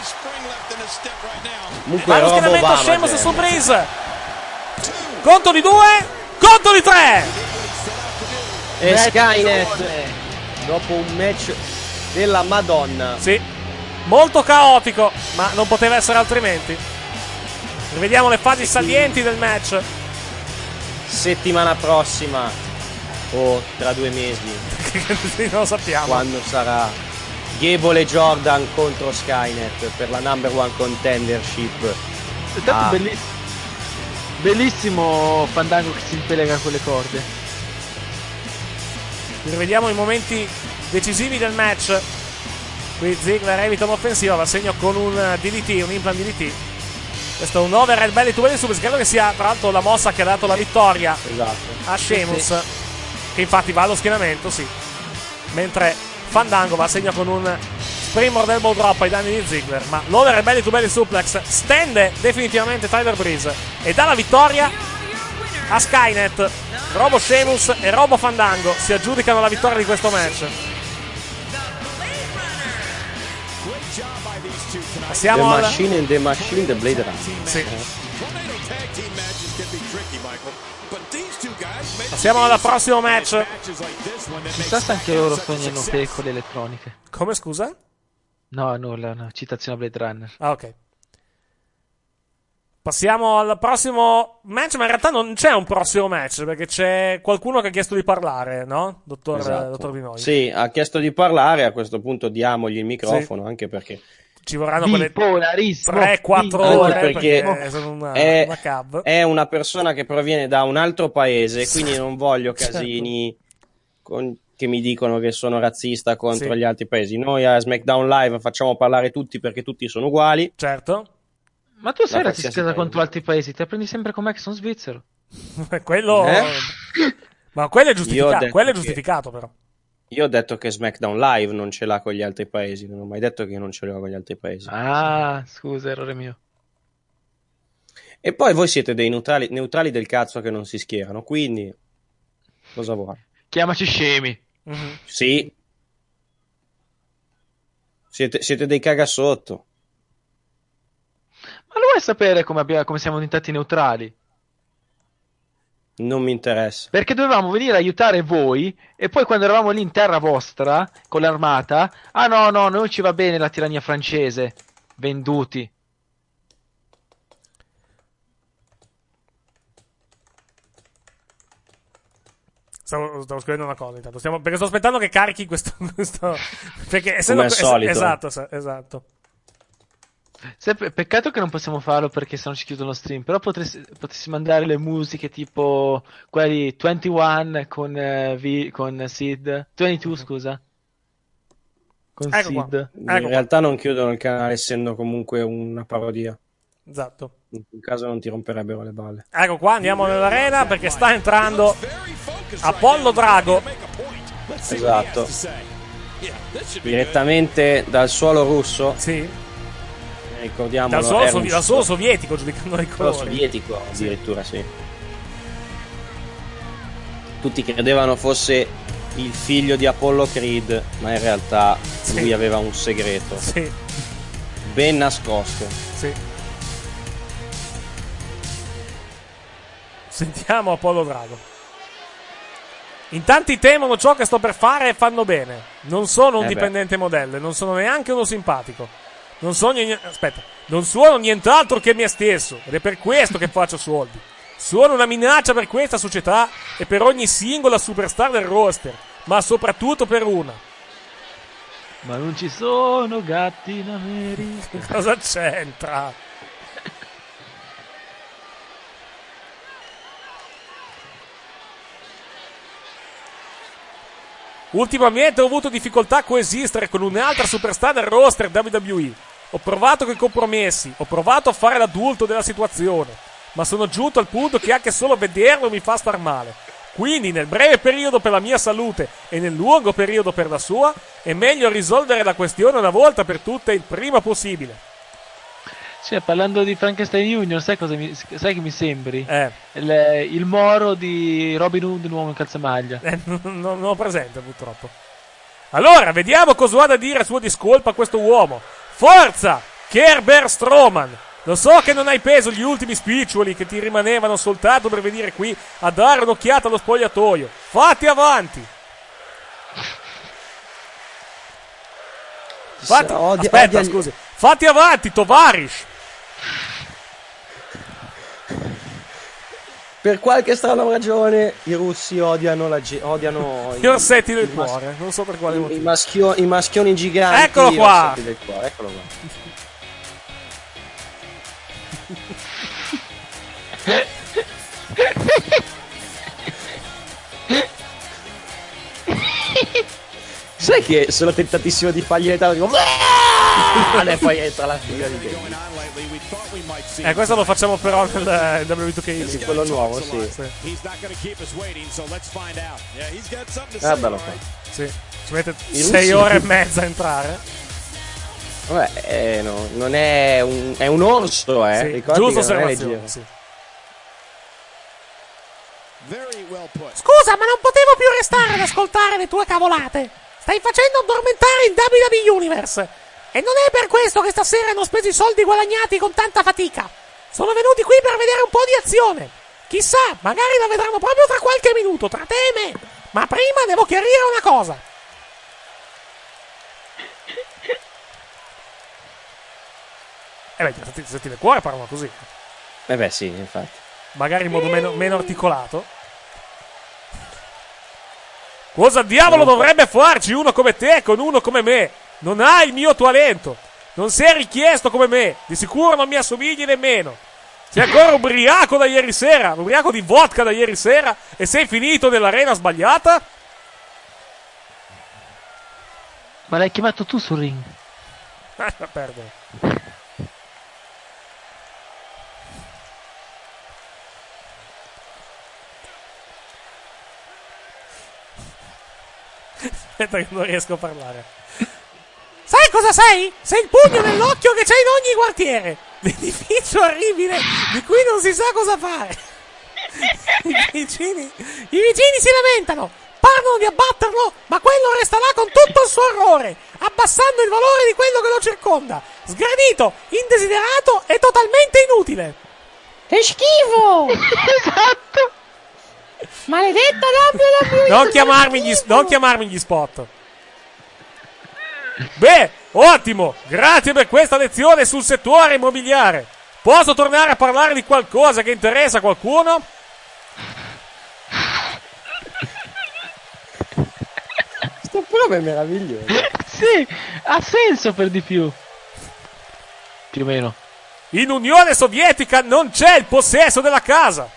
S1: Va allo schienamento Sheamus su Breeze. Conto di due, conto di tre.
S4: E Skynet dopo un match della Madonna.
S1: Sì, molto caotico, ma non poteva essere altrimenti. Rivediamo le fasi salienti del match.
S4: Settimana prossima o tra due mesi
S1: non lo sappiamo
S4: quando sarà Gable e Jordan contro Skynet per la number one contendership.
S3: È ah. bellissimo. Bellissimo Fandango che si impelega con le corde.
S1: Rivediamo i momenti decisivi del match. Qui Ziggler evita un'offensiva, va a segno con un D D T, un implant D D T. Questo è un overhead belly to belly suplex, credo che sia tra l'altro la mossa che ha dato la vittoria
S4: esatto.
S1: a Sheamus, sì, sì. Che infatti va allo schienamento, sì. Mentre Fandango va a segno con un springboard elbow drop ai danni di Ziggler. Ma l'overhead belly to belly suplex stende definitivamente Tyler Breeze e dà la vittoria a Skynet. Robo Sheamus e Robo Fandango si aggiudicano la vittoria di questo match. Passiamo
S4: The
S1: al...
S4: Machine and the Machine, the Blade Runner.
S1: Sì. Passiamo al prossimo match.
S3: Chissà se anche loro sognano pecore elettroniche.
S1: Come, scusa?
S3: No, nulla, no, citazione a Blade Runner.
S1: Ah, ok. Passiamo al prossimo match, ma in realtà non c'è un prossimo match, perché c'è qualcuno che ha chiesto di parlare, no? Dottor,
S4: esatto.
S1: Dottor Vinoli.
S4: Sì, ha chiesto di parlare, a questo punto diamogli il microfono, sì, anche perché
S1: ci vorranno quelle tre quattro ore, perché, perché sono una,
S4: è,
S1: una cab.
S4: È una persona che proviene da un altro paese, quindi non voglio casini con, che mi dicono che sono razzista contro sì. gli altri paesi. Noi a SmackDown Live facciamo parlare tutti perché tutti sono uguali.
S1: Certo.
S3: Ma tu sei razzista contro altri paesi, ti prendi sempre con me che sono svizzero.
S1: quello eh? Ma quello è giustificato, quello è giustificato che... però.
S4: Io ho detto che SmackDown Live non ce l'ha con gli altri paesi, non ho mai detto che non ce l'ho con gli altri paesi.
S3: Ah, scusa, errore mio.
S4: E poi voi siete dei neutrali, neutrali del cazzo che non si schierano, quindi cosa vuoi?
S3: Chiamaci scemi.
S1: Mm-hmm.
S4: Sì. Siete, siete dei cagasotto.
S3: Ma lo vuoi sapere come, abbiamo, come siamo diventati neutrali?
S4: Non mi interessa.
S3: Perché dovevamo venire a aiutare voi e poi quando eravamo lì in terra vostra con l'armata, ah no no, non ci va bene la tirannia francese. Venduti.
S1: Stavo, stavo scrivendo una cosa intanto. Stiamo, perché sto aspettando che carichi questo, questo perché essendo
S4: come al solito.
S1: Es, esatto, esatto.
S3: Se, peccato che non possiamo farlo perché sennò ci chiudono lo stream, però potresti, potresti mandare le musiche tipo quelli ventuno con, uh, v, con Sid, ventidue scusa, con
S1: ecco
S3: Sid.
S1: Ecco
S4: in
S1: qua.
S4: realtà non chiudono il canale essendo comunque una parodia.
S1: Esatto.
S4: In quel caso non ti romperebbero le balle.
S1: Ecco qua, andiamo nell'arena perché sta entrando Apollo Drago.
S4: Esatto. Direttamente dal suolo russo.
S1: Sì.
S4: ricordiamolo.
S1: Da solo, sovi- da solo sovietico, giudicando i colori.
S4: Solo sovietico, addirittura, sì. Tutti credevano fosse il figlio di Apollo Creed, ma in realtà sì. lui aveva un segreto.
S1: Sì.
S4: Ben nascosto.
S1: Sì. Sentiamo Apollo Drago. In tanti temono ciò che sto per fare e fanno bene. Non sono un eh dipendente beh. modello e non sono neanche uno simpatico. Non sono niente... Aspetta. Non sono nient'altro che me stesso ed è per questo che faccio soldi. Sono una minaccia per questa società e per ogni singola superstar del roster, ma soprattutto per una.
S3: Ma non ci sono gatti in America.
S1: Cosa c'entra? Ultimamente ho avuto difficoltà a coesistere con un'altra superstar del roster W W E. Ho provato coi compromessi, ho provato a fare l'adulto della situazione, ma sono giunto al punto che anche solo vederlo mi fa star male. Quindi nel breve periodo per la mia salute e nel lungo periodo per la sua è meglio risolvere la questione una volta per tutte il prima possibile.
S3: Cioè, parlando di Frankenstein Junior, sai cosa mi, sai che mi sembri?
S1: Eh.
S3: Il, il Moro di Robin Hood, l'uomo in calzamaglia.
S1: Eh, non, non ho presente purtroppo. Allora, vediamo cosa ha da dire a suo discolpa questo uomo. Forza, Kerber Strowman! Lo so che non hai preso gli ultimi spiccioli che ti rimanevano soltanto per venire qui a dare un'occhiata allo spogliatoio. Fatti avanti! Fatti... Odia, Aspetta, odia... scusi. Fatti avanti, Tovarish!
S4: Per qualche strana ragione i russi odiano la ge- odiano
S1: gli orsetti del cuore, mas- non so per quale motivo.
S4: I, maschio- i maschioni giganti.
S1: Eccolo qua!
S4: Del cuore. Eccolo qua. Sai che sono tentatissimo di fargli le tavole, dico e poi entra la figa di te.
S1: Eh, questo lo facciamo però nel W due K.
S4: Sì, quello nuovo, sì.
S1: sì.
S4: Ah, bello qua.
S1: Sì. Ci mette sei ore e mezza a entrare.
S4: Vabbè, eh, no, non è un, è un orso, eh.
S1: Sì,
S4: Ricordi
S1: giusto osservazione, sì.
S11: Scusa, ma non potevo più restare ad ascoltare le tue cavolate. Stai facendo addormentare il W W E Universe. E non è per questo che stasera hanno speso i soldi guadagnati con tanta fatica. Sono venuti qui per vedere un po' di azione. Chissà, magari la vedranno proprio tra qualche minuto, tra te e me. Ma prima devo chiarire una cosa.
S1: Eh beh, se ti, se ti nel cuore parlano così.
S4: Eh beh, sì, infatti.
S1: Magari in modo meno, meno articolato. Cosa diavolo dovrebbe farci uno come te con uno come me? Non ha il mio talento. Non sei richiesto come me. Di sicuro non mi assomigli nemmeno. Sei ancora ubriaco da ieri sera. Ubriaco di vodka da ieri sera. E sei finito nell'arena sbagliata?
S3: Ma l'hai chiamato tu sul ring?
S1: Ah, perdere. Aspetta che non riesco a parlare.
S11: Sai cosa sei? Sei il pugno nell'occhio che c'è in ogni quartiere. L'edificio orribile di cui non si sa cosa fare. I vicini, I vicini si lamentano, parlano di abbatterlo, ma quello resta là con tutto il suo orrore, abbassando il valore di quello che lo circonda. Sgradito, indesiderato e totalmente inutile. Che schifo!
S3: Esatto.
S11: Maledetta W W E.
S1: Non chiamarmi gli, non chiamarmi gli spot. Beh, ottimo. Grazie per questa lezione sul settore immobiliare. Posso tornare a parlare di qualcosa che interessa a qualcuno?
S4: Sto prova è meraviglioso.
S3: Sì, ha senso per di più. Più o meno.
S1: In Unione Sovietica non c'è il possesso della casa.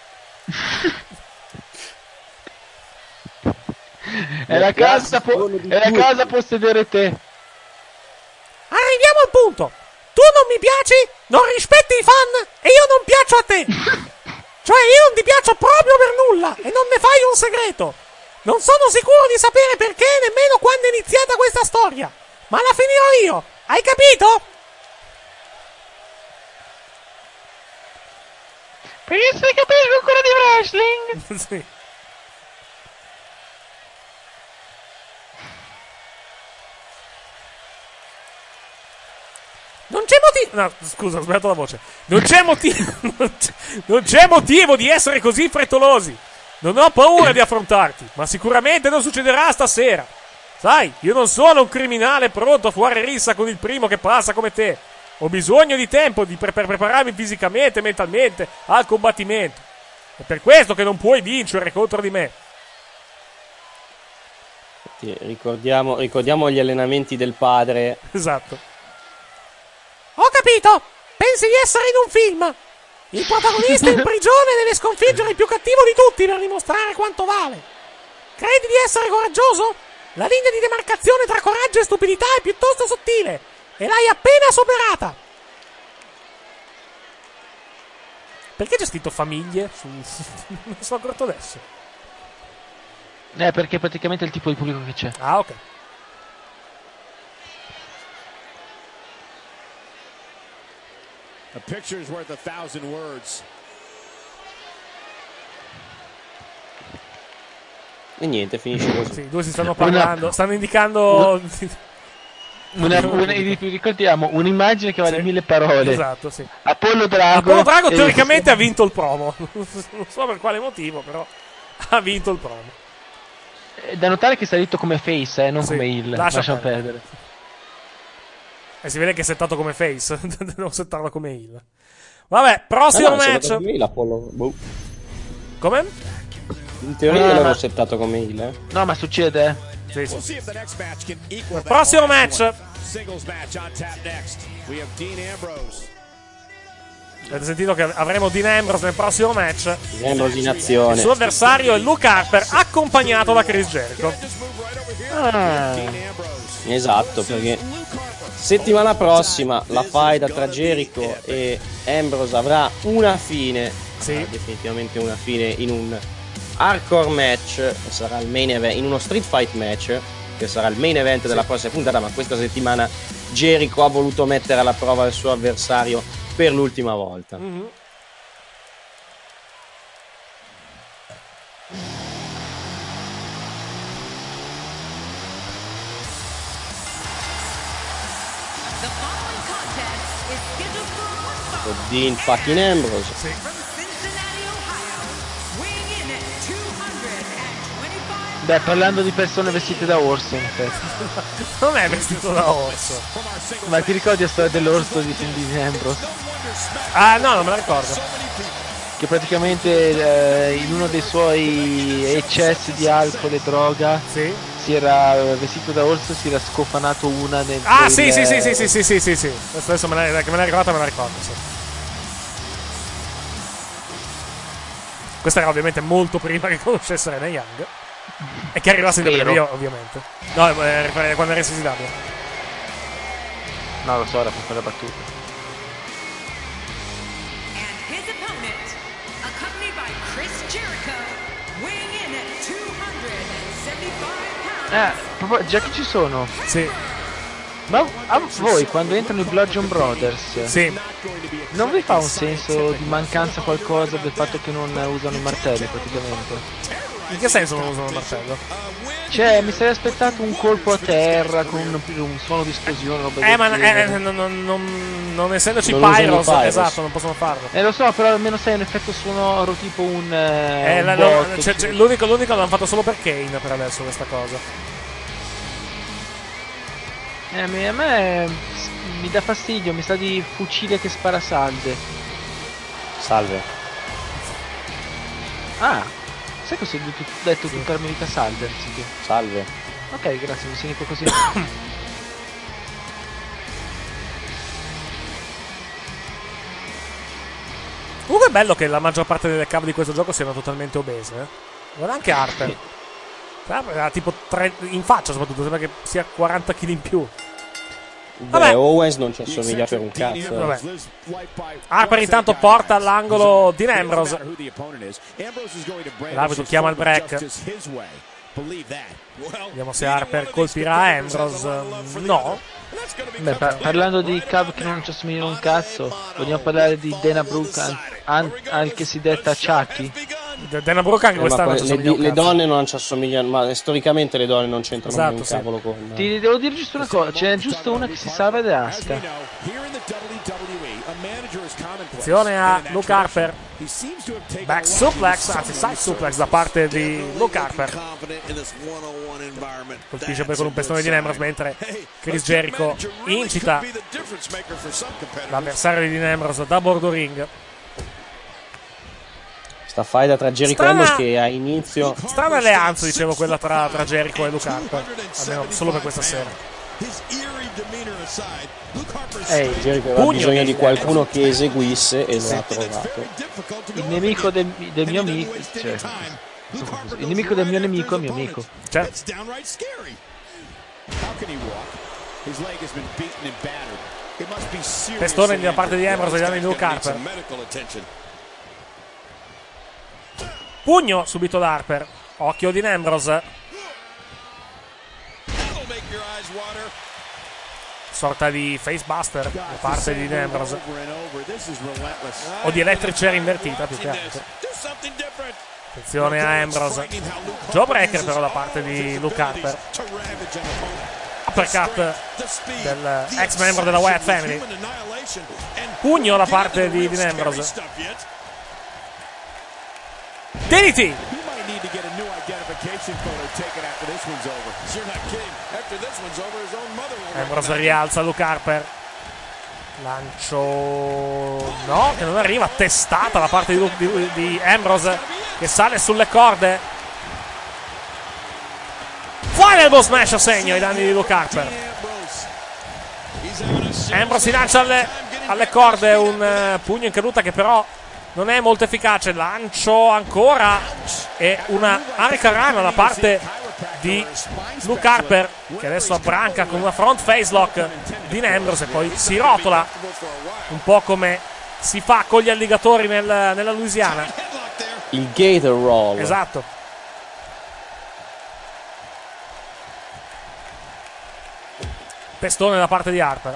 S3: È la casa, po- è la casa a possedere te.
S11: Arriviamo al punto. Tu non mi piaci, non rispetti i fan e io non piaccio a te. Cioè io non ti piaccio proprio per nulla e non ne fai un segreto. Non sono sicuro di sapere perché nemmeno quando è iniziata questa storia, ma la finirò io. Hai capito?
S3: Perché se ne capisco ancora di wrestling?
S1: Sì. Non c'è motivo. No, scusa, ho sbagliato la voce. Non c'è motivo. Non c'è, non c'è motivo di essere così frettolosi. Non ho paura di affrontarti, ma sicuramente non succederà stasera. Sai, io non sono un criminale pronto a fare rissa con il primo che passa come te. Ho bisogno di tempo di pre- per prepararmi fisicamente e mentalmente al combattimento. È per questo che non puoi vincere contro di me.
S4: Sì, ricordiamo, ricordiamo gli allenamenti del padre.
S1: Esatto.
S11: Ho capito! Pensi di essere in un film? Il protagonista in prigione deve sconfiggere il più cattivo di tutti per dimostrare quanto vale. Credi di essere coraggioso? La linea di demarcazione tra coraggio e stupidità è piuttosto sottile e l'hai appena superata.
S1: Perché c'è scritto famiglie? Non mi sono accorto adesso.
S3: Eh, perché praticamente è il tipo di pubblico che c'è.
S1: Ah, ok.
S12: A picture's worth a thousand words.
S4: E niente, finisce così.
S1: Sì, due si stanno parlando, una, stanno indicando.
S3: Una, una, ricordiamo un'immagine che vale sì, mille parole.
S1: Esatto, sì.
S3: Apollo Drago.
S1: Apollo Drago teoricamente e... ha vinto il promo. Non so per quale motivo, però ha vinto il promo.
S3: È da notare che sta detto come face, eh, non sì, come heel.
S1: Lascia,
S3: lascia perdere. perdere.
S1: E si vede che è settato come face, devo settarlo come heel. Vabbè, prossimo ah, no, match.
S4: Boh.
S1: Come?
S4: In teoria ah, l'avevo settato come heel, eh.
S3: No, ma succede.
S1: Sì, sì. Prossimo match. Avete sentito che avremo Dean Ambrose nel prossimo match.
S4: Dean Ambrose in azione.
S1: Il suo avversario è Luke Harper, accompagnato da Chris Jericho.
S3: Ah.
S4: Esatto, perché settimana prossima la faida tra Jericho e Ambrose avrà una fine.
S1: Sì.
S4: Ah, definitivamente una fine in un hardcore match, che sarà il main event, in uno street fight match, che sarà il main event della prossima puntata, ma questa settimana Jericho ha voluto mettere alla prova il suo avversario per l'ultima volta.
S1: Mm-hmm.
S4: Dean fucking Ambrose.
S1: Sì.
S3: Beh, parlando di persone vestite da orso, in effetti.
S1: Non è vestito da orso.
S3: Ma ti ricordi la storia dell'orso di Dean Ambrose?
S1: Ah, no, non me la ricordo.
S3: Che praticamente eh, in uno dei suoi eccessi di alcol e droga
S1: sì.
S3: si era vestito da orso e si era scofanato una nel
S1: Ah, il... sì, sì, sì, sì, sì, sì, sì, sì, sì. Adesso me la, che me l'ha ricordata, me la ricordo, sì. Questa era ovviamente molto prima che conoscesse Renee Young. E che arrivasse in W W E, ovviamente. No, eh, quando era in C C W.
S3: No, lo so, era per quella battuta. Eh, proprio, già che ci sono.
S1: Sì.
S3: Ma a voi quando entrano i Bludgeon Brothers,
S1: sì,
S3: non vi fa un senso di mancanza qualcosa del fatto che non usano i martelli praticamente?
S1: In che senso non usano il martello?
S3: Cioè, mi sarei aspettato un colpo a terra con un, un suono di esplosione, roba
S1: Eh, ma eh, non, non, non, non essendoci non Pyros, Pyros, esatto, non possono farlo.
S3: Eh, lo so, però almeno sai un effetto sonoro tipo un. Eh,
S1: eh,
S3: un
S1: la,
S3: botto,
S1: no, cioè, cioè, l'unico, l'unico l'hanno fatto solo per Kane per adesso questa cosa.
S3: Eh, a me mi dà fastidio, mi sa di fucile che spara salve.
S4: Salve.
S3: Ah. Sai cosa hai detto tu per me vita salve?
S4: Salve.
S3: Ok, grazie, mi sento così.
S1: Comunque è bello che la maggior parte delle cave di questo gioco siano totalmente obese. Eh? Guarda anche Harper. Era tipo tre in faccia soprattutto, sembra che sia quaranta chili in più.
S4: Beh, Owens non ci assomiglia per un cazzo.
S1: Vabbè. Harper intanto porta all'angolo Dean Ambrose. L'arbitro chiama il break. Vediamo se Harper colpirà Ambrose. No.
S3: Beh, par- parlando di cav che non ci assomigliano un cazzo, vogliamo parlare di Dana Brooke, an- an- anche si detta Chucky.
S1: Dana Brooke anche
S4: Eh,
S1: quest'anno
S4: ma
S1: ci
S4: le,
S1: assomiglia un
S4: le
S1: cazzo.
S4: donne non ci assomigliano, ma storicamente le donne non c'entrano
S1: Esatto,
S4: un
S1: sì.
S4: cavolo con.
S3: Ti devo dire giusto una cosa, c'è giusto una che si salva ed è Asuka.
S1: Attenzione a Luke Harper. Back suplex, anzi side suplex da parte di Luke Harper. Colpisce poi con un pestone di Ambrose, mentre Chris Jericho incita l'avversario di Dean Ambrose da bordo ring.
S4: Sta faida tra Jericho
S1: Strana-
S4: e Ambrose che a inizio.
S1: Strana alleanza, dicevo, quella tra, tra Jericho e Luke Harper, almeno solo per questa sera.
S4: Ehi, Jericho aveva bisogno di qualcuno che eseguisse e lo ha trovato.
S3: Il nemico del, del mio amico, cioè, il nemico del mio nemico è mio amico.
S1: Cioè. Pestone da parte di Ambrose ai danni di Luke Harper. Pugno subito da Harper. Occhio di Ambrose. Sorta di facebuster da parte di Ambrose. O di electric chair invertita più che altro. Attenzione a Ambrose. Jawbreaker però da parte di Luke Harper. Uppercut del ex membro della Wyatt Family. Pugno da parte di Dean Ambrose. D D T. Ambrose rialza Luke Harper. Lancio no, che non arriva. Testata da parte di, Luke, di, di Ambrose, che sale sulle corde. Fuori elbow smash a segno ai danni di Luke Harper. Ambrose si lancia alle, alle corde. Un uh, pugno in caduta che però non è molto efficace. Lancio ancora. E una hurricanrana da parte di Luke Harper, che adesso abbranca con una front face lock di Ambrose e poi si rotola un po' come si fa con gli alligatori nel, nella Louisiana.
S4: Il gator roll.
S1: Esatto. Pestone da parte di Harper.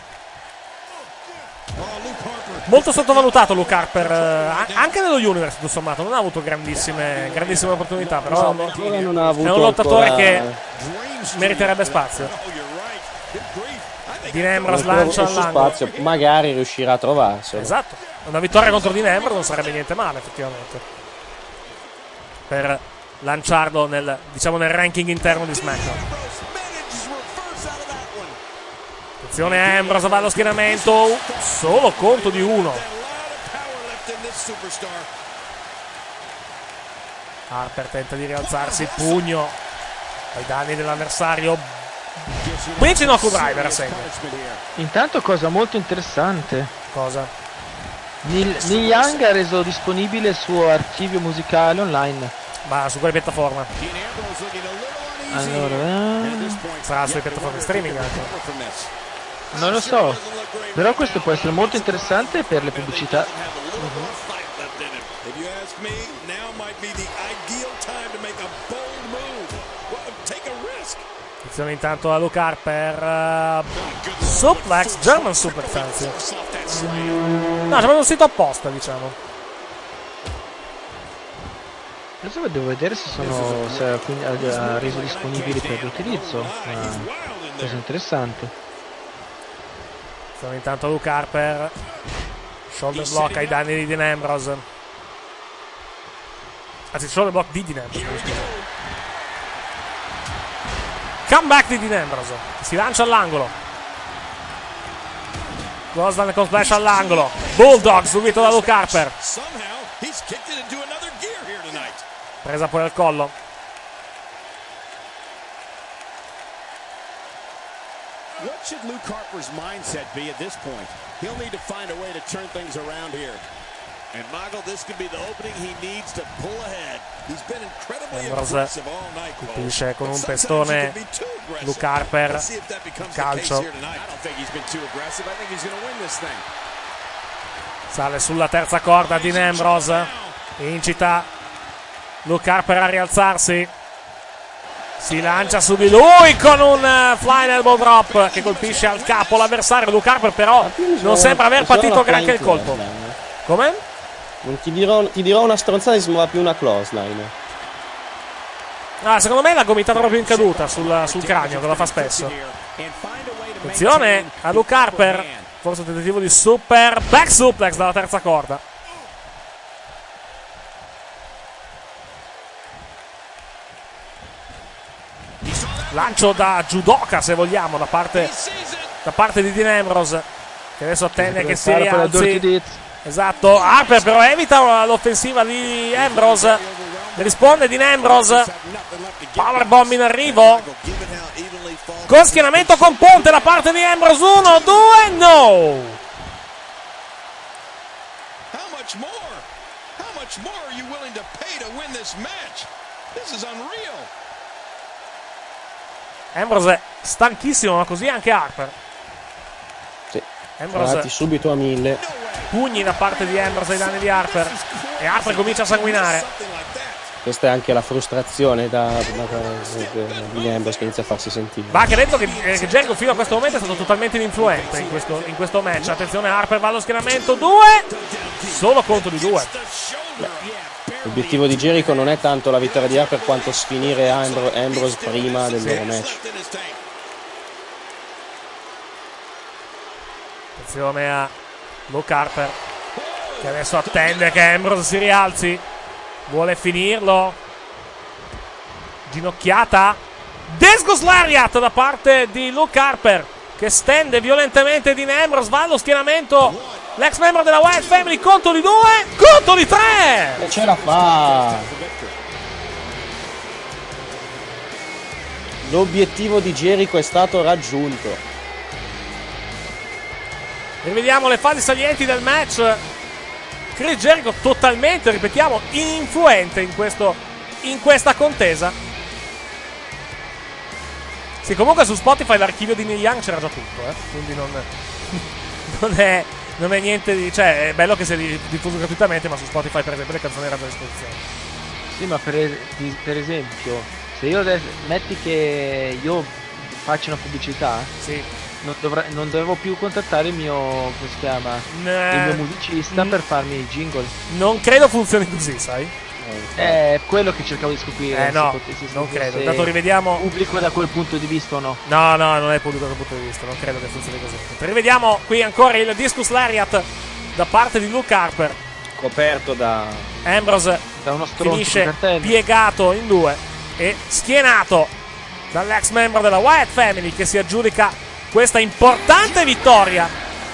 S1: Molto sottovalutato Luke Harper, eh, anche nello Universe tutto sommato non ha avuto grandissime, grandissime opportunità, però
S4: no, non ha avuto
S1: è un lottatore
S4: ancora...
S1: che meriterebbe spazio. Dean Ambrose lancia all'angolo,
S4: spazio, magari riuscirà a trovarselo.
S1: esatto, una vittoria contro Dean Ambrose non sarebbe niente male effettivamente per lanciarlo nel, diciamo, nel ranking interno di SmackDown. Attenzione a Ambrose, va allo schienamento, solo conto di uno. Harper tenta di rialzarsi, pugno ai danni dell'avversario. Quincy no driver a segno.
S3: Intanto cosa molto interessante.
S1: Cosa?
S3: Neil, Neil Young ha reso disponibile il suo archivio musicale online.
S1: Ma su quale piattaforma?
S3: Allora, eh...
S1: sarà sulle piattaforme streaming anche.
S3: Non lo so, però questo può essere molto interessante per le pubblicità.
S1: Uh-huh. Attenzione intanto a Luke Harper. Uh, suplex, German suplex anzi. No, c'è un sito apposta, diciamo.
S3: Adesso devo vedere se sono se ha reso disponibili per l'utilizzo. Uh, cosa interessante.
S1: Sono intanto Luke Harper. Shoulder block ai danni di Dean Ambrose. Anzi, shoulder block di Dean Ambrose, scusa. Comeback di Dean Ambrose. Si lancia all'angolo. Goslan con splash all'angolo. Bulldog subito da Luke Harper. Presa poi al collo.
S12: What should Luke Harper's mindset be at this point? He'll need to find a way to turn things around here. And Michael, this could be the opening he needs to pull ahead. He's been incredibly aggressive all night.
S1: Colpisce con un pestone Luke Harper. Calcio. Sale sulla terza corda Dean Ambrose. Incita Luke Harper a rialzarsi. Si lancia su di lui con un uh, flying elbow drop che colpisce al capo l'avversario. Luke Harper però non sembra aver patito granché il colpo. Come?
S4: Non ti dirò, ti dirò una stronzata, si muova più una clothesline.
S1: Ah, secondo me l'ha gomitata proprio in caduta sul, sul cranio, che lo fa spesso. Attenzione a Luke Harper. Forse un tentativo di super back suplex dalla terza corda. Lancio da judoka, se vogliamo, da parte, da parte di Dean Ambrose, che adesso attende che si rialzi. Esatto, Harper però evita l'offensiva di Ambrose. Risponde Dean Ambrose. Powerbomb in arrivo. Con schienamento con ponte da parte di Ambrose. Uno, due, no.
S12: How much more? How much more are you willing to pay to win this match? This is unreal.
S1: Ambrose stanchissimo, ma così anche Harper.
S4: Sì.
S1: Ambrose
S4: subito a mille.
S1: Pugni da parte di Ambrose ai danni di Harper. E Harper comincia a sanguinare.
S4: Questa è anche la frustrazione da, da, da, di Ambrose che inizia a farsi sentire.
S1: Va che detto che, eh, che Jericho fino a questo momento è stato totalmente ininfluente in questo, in questo match. Attenzione, Harper va allo schienamento. Due. Solo contro di due.
S4: Beh, l'obiettivo di Jericho non è tanto la vittoria di Harper quanto sfinire Ambro- Ambrose prima del loro match.
S1: Attenzione a Luke Harper, che adesso attende che Ambrose si rialzi. Vuole finirlo. Ginocchiata. Discus Lariat da parte di Luke Harper, che stende violentemente Dean Ambrose. Va allo schienamento l'ex membro della Wyatt Family. Conto di due, conto di tre.
S4: E ce la fa. L'obiettivo di Jericho è stato raggiunto.
S1: Rivediamo le fasi salienti del match. Chris Jericho totalmente, ripetiamo, ininfluente in, questo, in questa contesa. Sì, comunque su Spotify l'archivio di Neil Young c'era già tutto, eh? Quindi non, non, è, non è niente di... Cioè, è bello che sia diffuso gratuitamente, ma su Spotify, per esempio, le canzoni erano a disposizione.
S3: Sì, ma per, per esempio, se io adesso, metti che io faccio una pubblicità,
S1: sì.
S3: Non, dovrà, non dovevo più contattare il mio, come si chiama,
S1: nah.
S3: il mio musicista mm. per farmi il jingle.
S1: Non credo funzioni così, sai?
S3: È quello che cercavo di scoprire.
S1: Eh no, potessi, non credo. Intanto rivediamo.
S3: Pubblico da quel punto di vista o no?
S1: No, no, non è pubblico da quel punto di vista. Non credo che funzioni così. Rivediamo qui ancora il Discus Lariat da parte di Luke Harper.
S4: Coperto da
S1: Ambrose.
S3: Da uno
S1: finisce piegato in due e schienato dall'ex membro della Wyatt Family, che si aggiudica questa importante vittoria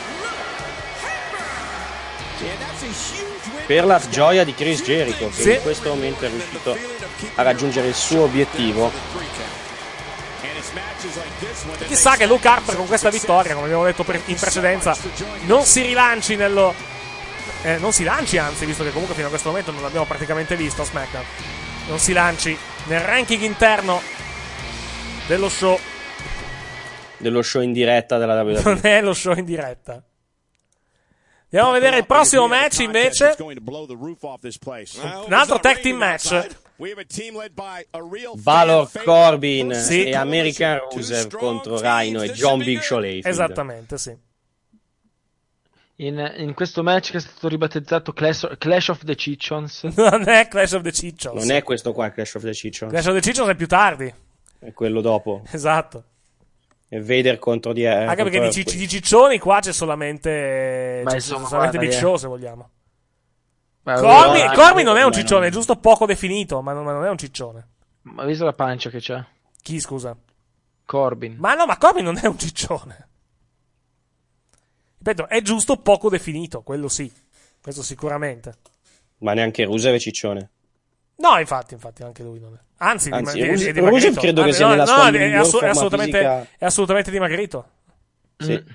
S4: per la gioia di Chris Jericho, che
S1: sì.
S4: in questo momento è riuscito a raggiungere il suo obiettivo.
S1: E chissà che Luke Harper con questa vittoria, come abbiamo detto in precedenza, non si rilanci nello eh, non si lanci anzi, visto che comunque fino a questo momento non l'abbiamo praticamente visto a SmackDown, non si lanci nel ranking interno dello show
S4: dello show in diretta della W W E.
S1: Non è lo show in diretta. Andiamo a vedere il prossimo match invece. Un altro tag team match.
S4: Balor Corbin
S1: sì.
S4: e American Rusev contro Rhino e John Big Show Layfield.
S1: Esattamente, sì.
S3: In, in questo match che è stato ribattezzato Clash, Clash of the Chichons.
S1: Non è Clash of the Chichons.
S4: Non è questo qua Clash of the Chichons.
S1: Clash of the Chichons è più tardi.
S4: È quello dopo.
S1: Esatto.
S4: E Vader contro di... Eh,
S1: Anche
S4: contro
S1: perché di, cic- di ciccioni qua c'è solamente,
S3: Ma
S1: c'è
S3: insomma,
S1: solamente
S3: guarda,
S1: Big
S3: eh.
S1: Show, se vogliamo.
S3: Corbin,
S1: no, Corbin non è un ciccione, è giusto poco definito, ma non, ma non è un ciccione.
S3: Ma hai visto la pancia che c'ha?
S1: Chi, scusa?
S3: Corbin.
S1: Ma no, ma Corbin non è un ciccione. Ripeto, è giusto poco definito, quello sì. Questo sicuramente.
S4: Ma neanche Rusev è ciccione.
S1: No, infatti, infatti, anche lui non è. Anzi,
S4: Anzi
S1: di,
S4: Rusev,
S1: di, di
S4: Rusev credo che sia
S1: no,
S4: nella
S1: no,
S4: sua
S1: no, è, assu- è, assolutamente,
S4: fisica...
S1: è assolutamente dimagrito.
S4: Sì.
S3: Mm.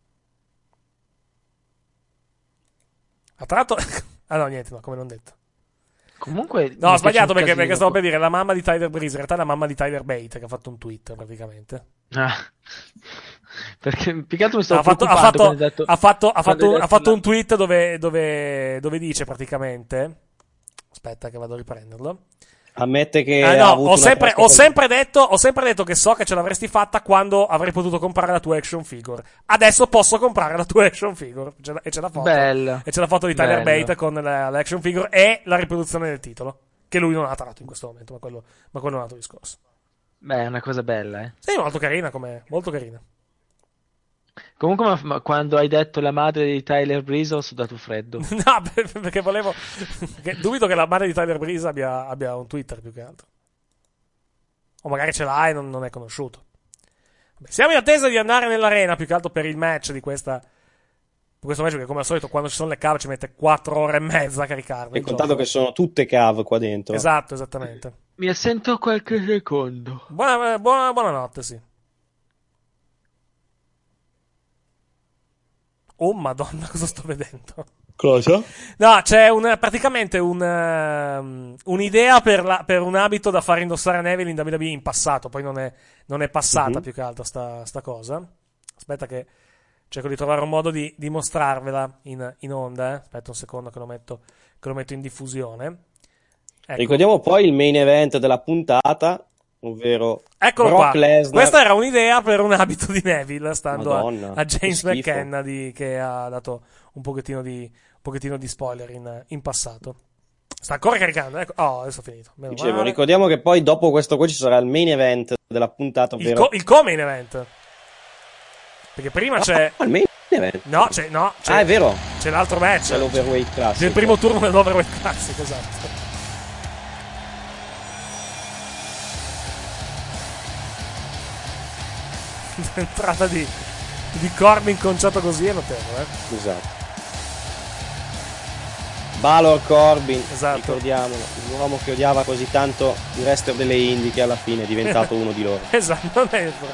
S1: Ha tratto... ah no, niente, no, come non detto.
S3: Comunque...
S1: No, ho sbagliato perché, perché stavo per dire la mamma di Tyler Breeze, in realtà è la mamma di Tyler Bate, che ha fatto un tweet, praticamente.
S3: Ah... Perché più che altro mi stavo
S1: ha fatto, ha fatto, ha fatto, ha fatto, ha fatto, un, ha fatto
S3: la...
S1: un tweet dove, dove, dove dice praticamente, aspetta che vado a riprenderlo,
S4: Ammette che
S1: eh, no,
S4: ha avuto
S1: ho, sempre,
S4: una
S1: ho, sempre detto, ho sempre detto che so che ce l'avresti fatta quando avrei potuto comprare la tua action figure. Adesso posso comprare la tua action figure. C'è la, e c'è la foto.
S3: Bello.
S1: E c'è la foto di Tyler
S3: Bello.
S1: Bate con la, la action figure e la riproduzione del titolo. Che lui non ha tratto in questo momento, ma quello, ma quello è un altro discorso.
S3: Beh, è una cosa bella, eh.
S1: Sì, molto carina, come molto carina.
S3: Comunque, ma, ma quando hai detto la madre di Tyler Breeze ho sudato freddo.
S1: No, perché volevo. Perché dubito che la madre di Tyler Breeze abbia, abbia un Twitter più che altro. O magari ce l'ha e non, non è conosciuto. Vabbè, siamo in attesa di andare nell'arena più che altro per il match di questa. Per questo match, che come al solito, quando ci sono le cave ci mette quattro ore e mezza a caricarle.
S4: E contato che sono tutte cave qua dentro.
S1: Esatto, esattamente.
S3: Mi assento qualche secondo.
S1: Buona, buona, buonanotte, sì. Oh madonna, cosa sto vedendo?
S4: Cosa?
S1: No, c'è un, praticamente un, um, un'idea per, la, per un abito da fare indossare a Neville in W W E in passato. Poi non è, non è passata mm-hmm. più che altro sta, sta cosa. Aspetta che cerco di trovare un modo di, di mostrarvela in, in onda. Eh. Aspetta un secondo che lo metto, che lo metto in diffusione. Ecco.
S4: Ricordiamo poi il main event della puntata, ovvero
S1: Eccolo
S4: Brock
S1: qua.
S4: Lesnar.
S1: Questa era un'idea per un abito di Neville, stando
S4: Madonna,
S1: a, a James
S4: che schifo.
S1: McKenna di, che ha dato un pochettino di, un pochettino di spoiler in, in passato. Sta ancora caricando, ecco. Oh, adesso ho finito. Meno
S4: Dicevo,
S1: male.
S4: ricordiamo che poi dopo questo qua ci sarà il main event della puntata,
S1: Il,
S4: ovvero
S1: co- il co-main event. Perché prima
S4: no,
S1: c'è...
S4: il main event.
S1: No, c'è, no, c'è...
S4: Ah, è vero.
S1: C'è l'altro match.
S4: C'è l'Overweight Classic.
S1: C'è il primo turno dell'Overweight Classic, esatto. L'entrata di, di Corbin conciato così è notevole, eh?
S4: Esatto. Balor Corbin,
S1: esatto.
S4: Ricordiamolo, l'uomo che odiava così tanto i wrestler delle indie, che alla fine è diventato uno di loro.
S1: Esatto, non è il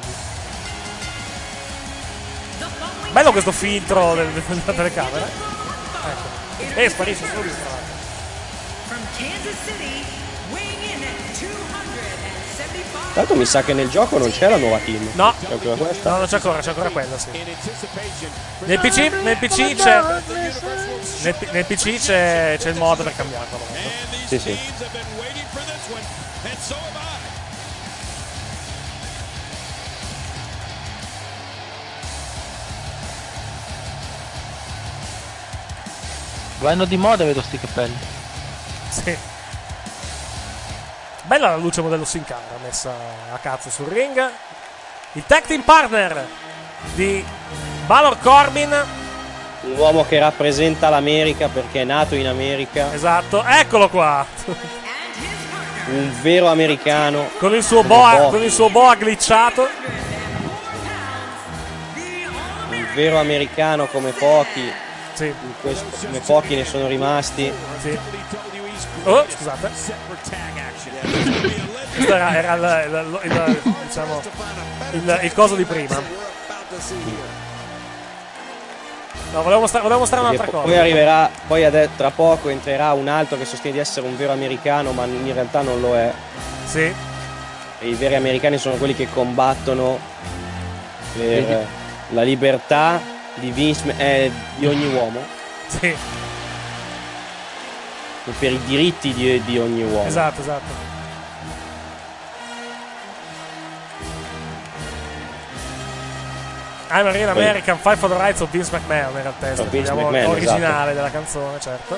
S1: bello questo filtro del, della telecamera. Ecco. E sparisce subito.
S4: Tanto mi sa che nel gioco non c'è la nuova team.
S1: No,
S4: c'è ancora questa?
S1: No, non c'è ancora, c'è ancora quella, sì. Nel P C, nel P C c'è. Nel, nel P C c'è, c'è il modo per cambiarlo.
S4: Sì, sì.
S3: Vanno di moda, vedo sti capelli.
S1: Sì. Bella la luce modello Sin Cara messa a cazzo sul ring. Il tag team partner di Balor Corbin,
S4: un uomo che rappresenta l'America perché è nato in America.
S1: Esatto, eccolo qua.
S4: Un vero americano
S1: con il suo boa, con il suo boa glitchato.
S4: Un vero americano come pochi.
S1: Sì.
S4: In questo, come pochi ne sono rimasti.
S1: Sì. Oh, scusate. Questo era, era il, il, il, diciamo, il, il coso di prima. No, volevo mostrare, volevo mostrare un'altra
S4: poi
S1: cosa.
S4: Poi arriverà, poi ade- tra poco entrerà un altro che sostiene di essere un vero americano, ma in realtà non lo è.
S1: Sì.
S4: E i veri americani sono quelli che combattono per la libertà di Vince, eh, di ogni uomo.
S1: Sì.
S4: E per i diritti di, di ogni uomo.
S1: Esatto, esatto. I'm a real American, fight for the rights of Vince McMahon, era il testo,
S4: Vince
S1: diciamo,
S4: McMahon,
S1: originale
S4: esatto.
S1: della canzone, certo.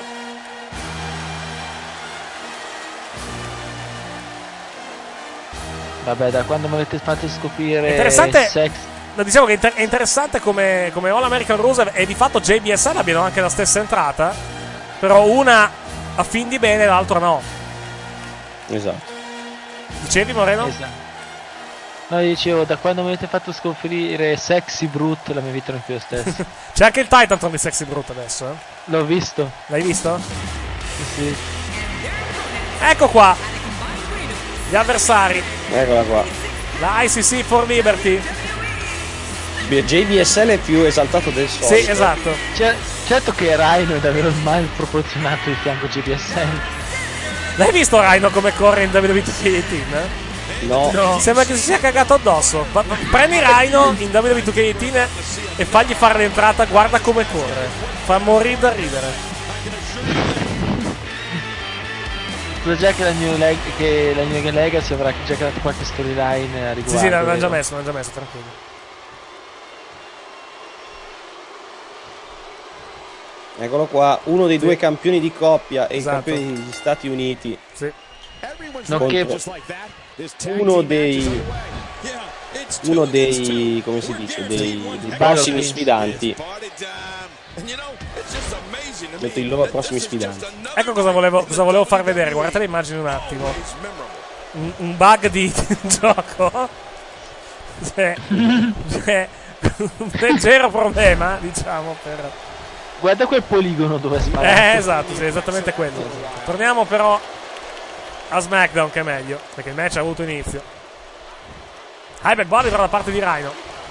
S3: Vabbè, da quando mi avete fatto scoprire
S1: interessante,
S3: sex...
S1: diciamo che è, inter- è interessante come, come All American Rusev e di fatto J B S N abbiano anche la stessa entrata, però una a fin di bene e l'altra no.
S4: Esatto.
S1: Dicevi, Moreno?
S3: Esatto. No, io dicevo, da quando mi avete fatto scoprire Sexy Brute la mia vita non è più la stessa.
S1: C'è anche il Titantron di Sexy Brute adesso, eh?
S3: L'ho visto.
S1: L'hai visto?
S3: Sì, sì.
S1: Ecco qua gli avversari.
S4: Eccola qua.
S1: La I C C for Liberty.
S4: J B S L è più esaltato del solito.
S1: Sì, esatto.
S3: C- certo che Rhino è davvero mal proporzionato di fianco a J B S L.
S1: L'hai visto Rhino come corre in W W E two K eighteen?
S4: No.
S1: no. Sembra che si sia cagato addosso. Prendi Rhino in W W E two K eighteen e fagli fare l'entrata, guarda come corre. Fa morire da ridere.
S3: Scusa già che la New, Leg- che la New Legacy avrà già creato qualche storyline a riguardo.
S1: Sì, sì, l'hanno già messo, l'hanno già messo, tranquillo.
S4: Eccolo qua, uno dei
S1: sì.
S4: due campioni di coppia e
S1: esatto.
S4: il campione degli Stati Uniti.
S1: Sì.
S3: Nonché
S4: uno dei uno dei come si dice dei, dei prossimi sfidanti. Detto i loro prossimi sfidanti.
S1: Ecco cosa volevo, cosa volevo far vedere. Guardate le immagini un attimo. Un, un bug di, di gioco. C'è, c'è un leggero problema, diciamo, per...
S3: Guarda quel poligono dove è sparato.
S1: Eh, esatto, sì, esattamente quello. Torniamo però a SmackDown, che è meglio, perché il match ha avuto inizio. High body dalla parte di Rhino.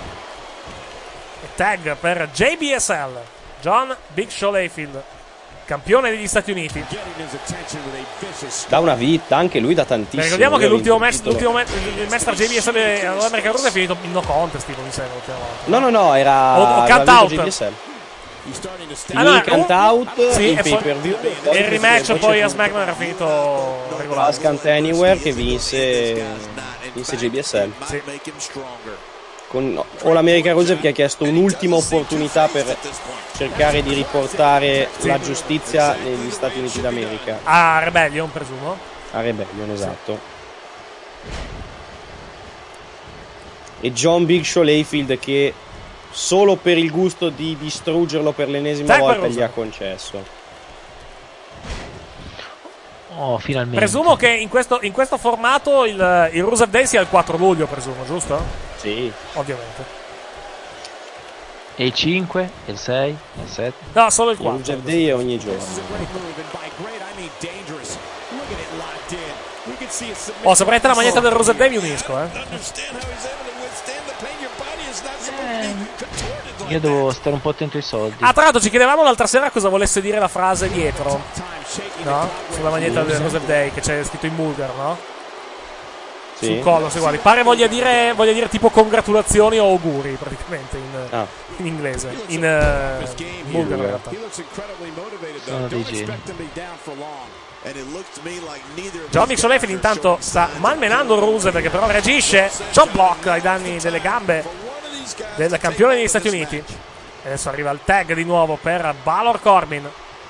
S1: E tag per J B S L. John Big Show Layfield, campione degli Stati Uniti.
S4: Da una vita, anche lui da tantissimo.
S1: Beh, ricordiamo che l'ultimo match, l'ultimo match, il match tra J B S L e l'American Rose è finito in no contest, tipo, mi sembra.
S4: No, no, no, era...
S1: O, o count out.
S4: J B S L.
S1: Ah, no,
S4: count out,
S1: sì,
S4: il
S1: e
S4: pay per view.
S1: E il rematch poi a SmackDown era finito regolare.
S4: Last Count Anywhere che vinse, vinse J B S L.
S1: Sì.
S4: Con, no, o l'American Rusev che ha chiesto un'ultima opportunità per cercare di riportare sì. la giustizia negli Stati Uniti d'America.
S1: A Rebellion, presumo.
S4: A Rebellion, esatto. Sì. E John Big Show Layfield che solo per il gusto di distruggerlo per l'ennesima Tag volta gli ha concesso.
S3: Oh, finalmente.
S1: Presumo che in questo, in questo formato il, il Rusev Day sia il quattro luglio, presumo, giusto?
S4: Sì.
S1: Ovviamente.
S3: E il cinque? E il sei? E il sette?
S1: No, solo il quattro.
S4: Il Rusev Day è ogni giorno.
S1: Oh, se prendete la maglietta del Rusev Day mi unisco, eh.
S3: Io devo stare un po' attento ai soldi.
S1: Ah, tra l'altro ci chiedevamo l'altra sera cosa volesse dire la frase dietro, no? Sulla maglietta del Rusev Day, che c'è scritto in bulgaro, no? Sì. Sul collo, se guardi. Pare voglia dire, voglia dire tipo congratulazioni o auguri, praticamente, in, ah. in inglese. In, uh, in bulgaro, in realtà.
S3: Sono dei geni.
S1: John Big Show Layfield intanto sta malmenando Rusev, che però reagisce. Chop block ai danni delle gambe del campione degli Stati Uniti. E adesso arriva il tag di nuovo per Balor Corbin.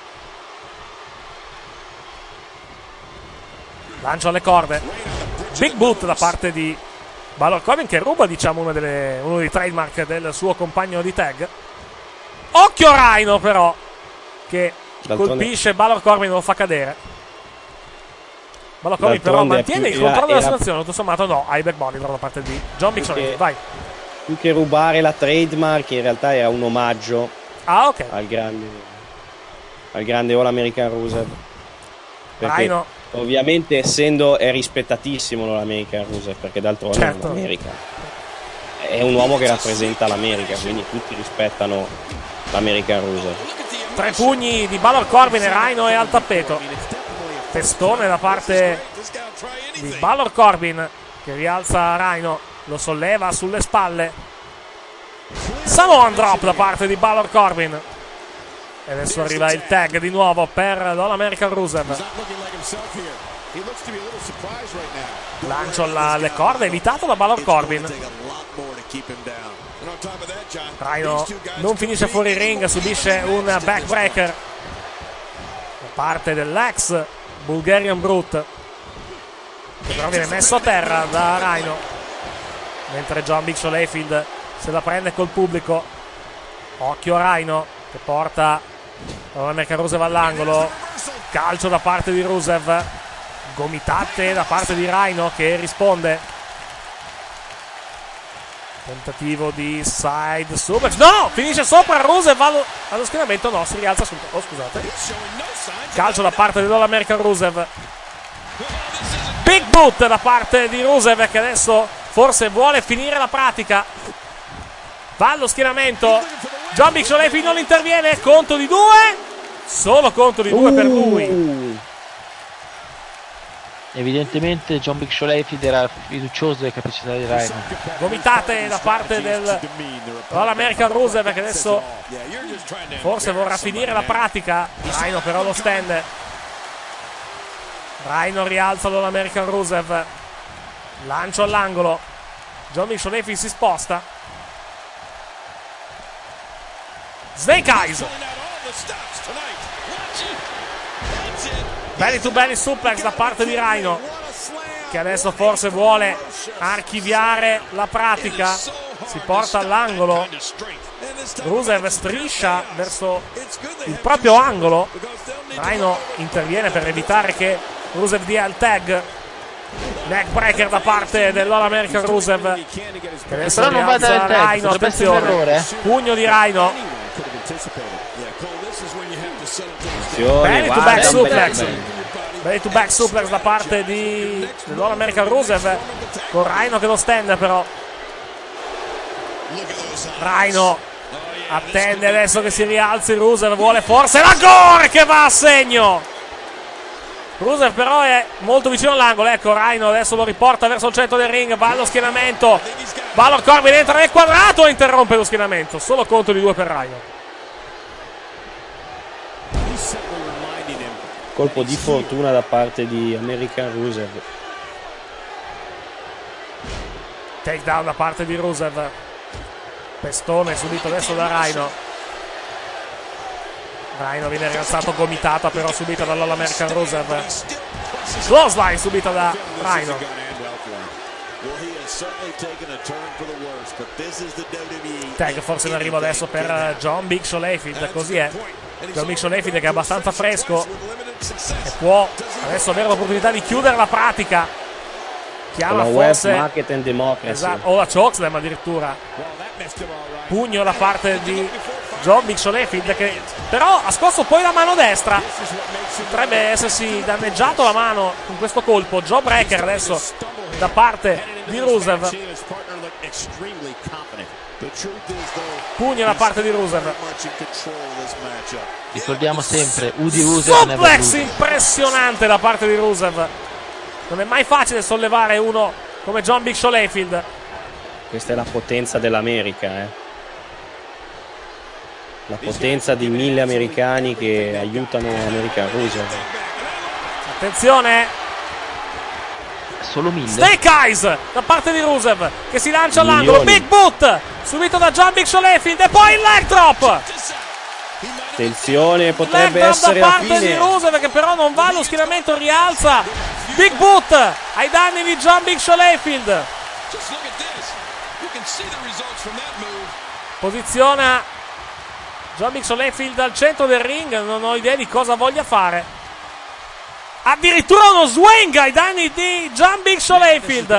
S1: Lancio alle corde. Big boot da parte di Balor Corbin, che ruba, diciamo, una delle, uno dei trademark del suo compagno di tag. Occhio Rhino però, che colpisce Balor Corbin e lo fa cadere. Balor Corbin però mantiene il controllo della situazione. Tutto sommato no, hai back body da parte di John Big Show. Vai.
S4: Più che rubare la trademark, in realtà era un omaggio
S1: ah, okay.
S4: al grande al grande All American Rusev. Perché
S1: Rhino.
S4: Ovviamente, essendo è rispettatissimo l'American Rusev, perché d'altronde
S1: certo.
S4: è un'America. È un uomo che rappresenta l'America, quindi tutti rispettano l'American Rusev.
S1: Tre pugni di Balor Corbin e Rhino è al tappeto. Testone da parte di Balor Corbin, che rialza Rhino, lo solleva sulle spalle. Samoan drop da parte di Balor Corbin. E adesso arriva il tag di nuovo per l'All American Rusev. Lancio alle corde, evitato da Balor Corbin. Rhino non finisce fuori il ring, subisce un backbreaker da parte dell'ex Bulgarian Brute, che però viene messo a terra da Rhino, mentre John Big Show Layfield se la prende col pubblico. Occhio Rhino che porta l'American Rusev all'angolo. Calcio da parte di Rusev, gomitate da parte di Rhino che risponde. Tentativo di side suplex, no, finisce sopra Rusev allo, allo schienamento, no, si rialza sul, oh scusate, calcio da parte dell'American Rusev. Big boot da parte di Rusev, che adesso forse vuole finire la pratica. Va allo schienamento, John Big Show Layfield non interviene, conto di due, solo conto di due uh. per lui.
S3: Evidentemente John Big Show Layfield era fiducioso delle capacità di Rhino.
S1: Gomitate da parte del All-American Rusev, che adesso forse vorrà finire la pratica. Rhino però lo stand. Rhino rialza l'American Rusev, lancio all'angolo, John Big Show Layfield si sposta, Snake Eyes, belly to belly suplex da parte di Rhino, che adesso forse vuole archiviare la pratica, si porta all'angolo, Rusev striscia verso il proprio angolo, Rhino interviene per evitare che Rusev dia il tag, neckbreaker da parte dell'All American Rusev, che adesso
S3: però non va a dare il tag,
S1: Rhino, attenzione, pugno di Rhino, belly to back suplex, belly to back suplex da parte di dell'All American Rusev, con Rhino che lo stende però. Rhino attende adesso che si rialzi Rusev, vuole forse la Gore che va a segno. Rusev però è molto vicino all'angolo, ecco Rhino adesso lo riporta verso il centro del ring, va allo schienamento, Balor Corbin entra nel quadrato e interrompe lo schienamento, solo conto di due per Rhino.
S4: Colpo di fortuna da parte di American Rusev.
S1: Takedown da parte di Rusev, pestone subito adesso da Rhino. Rhino viene rialzato gomitata però subita dall'All American Rusev. Clothesline subita da Rhino. Tag forse in arrivo adesso per John Big Show Layfield, così è. John Big Show Layfield che è abbastanza fresco e può adesso avere l'opportunità di chiudere la pratica. Chiama forse
S4: Market and Democracy.
S1: Esatto, o la Chokeslam addirittura. Pugno da parte di John Big Show Layfield, che però ha scosso poi la mano destra, potrebbe essersi danneggiato la mano con questo colpo. Jawbreaker adesso da parte di Rusev, pugno da parte di Rusev,
S3: ricordiamo sempre Udi Rusev,
S1: suplex impressionante da parte di Rusev. Non è mai facile sollevare uno come John Big Show Layfield.
S4: Questa è la potenza dell'America, eh. La potenza di mille americani che aiutano American Rusev.
S1: Attenzione,
S3: solo mille.
S1: Snake Eyes da parte di Rusev che si lancia all'angolo, big boot subito da John Big Show Layfield e poi il leg drop.
S4: Attenzione, potrebbe
S1: leg
S4: essere
S1: da
S4: la
S1: parte
S4: fine.
S1: di Rusev che però non va allo schienamento, rialza, big boot ai danni di John Big Show Layfield. Posiziona John Big Show Layfield al centro del ring, non ho idea di cosa voglia fare. Addirittura uno swing ai danni di John Big Show Layfield.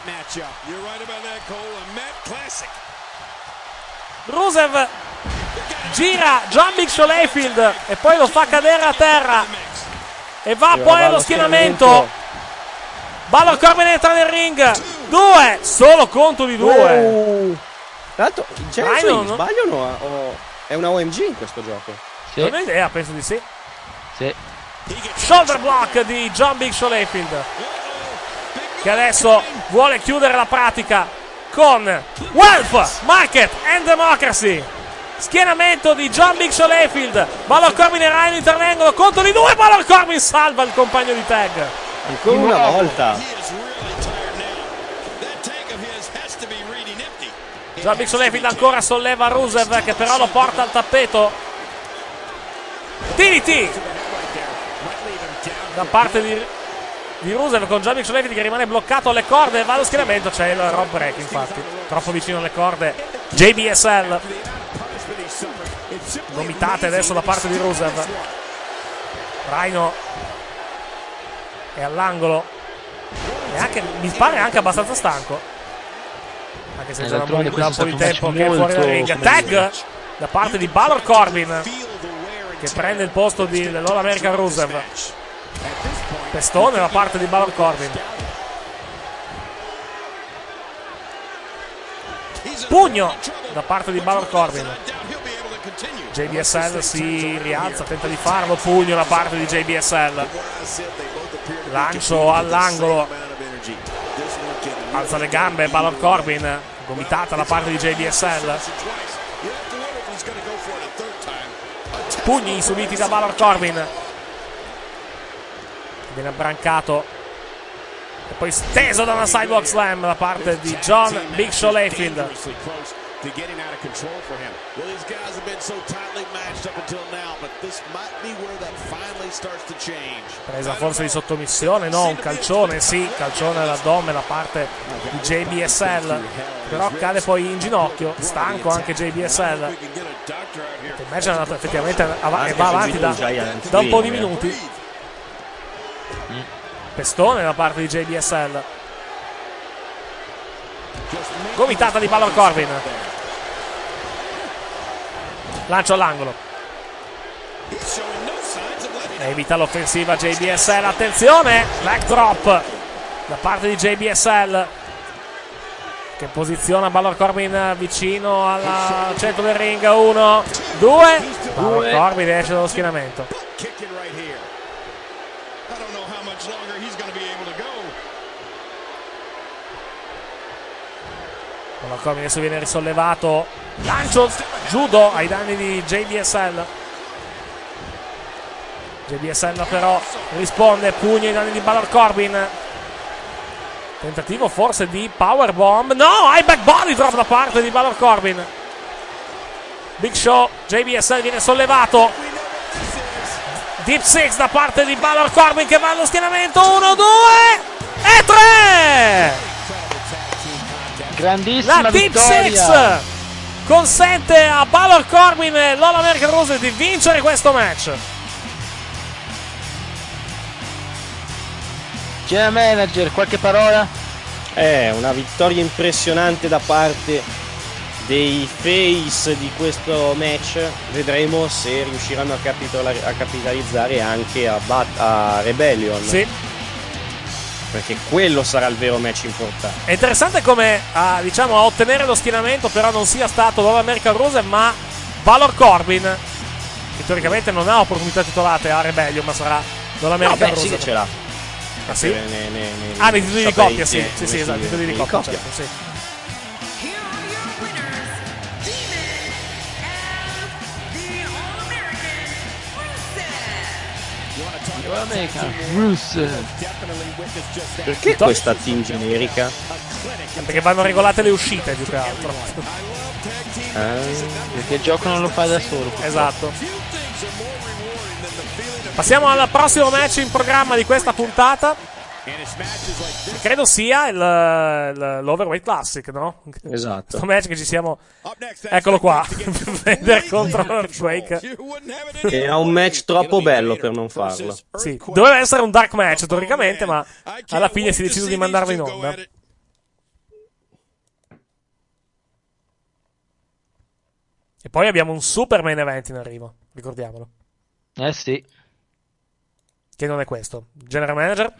S1: Rusev gira John Big Show Layfield e poi lo fa cadere a terra e va poi allo schienamento. Balor Corbin entra nel ring, due, solo conto di due.
S4: Uh, Tanto,
S1: Rhino,
S4: no? Sbaglio o no? O è una O M G in questo gioco?
S3: Sì.
S1: Non ho idea, penso di sì.
S3: Sì.
S1: Shoulder block di John Big Show Layfield, che adesso vuole chiudere la pratica con Wealth, Market and Democracy. Schienamento di John Big Show Layfield, Balor Corbin e Rhino intervengono, conto di due, Balor Corbin salva il compagno di tag.
S4: Ancora una volta.
S1: John Big Show Layfield ancora solleva Rusev che però lo porta al tappeto. T D T da parte di, di Rusev con John Big Show Layfield che rimane bloccato alle corde e va allo schienamento. C'è il rope break, infatti troppo vicino alle corde. J B S L gomitate adesso da parte di Rusev. Rhino è all'angolo e anche, mi pare anche abbastanza stanco, anche se già da un po' di tempo che è fuori dal ring. Tag da parte di Balor Corbin che prende il posto di, dell'All American Rusev. Pestone da parte di Balor Corbin. Pugno da parte di Balor Corbin. J B S L si rialza, tenta di farlo. Pugno da parte di J B S L. Lancio all'angolo. Alza le gambe Balor Corbin. Gomitata da parte di J B S L. Pugni subiti da Balor Corbin. viene abbrancato e poi steso da una sidewalk slam da parte di John Big Show Layfield.
S12: To getting out of control for him. Well, these guys have been so tightly matched up until now, but this might be where that finally starts to change.
S1: Presa forse di sottomissione, no, un calcione, sì, calcione all'addome da parte di J B S L, però cade poi in ginocchio, stanco anche J B S L. Il match è andato effettivamente av- e va avanti da, da un po' di minuti. Pestone da parte di J B S L. Gomitata di Baron Corbin. Lancio all'angolo. Evita l'offensiva J B S L. Attenzione, backdrop da parte di J B S L, che posiziona Baron Corbin vicino al centro del ring. Uno, due. Baron Corbin esce dallo schienamento. Baron Corbin adesso viene risollevato. Lancio judo ai danni di J B S L. J B S L però risponde, pugno ai danni di Baron Corbin. Tentativo forse di powerbomb. No, high back body drop da parte di Baron Corbin. Big Show, J B S L viene sollevato. Deep Six da parte di Baron Corbin che va allo schienamento. Uno, due e tre.
S3: Grandissima
S1: la Deep
S3: vittoria.
S1: Six consente a Baron Corbin e l'All American Rules di vincere questo match.
S3: General Manager, qualche parola?
S4: È una vittoria impressionante da parte dei face di questo match. Vedremo se riusciranno a, capitola- a capitalizzare anche a, Bat- a Rebellion.
S1: Sì.
S4: Perché quello sarà il vero match importante.
S1: È interessante come a, diciamo, a ottenere lo schienamento però non sia stato l'All American Rules ma Baron Corbin, che teoricamente non ha opportunità titolate a Rebellion, ma sarà l'All American
S4: no, beh,
S1: Rules.
S4: Sì che ce l'ha.
S1: Ah, sì?
S4: Ne, ne, ne,
S1: ah, nei titoli di coppia, sì, sì, sì,
S4: sì,
S1: esatto, nei titoli di coppia, coppia. Certo, sì.
S4: Perché questa team generica?
S1: Perché vanno regolate le uscite più che altro.
S3: Ah, perché il gioco non lo fa da solo.
S1: Esatto. Passiamo al prossimo match in programma di questa puntata. Credo sia il, il, l'Overweight Classic, no?
S4: Esatto.
S1: Questo match che ci siamo. Eccolo qua. Vader contro Earthquake.
S4: Era un match troppo bello per non farlo.
S1: Sì, doveva essere un dark match teoricamente, ma alla fine si è deciso di mandarlo in onda. E poi abbiamo un super main event in arrivo, ricordiamolo.
S3: Eh sì.
S1: Che non è questo. General Manager?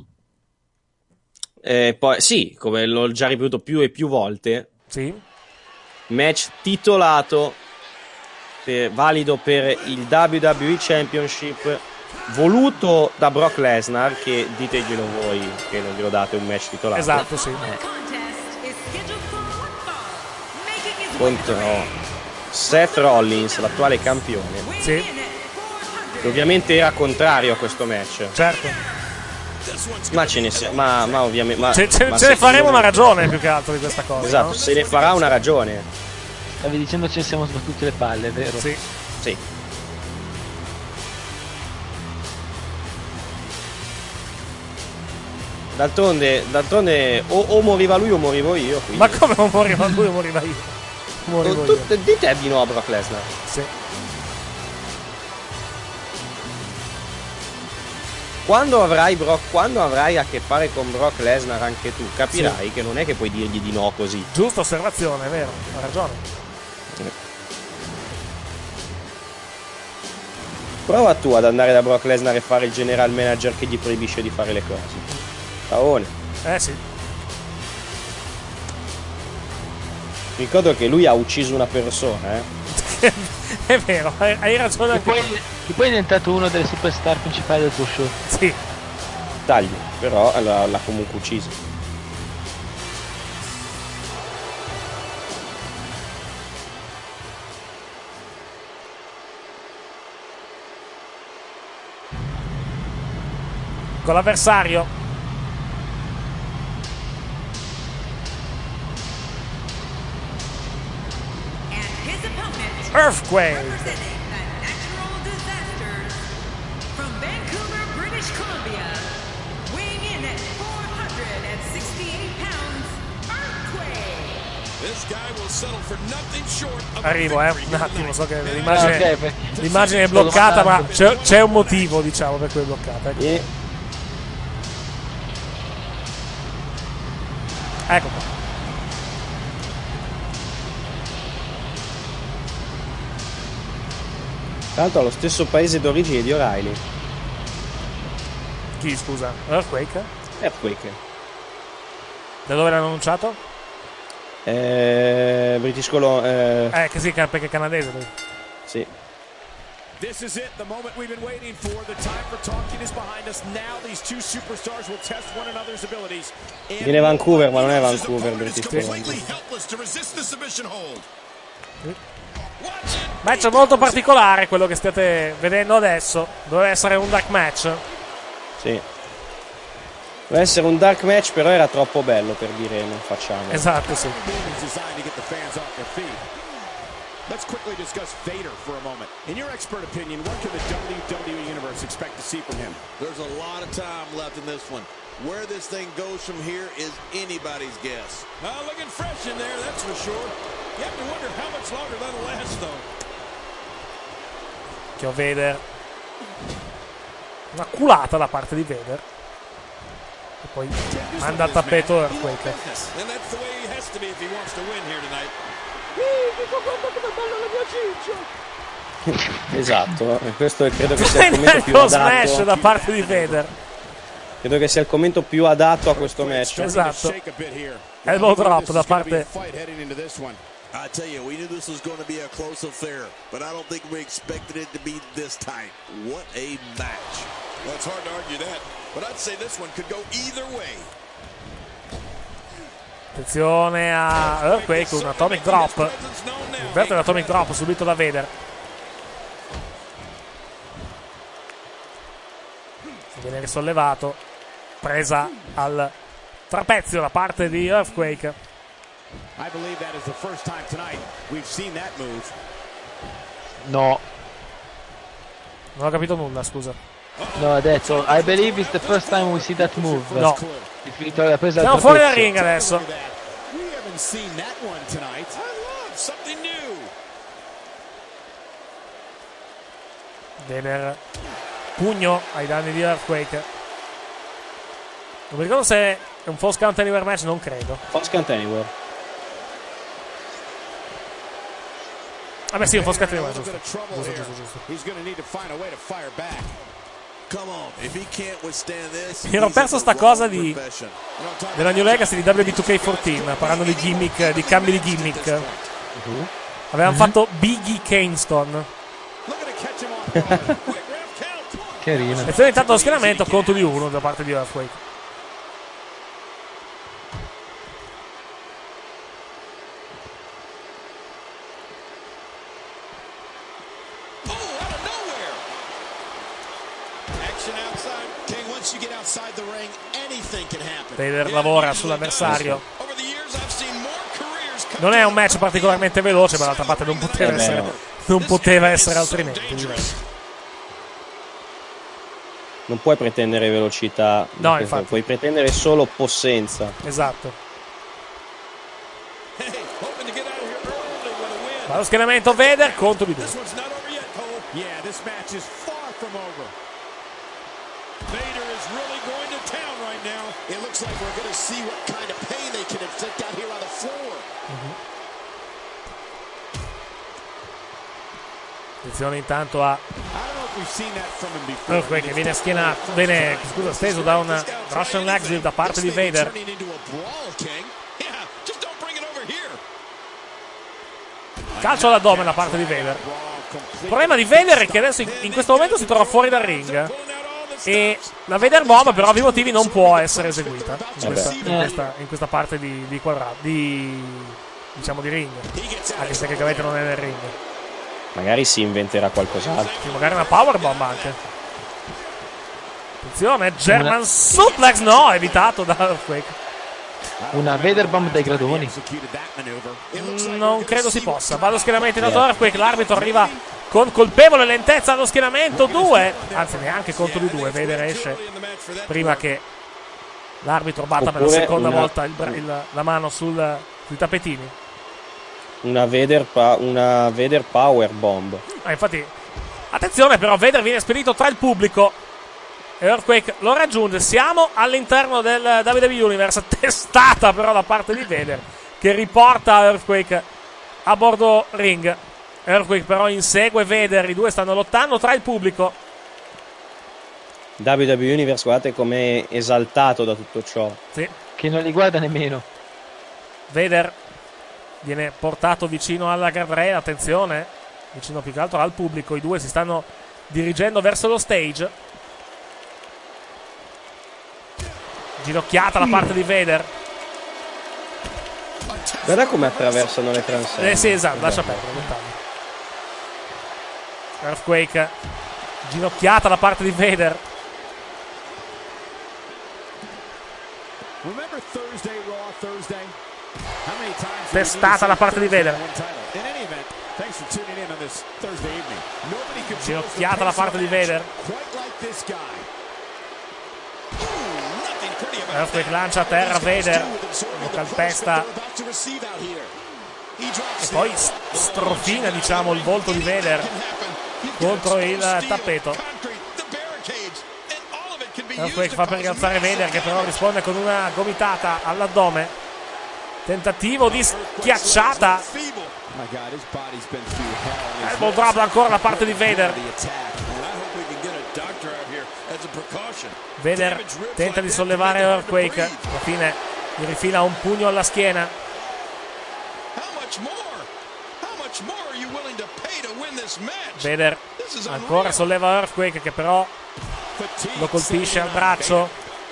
S4: Eh, poi, sì, come l'ho già ripetuto più e più volte.
S1: Sì.
S4: Match titolato, per, valido per il W W E Championship, voluto da Brock Lesnar, che diteglielo voi che non glielo date un match titolato.
S1: Esatto, sì.
S4: Eh. Contro Seth Rollins, l'attuale campione.
S1: Sì.
S4: Che ovviamente era contrario a questo match.
S1: Certo.
S4: Ma ce ne sia, ma, ma ovviamente ma,
S1: ce, ce,
S4: ma
S1: ce ne faremo una ragione più che altro di questa cosa.
S4: Esatto,
S1: no?
S4: se ne farà una ragione.
S3: Stavi dicendo ce ne siamo sbattute le palle, vero?
S1: Sì.
S4: Sì. D'altronde, d'altronde o, o moriva lui o morivo io. Quindi.
S1: Ma come o moriva lui o moriva io? Morivo
S4: tu,
S1: io.
S4: Tu, dite di no a Brock Lesnar.
S1: Sì.
S4: Quando avrai, Brock, quando avrai a che fare con Brock Lesnar anche tu, capirai sì. che non è che puoi dirgli di no così.
S1: Giusta osservazione, è vero, ha ragione.
S4: Prova tu ad andare da Brock Lesnar e fare il general manager che gli proibisce di fare le cose. Taone.
S1: Eh sì.
S4: Ricordo che lui ha ucciso una persona, eh.
S1: È vero, hai, hai ragione anche
S3: poi, e poi è diventato uno delle superstar principali del tuo show.
S1: Sì.
S4: Tagli, però l'ha, l'ha comunque ucciso.
S1: con l'avversario. Earthquake. Arrivo, eh, un attimo, so che l'immagine,
S3: okay, perché...
S1: l'immagine è bloccata, ma c'è, c'è un motivo, diciamo, per cui è bloccata. Ecco,
S4: yeah.
S1: ecco qua.
S4: Tra l'altro ha lo stesso paese d'origine di O'Reilly.
S1: Chi, scusa? Earthquake?
S4: Earthquake.
S1: Da dove l'hanno annunciato?
S4: Eh, British Columbia. Eh.
S1: eh, che sì, perché è canadese lui.
S4: Sì.
S12: This is it, the moment we've been waiting for. The time for talking is behind us. Now these two superstars will test one another's abilities.
S4: Viene Vancouver, ma non è Vancouver, British Columbia.
S1: Match molto particolare quello che state vedendo adesso. Doveva essere un dark match.
S4: Sì. Doveva essere un dark match, però era troppo bello per dire non facciamo.
S1: Esatto, sì.
S12: Let's quickly discuss Vader for a moment. In your expert opinion, what can the W W E Universe expect to see from him?
S13: There's a lot of time left in this one. Where this thing goes from here is anybody's guess.
S12: Uh, looking fresh in there, that's for sure. You have to wonder how much longer that'll last, though.
S1: Che ho Vader. Una culata da parte di Vader. E poi manda al tappeto Earthquake.
S12: And that's the way he has to be if he wants to win here tonight.
S4: Esatto, questo credo che sia il commento più adatto.
S1: Smash da parte di Vader.
S4: Credo che sia il commento più adatto a questo match.
S1: Esatto. Elbow drop da parte.
S13: I tell you, we knew this was going to be a close affair, but I don't think we expected it to be this tight. What a match.
S12: Well, it's hard to argue that, but I'd say this one could go either way.
S1: Attenzione a Earthquake, un Atomic Drop. Inverte l'Atomic Drop subito da Vader. Viene risollevato. Presa al trapezio da parte di Earthquake.
S12: I believe that is the first time tonight we've seen that move.
S3: No.
S1: Non ho capito nulla, scusa.
S3: No, ha detto I believe it's the first time we see that move.
S1: No.
S3: Siamo
S1: fuori dal ring adesso.
S12: We haven't seen that one tonight. I love something new.
S1: Vader pugno ai danni di Earthquake. Non mi ricordo se è un false count anywhere match, non credo.
S4: False count anywhere.
S1: Vabbè sì, un false count anywhere, giusto. Giusto, giusto, giusto. Mi ero perso sta cosa di della New Legacy di W W E due K quattordici, parlando di gimmick, di cambi di gimmick. Uh-huh. Avevamo uh-huh. fatto Biggie Kingston.
S3: Carino.
S1: E poi intanto lo schieramento conto di uno da parte di Earthquake. Vader lavora sull'avversario. Non è un match particolarmente veloce, ma d'altra parte non poteva eh essere, non poteva essere altrimenti. Direi.
S4: Non puoi pretendere velocità,
S1: no, infatti.
S4: Puoi pretendere solo possenza.
S1: Esatto. Ma lo schieramento Vader contro di due.
S12: Vader is really going to town right now. It looks like we're going to see what kind of pain they can inflict out here on the floor.
S1: Mm-hmm. Attenzione intanto a Earthquake che viene schienato, viene scusa, steso da un Russian Leg da parte di Vader. Calcio all'addome da parte di Vader. Il problema di Vader è che adesso in questo momento si trova fuori dal ring. E la Vader Bomb per ovvi motivi non può essere eseguita in questa, in questa, in questa parte di, di quadrato di, diciamo di ring, anche se tecnicamente non è nel ring.
S4: Magari si inventerà qualcos'altro,
S1: sì, magari una Power Bomb anche. Attenzione, German una... suplex, no, evitato da Earthquake.
S3: Una Vader Bomb dai gradoni.
S1: Mm, non credo si possa. Va allo schieramento in auto Earthquake, l'arbitro arriva con colpevole lentezza allo schieramento due, anzi neanche contro di due. Vader esce prima che l'arbitro batta per la seconda una... volta il, il, la mano sul, sui tappetini.
S4: Una Vader, pa, una Vader Power Bomb.
S1: Ah, infatti, attenzione però, Vader viene spedito tra il pubblico. Earthquake lo raggiunge. Siamo all'interno del W W E Universe. Testata però da parte di Vader, che riporta Earthquake a bordo ring. Earthquake però insegue Vader. I due stanno lottando tra il pubblico.
S4: W W E Universe, guardate com'è esaltato da tutto ciò.
S1: Sì.
S3: Che non li guarda nemmeno.
S1: Vader viene portato vicino alla guardrail. Attenzione, vicino più che altro al pubblico. I due si stanno dirigendo verso lo stage. Ginocchiata da parte di Vader.
S4: Guarda come attraversano le transenne.
S1: Eh sì, esatto, lascia perdere. Earthquake. Ginocchiata da parte di Vader. Testata da parte di Vader. Ginocchiata da parte di Vader. Earthquake lancia a terra Vader, lo calpesta e poi strofina, diciamo, il volto di Vader contro il tappeto. Earthquake fa per rialzare Vader, che però risponde con una gomitata all'addome. Tentativo di schiacciata. Elbow drop ancora da parte di Vader. Vader tenta di sollevare Earthquake, alla fine gli rifila un pugno alla schiena. Vader ancora solleva Earthquake, che però lo colpisce al braccio.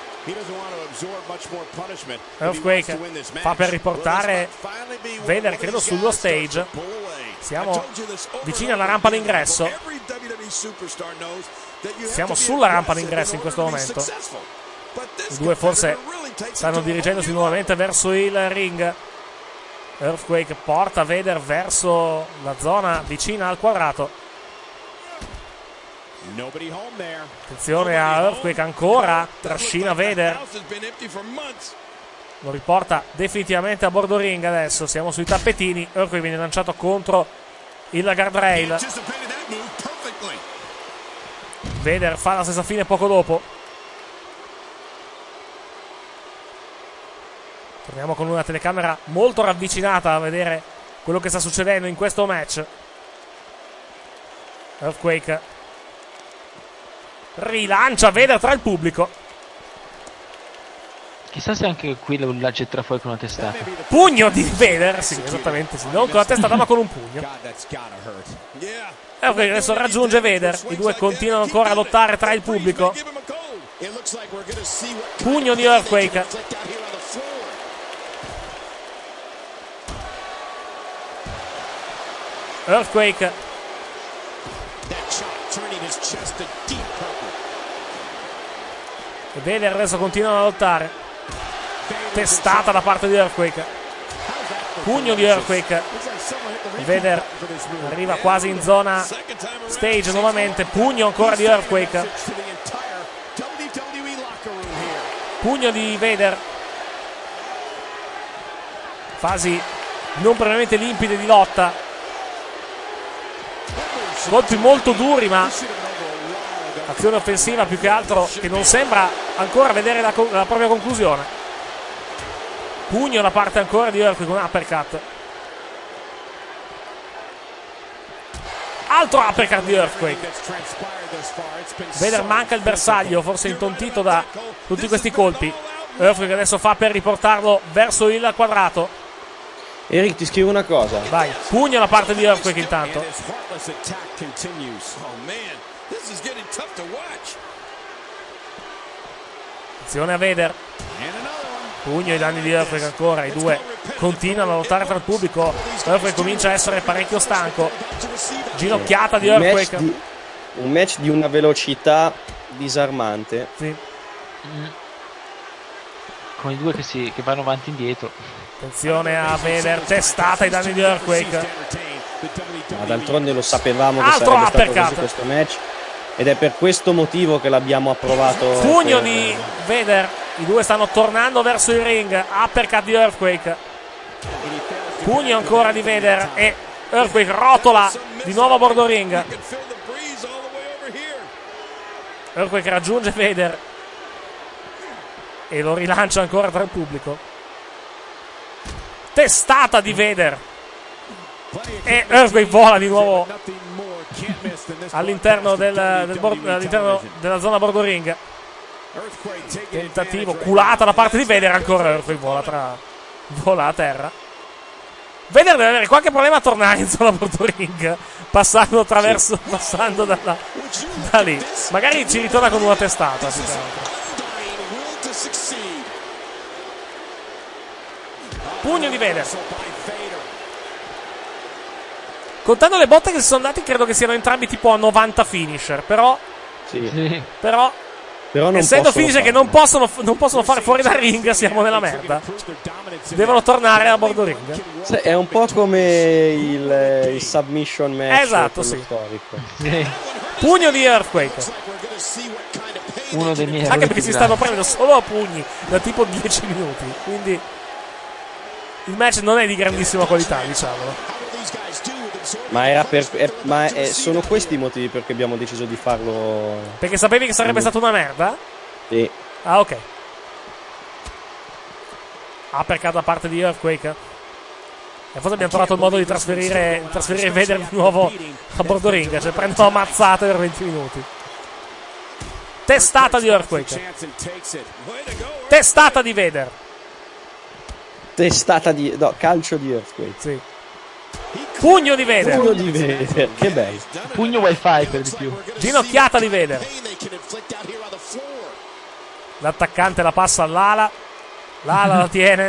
S1: Earthquake fa per riportare Vader, credo, sullo stage. Siamo vicini alla rampa d'ingresso. Siamo sulla rampa d'ingresso in questo momento. I due forse stanno dirigendosi nuovamente verso il ring. Earthquake porta Vader verso la zona vicina al quadrato. Attenzione a Earthquake ancora. Trascina Vader. Lo riporta definitivamente a bordo ring adesso. Siamo sui tappetini. Earthquake viene lanciato contro il guardrail. Vader fa la stessa fine poco dopo. Torniamo con una telecamera molto ravvicinata a vedere quello che sta succedendo in questo match. Earthquake rilancia Vader tra il pubblico.
S3: Chissà se anche qui la getterà fuori con una testata.
S1: Pugno di Vader, sì, esattamente sì. Non con la testata ma con un pugno. Earthquake adesso raggiunge Vader. I due continuano ancora a lottare tra il pubblico. Pugno di Earthquake. Earthquake. E Vader adesso continuano a lottare. Testata da parte di Earthquake. Pugno di Earthquake. Vader arriva quasi in zona stage nuovamente. Pugno ancora di Earthquake. Pugno di Vader. Fasi non propriamente limpide di lotta. Colpi molto duri, ma azione offensiva più che altro che non sembra ancora vedere la, la propria conclusione. Pugno da parte ancora di Earthquake, un uppercut. Altro uppercut di Earthquake. Vader manca il bersaglio, forse intontito da tutti questi colpi. Earthquake adesso fa per riportarlo verso il quadrato.
S4: Eric, ti scrivo una cosa.
S1: Vai, pugno da parte di Earthquake intanto. Attenzione a Vader. Pugno ai danni di Earthquake ancora. I due continuano a lottare tra il pubblico. Earthquake comincia a essere parecchio stanco. Ginocchiata di Earthquake.
S4: Un match di, un match di una velocità disarmante.
S1: Sì.
S3: Mm. Con i due che, si, che vanno avanti e indietro.
S1: Attenzione a Vader, testata ai danni di Earthquake.
S4: Ma d'altronde lo sapevamo che
S1: Altro
S4: sarebbe stato
S1: uppercut.
S4: così questo match. Ed è per questo motivo che l'abbiamo approvato.
S1: Pugno
S4: per...
S1: di Vader. I due stanno tornando verso il ring. Uppercut di Earthquake. Pugno ancora di Vader. E Earthquake rotola di nuovo a bordo ring. Earthquake raggiunge Vader e lo rilancia ancora tra il pubblico. Testata di Vader e Earthquake vola di nuovo all'interno, del, del board, all'interno della zona bordo ring. Tentativo, culata da parte di Vader. Ancora Earthquake vola, tra, vola a terra. Vader deve avere qualche problema a tornare in zona bordo ring, passando attraverso, sì. passando dalla, da lì. Magari ci ritorna con una testata. Pugno di Vader. Contando le botte che si sono dati, credo che siano entrambi tipo a novanta finisher. Però,
S4: sì.
S1: però,
S4: però non
S1: essendo finisher
S4: fare.
S1: che non possono, non possono fare fuori dal ring, siamo nella merda. Devono tornare a bordo ring.
S4: È un po' come il, il submission match.
S1: Esatto, sì.
S4: Storico.
S3: Sì.
S1: Pugno di Earthquake.
S3: Uno dei miei.
S1: Anche perché si stanno prendendo solo a pugni da tipo dieci minuti. Quindi il match non è di grandissima qualità, diciamolo.
S4: Ma era per. È, ma è, sono questi i motivi perché abbiamo deciso di farlo.
S1: Perché sapevi che sarebbe stata una merda?
S4: Sì.
S1: Ah, ok. Uppercut da parte di Earthquake. E forse abbiamo trovato il modo di trasferire trasferire Vader di nuovo a bordo ring. Cioè prendono ammazzate per venti minuti. Testata di Earthquake. Testata di Vader.
S4: Testata di. No, calcio di Earthquake.
S1: Sì. Pugno di Vader.
S4: Pugno di Vader. Che bello.
S3: Pugno wifi per di più.
S1: Ginocchiata di Vader. L'attaccante la passa all'ala. L'ala la tiene.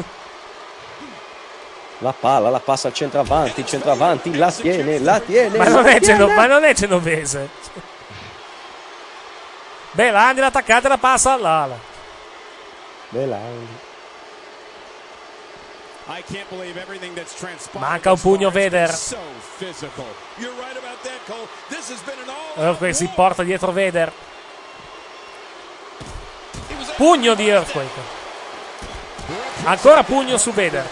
S4: La palla la passa al centravanti. Centravanti la tiene. La tiene.
S1: Ma,
S4: la
S1: non, è
S4: tiene.
S1: Geno, ma non è genovese. Belandi l'attaccante la passa all'ala.
S4: Belandi.
S1: Manca un pugno Vader. Earthquake si porta dietro Vader. Pugno di Earthquake. Ancora pugno su Vader.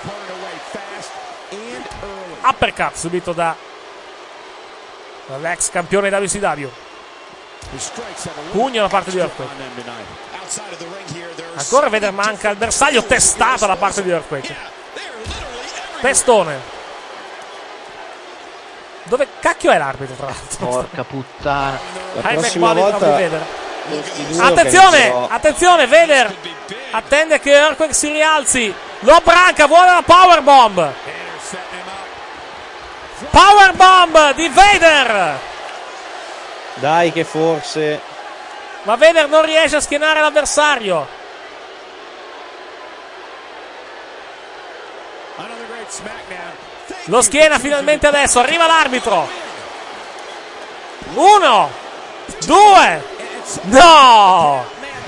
S1: Uppercut subito da dall'ex campione W C W. Pugno da parte di Earthquake. Ancora Vader manca il bersaglio. Testata da parte di Earthquake. Testone. Dove cacchio è l'arbitro, tra l'altro?
S3: Porca puttana.
S4: La prossima volta
S1: attenzione, organizzerò... attenzione, Vader attende che Earthquake si rialzi. Lo branca, vuole la powerbomb. Powerbomb di Vader.
S4: Dai che forse.
S1: Ma Vader non riesce a schienare l'avversario. Lo schiena finalmente adesso. Arriva l'arbitro. Uno, due, no.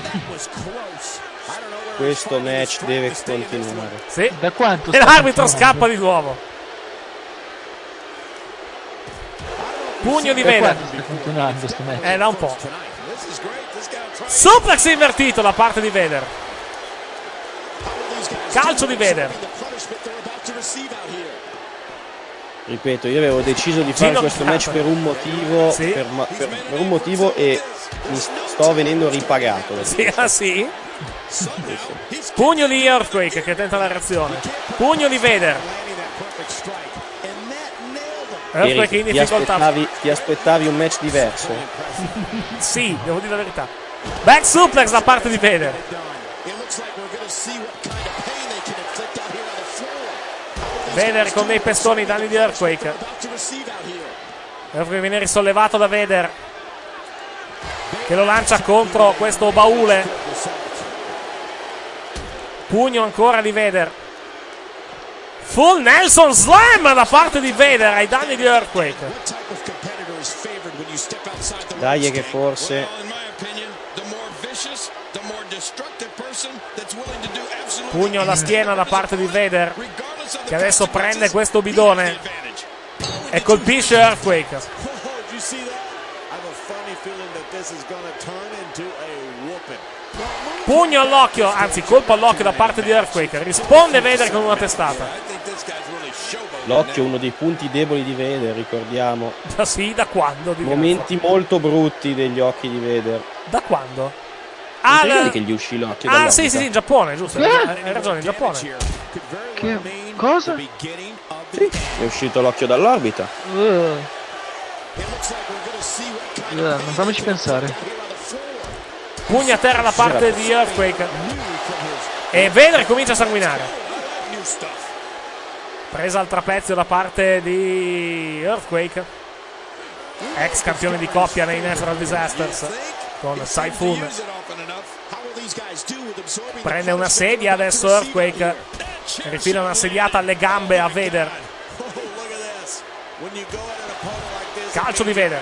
S4: Questo match deve continuare.
S1: Sì.
S3: Da quanto?
S1: E l'arbitro scappa di nuovo. Pugno di Vader. Eh, da un po'. Suplex invertito da parte di Vader. Calcio di Vader.
S4: Ripeto, io avevo deciso di fare questo match per un motivo,
S1: sì.
S4: per, per, per un motivo e mi sto venendo ripagato.
S1: Sì, ah sì? Pugno di Earthquake che tenta la reazione. Pugno di Vader. Earthquake in difficoltà.
S4: Ti aspettavi, ti aspettavi un match diverso?
S1: Sì, devo dire la verità. Back suplex da parte di Vader. Vader con dei pestoni ai danni di Earthquake. Earthquake viene risollevato da Vader, che lo lancia contro questo baule. Pugno ancora di Vader. Full Nelson Slam da parte di Vader ai danni di Earthquake.
S4: Dai che forse
S1: pugno alla schiena da parte di Vader, che adesso prende questo bidone e colpisce Earthquake. Pugno all'occhio, anzi colpo all'occhio da parte di Earthquake. Risponde Vader con una testata.
S4: L'occhio è uno dei punti deboli di Vader, ricordiamo.
S1: Da sì, da quando?
S4: Momenti molto brutti degli occhi di Vader.
S1: Da quando?
S4: Ah,
S1: la...
S4: che gli uscì l'occhio.
S1: Ah, sì, sì, sì, in Giappone, giusto. Eh? Hai ragione, in Giappone.
S3: Che cosa?
S4: Sì, è uscito l'occhio dall'orbita.
S3: Uh. Uh, non fammici pensare.
S1: Pugna a terra da parte di Earthquake. E Vader comincia a sanguinare. Presa al trapezio da parte di Earthquake, ex campione di coppia nei Natural Disasters con Typhoon. Prende una sedia adesso Earthquake, rifila una sediata alle gambe a Vader. Calcio di Vader.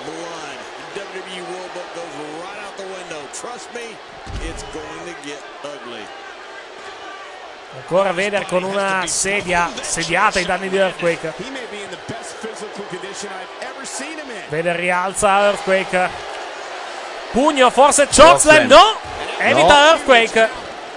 S1: Ancora Vader con una sedia sediata ai danni di Earthquake. Vader rialza Earthquake. Pugno, forse chokeslam, no! Evita no. Earthquake.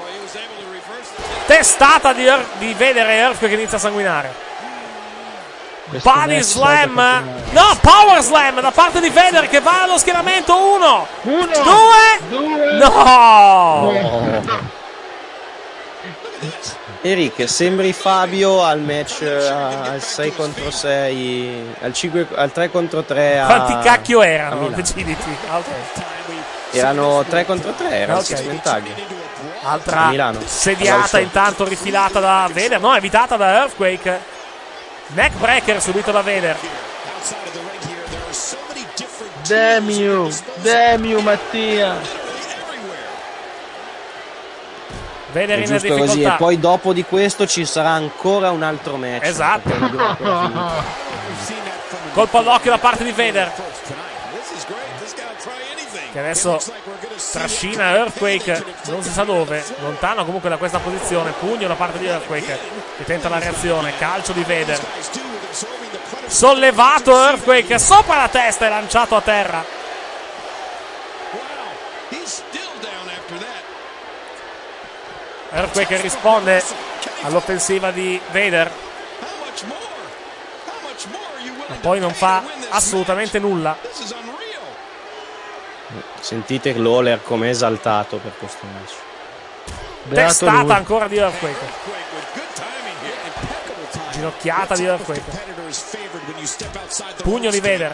S1: Testata di, Earth, di Vader e Earthquake inizia a sanguinare.
S3: Questo
S1: Body slam, no, power slam da parte di Vader che va allo schieramento. Uno,
S3: Uno
S1: due,
S3: due.
S1: No.
S4: no. Eric, sembri Fabio al match al sei contro sei, al, cinque, al tre contro tre. A...
S1: Quanti cacchio erano? Deciditi. Okay.
S4: Erano tre contro tre, era
S1: okay.
S4: il six-man tag.
S1: Altra sediata intanto rifilata da Vader, no, evitata da Earthquake. Neckbreaker subito da Vader.
S3: Damn you, damn you Mattia.
S1: Vader in
S4: giusto
S1: difficoltà.
S4: Così. E poi dopo di questo ci sarà ancora un altro match.
S1: Esatto. Colpo all'occhio da parte di Vader, che adesso trascina Earthquake non si sa dove, lontano comunque da questa posizione. Pugno da parte di Earthquake che tenta la reazione. Calcio di Vader, sollevato Earthquake sopra la testa e lanciato a terra. Earthquake risponde all'offensiva di Vader, ma poi non fa assolutamente nulla.
S4: Sentite Lawler come è esaltato per questo match.
S1: Testata lui. Ancora di Earthquake. Ginocchiata di Earthquake. Pugno di Vader.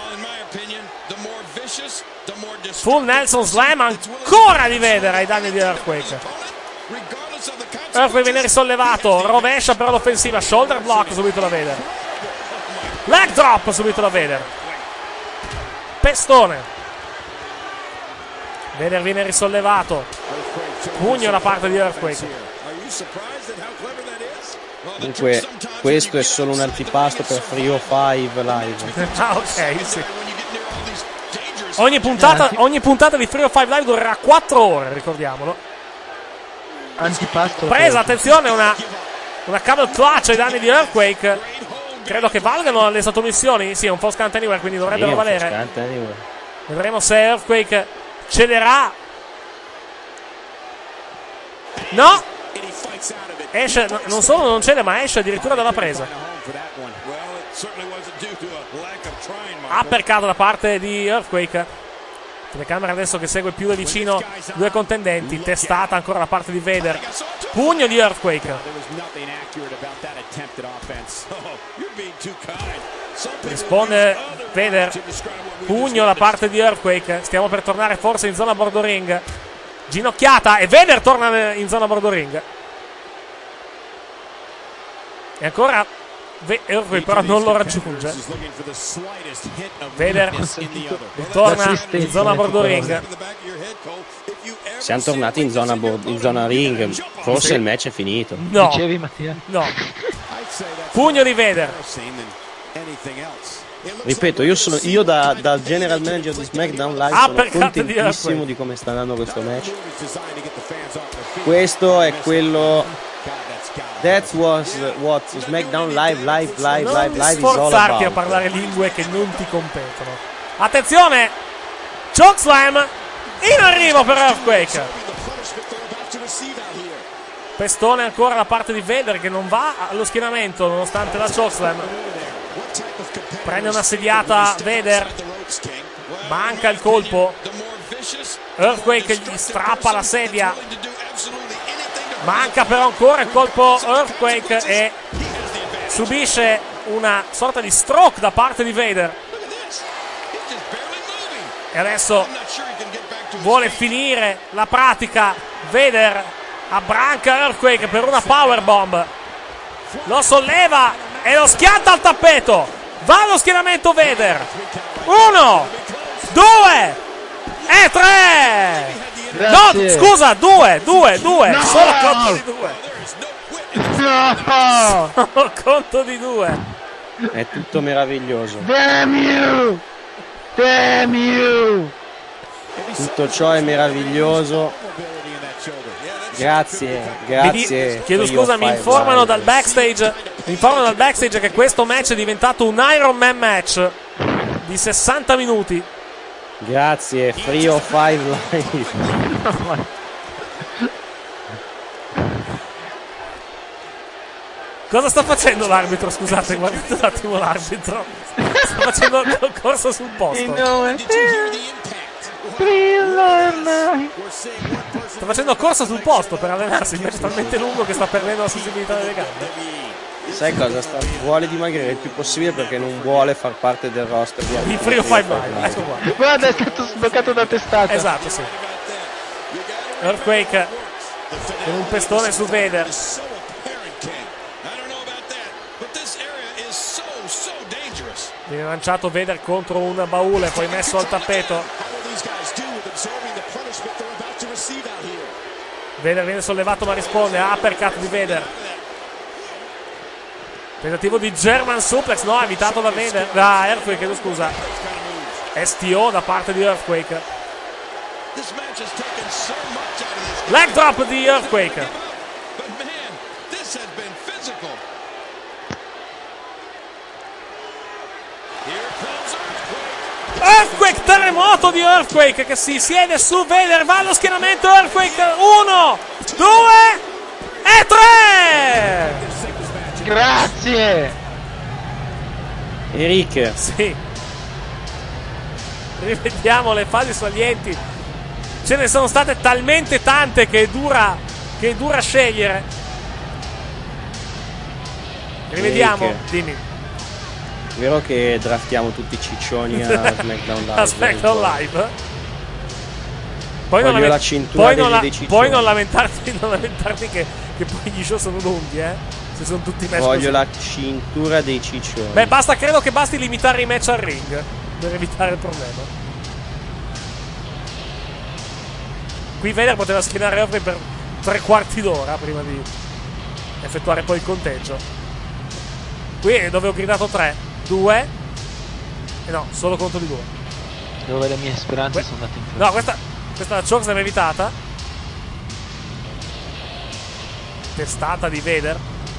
S1: Full Nelson Slam ancora di Vader ai danni di Earthquake. Earthquake viene risollevato, rovescia però l'offensiva. Shoulder block subito da Vader. Leg drop subito da Vader. Pestone. Vader viene risollevato. Pugno da parte di Earthquake.
S4: Dunque questo è solo un antipasto per Free oh Five Live.
S1: Ah, ok, sì. Ogni puntata, ogni puntata di Free oh Five Live durerà quattro ore, ricordiamolo.
S3: Antipasto.
S1: Presa, attenzione, una, una camel clutch ai danni di Earthquake. Credo che valgano le sottomissioni. Sì, è un false count anywhere, quindi dovrebbero
S4: sì,
S1: valere. Vedremo se Earthquake cederà. No! Esce, no, non solo non cede, ma esce addirittura dalla presa. Uppercut da parte di Earthquake. Telecamera adesso che segue più da vicino due contendenti. Testata ancora da parte di Vader. Pugno di Earthquake. Risponde Vader. Pugno da parte di Earthquake. Stiamo per tornare forse in zona bordo ring. Ginocchiata e Vader torna in zona bordo ring. E ancora Earthquake però non lo raggiunge. Vader ritorna in zona bordo ring.
S4: Siamo tornati in zona, board, in zona ring. Forse sì. Il match è finito.
S1: No.
S3: Dicevi, Mattia?
S1: No. Pugno di Vader.
S4: Ripeto, io sono io da, da general manager di SmackDown Live
S1: ah,
S4: sono contentissimo di, di come sta andando questo match. Questo è quello. That was what SmackDown Live, live, live,
S1: non
S4: live, live is all about.
S1: Non sforzarti a parlare lingue che non ti competono. Attenzione! Chokeslam in arrivo per Earthquake. Pestone ancora da parte di Vader che non va allo schienamento nonostante la Chokeslam. Prende una sediata Vader. Manca il colpo. Earthquake gli strappa la sedia. Manca però ancora il colpo Earthquake e subisce una sorta di stroke da parte di Vader. E adesso vuole finire la pratica. Vader abbranca Earthquake per una powerbomb. Lo solleva e lo schianta al tappeto. Va allo schienamento Vader. Uno, due e tre.
S3: Grazie.
S1: No, scusa, due, due, due.
S3: No!
S1: Solo conto di due. No! Solo conto di due.
S4: È tutto meraviglioso.
S3: Damn you! Damn you!
S4: Tutto ciò è meraviglioso. Grazie, grazie.
S1: Mi, chiedo scusa, mi informano dal backstage. Mi informano dal backstage che questo match è diventato un Iron Man match di sessanta minuti.
S4: Grazie, Free of Five Live.
S1: Cosa sta facendo l'arbitro? Scusate, guardate un attimo l'arbitro. Sta facendo corso sul posto. Sta facendo corsa sul posto per allenarsi. Il match è talmente lungo che sta perdendo la sensibilità delle gambe.
S4: Sai cosa? Sta, vuole dimagrire il più possibile perché non vuole far parte del roster di
S1: di Free of Five Live. Ecco qua.
S3: Guarda, è stato sbloccato da testata.
S1: Esatto, sì. Earthquake con un pestone su Vader. Viene lanciato Vader contro un baule, poi messo al tappeto. Vader viene sollevato ma risponde. Uppercut di Vader. Tentativo di German Suplex, no, evitato da Vader, da Earthquake, chiedo scusa. S T O da parte di Earthquake. Leg drop di Earthquake. Earthquake, terremoto di Earthquake che si siede su Vader, va allo schienamento Earthquake. Uno, due e tre.
S3: Grazie.
S4: Eric.
S1: Sì. Rivediamo le fasi salienti. Ce ne sono state talmente tante che è dura, che è dura scegliere. Rivediamo.
S4: Eric.
S1: Dimmi.
S4: Vero che draftiamo tutti i ciccioni a SmackDown Live.
S1: A SmackDown Live. Poi
S4: Voglio
S1: non, lament-
S4: la cintura
S1: poi
S4: degli,
S1: non, la-
S4: dei ciccioni.
S1: poi non lamentarti, non lamentarti che, che poi gli show sono lunghi, eh. Se sono tutti match
S4: Voglio
S1: così.
S4: la cintura dei ciccioni.
S1: Beh, basta, credo che basti limitare i match al ring per evitare il problema. Qui Vader poteva schienare Earthquake per tre quarti d'ora prima di effettuare poi il conteggio. Qui è dove ho gridato tre, due e no, solo conto di due.
S3: Dove le mie speranze
S1: que-
S3: sono andate in
S1: No, questa questa la Chokeslam evitata. Testata di Vader.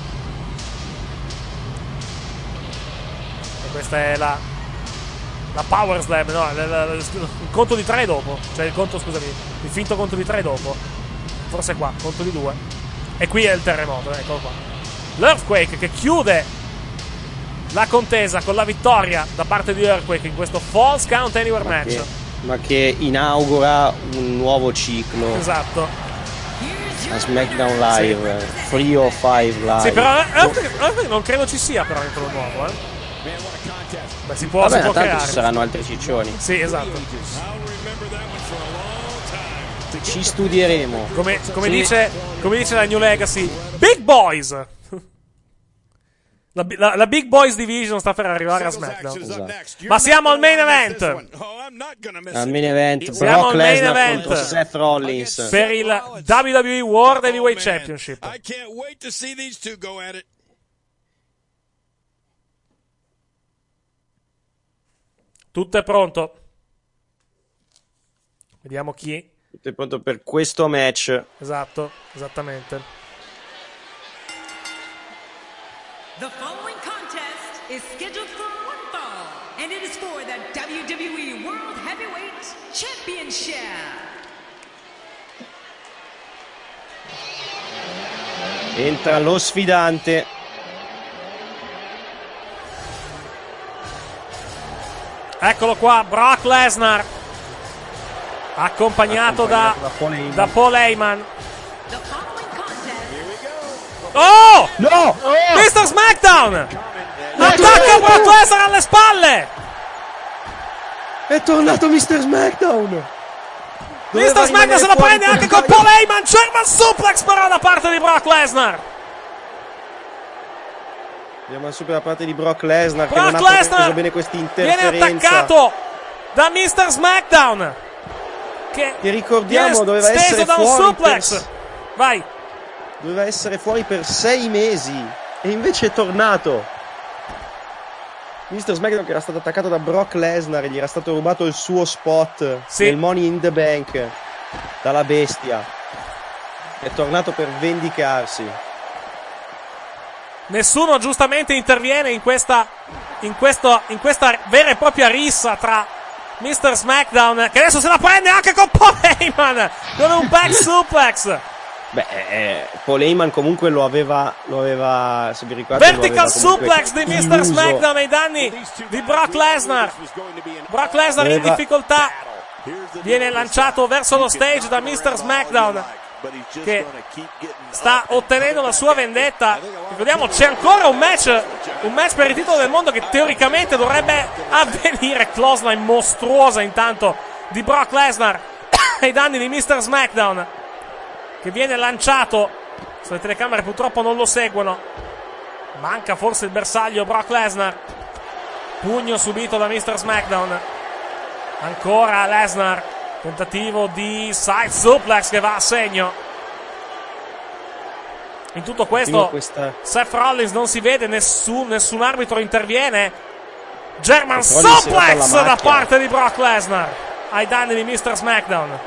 S1: E questa è la la Power Slam, no, la, la, la, il conto di tre dopo. Cioè il conto, scusami, il finto conto di tre dopo. Forse qua, conto di due. E qui è il terremoto, eccolo qua. L'Earthquake che chiude la contesa con la vittoria da parte di Earthquake in questo Falls Count Anywhere
S4: ma
S1: match.
S4: Che, ma che inaugura un nuovo ciclo.
S1: Esatto.
S4: A SmackDown Live, sì. Free of Five Live.
S1: Sì, però Earthquake, Earthquake non credo ci sia però quello nuovo, eh. Beh, si può,
S4: Vabbè,
S1: si può
S4: tanto
S1: creare.
S4: ci saranno altri ciccioni.
S1: Sì, esatto.
S4: Ci studieremo.
S1: Come, come,
S4: sì.
S1: dice, come dice la New Legacy, Big Boys. La, la, la Big Boys Division sta per arrivare a SmackDown.
S4: Esatto.
S1: Ma siamo al main event.
S4: Al main event.
S1: Siamo
S4: Brock
S1: al main
S4: Lesnar
S1: event
S4: contro Seth Rollins
S1: per il W W E World Heavyweight Championship.
S12: I can't wait to see these two go at it.
S1: Tutto è pronto. Vediamo chi.
S4: Tutto è pronto per questo match.
S1: Esatto, esattamente.
S14: The following contest is scheduled for one fall, and it is for the W W E World Heavyweight Championship.
S4: Entra lo sfidante.
S1: Eccolo qua, Brock Lesnar, accompagnato da, da, Paul Heyman. da Paul Heyman. Oh!
S4: No! Oh!
S1: mister SmackDown! Attacca Brock Lesnar alle spalle!
S4: È tornato mister SmackDown!
S1: mister SmackDown se la prende anche con Paul Heyman. German suplex però da parte di Brock Lesnar.
S4: Andiamo super da parte di Brock Lesnar,
S1: Brock
S4: che non ha
S1: Lesnar
S4: preso bene questa interferenza.
S1: Viene attaccato da mister SmackDown, che,
S4: che ricordiamo doveva essere
S1: da
S4: fuori
S1: un suplex.
S4: Per...
S1: Vai.
S4: Doveva essere fuori per sei mesi e invece è tornato. mister SmackDown che era stato attaccato da Brock Lesnar e gli era stato rubato il suo spot
S1: sì.
S4: nel Money in the Bank dalla bestia. È tornato per vendicarsi.
S1: Nessuno giustamente interviene in questa, in, questo, in questa vera e propria rissa tra mister SmackDown, che adesso se la prende anche con Paul Heyman con un back suplex.
S4: Beh, eh, Paul Heyman comunque lo aveva, lo aveva, se vi ricordate,
S1: vertical suplex di mister SmackDown ai danni di Brock Lesnar. Brock Lesnar in difficoltà, viene lanciato verso lo stage da mister SmackDown, che sta ottenendo la sua vendetta. Ricordiamo, c'è ancora un match un match per il titolo del mondo che teoricamente dovrebbe avvenire. Clothesline mostruosa intanto di Brock Lesnar ai danni di mister SmackDown, che viene lanciato. Le telecamere purtroppo non lo seguono. Manca forse il bersaglio Brock Lesnar. Pugno subito da mister SmackDown. Ancora Lesnar, tentativo di side suplex che va a segno. In tutto questo
S4: questa...
S1: Seth Rollins non si vede, nessun, nessun arbitro interviene. German suplex da parte di Brock Lesnar ai danni di mister SmackDown.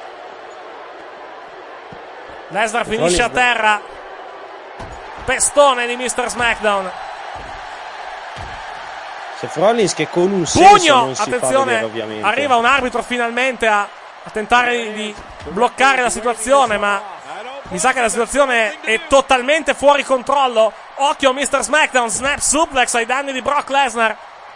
S1: Lesnar finisce a terra. Pestone di mister SmackDown.
S4: Seth Rollins che con un senso non si
S1: attenzione,
S4: fa vedere, ovviamente.
S1: Arriva un arbitro finalmente a, a tentare di, di bloccare la situazione, ma mi sa che la situazione è totalmente fuori controllo. Occhio mister SmackDown, snap suplex ai danni di Brock Lesnar.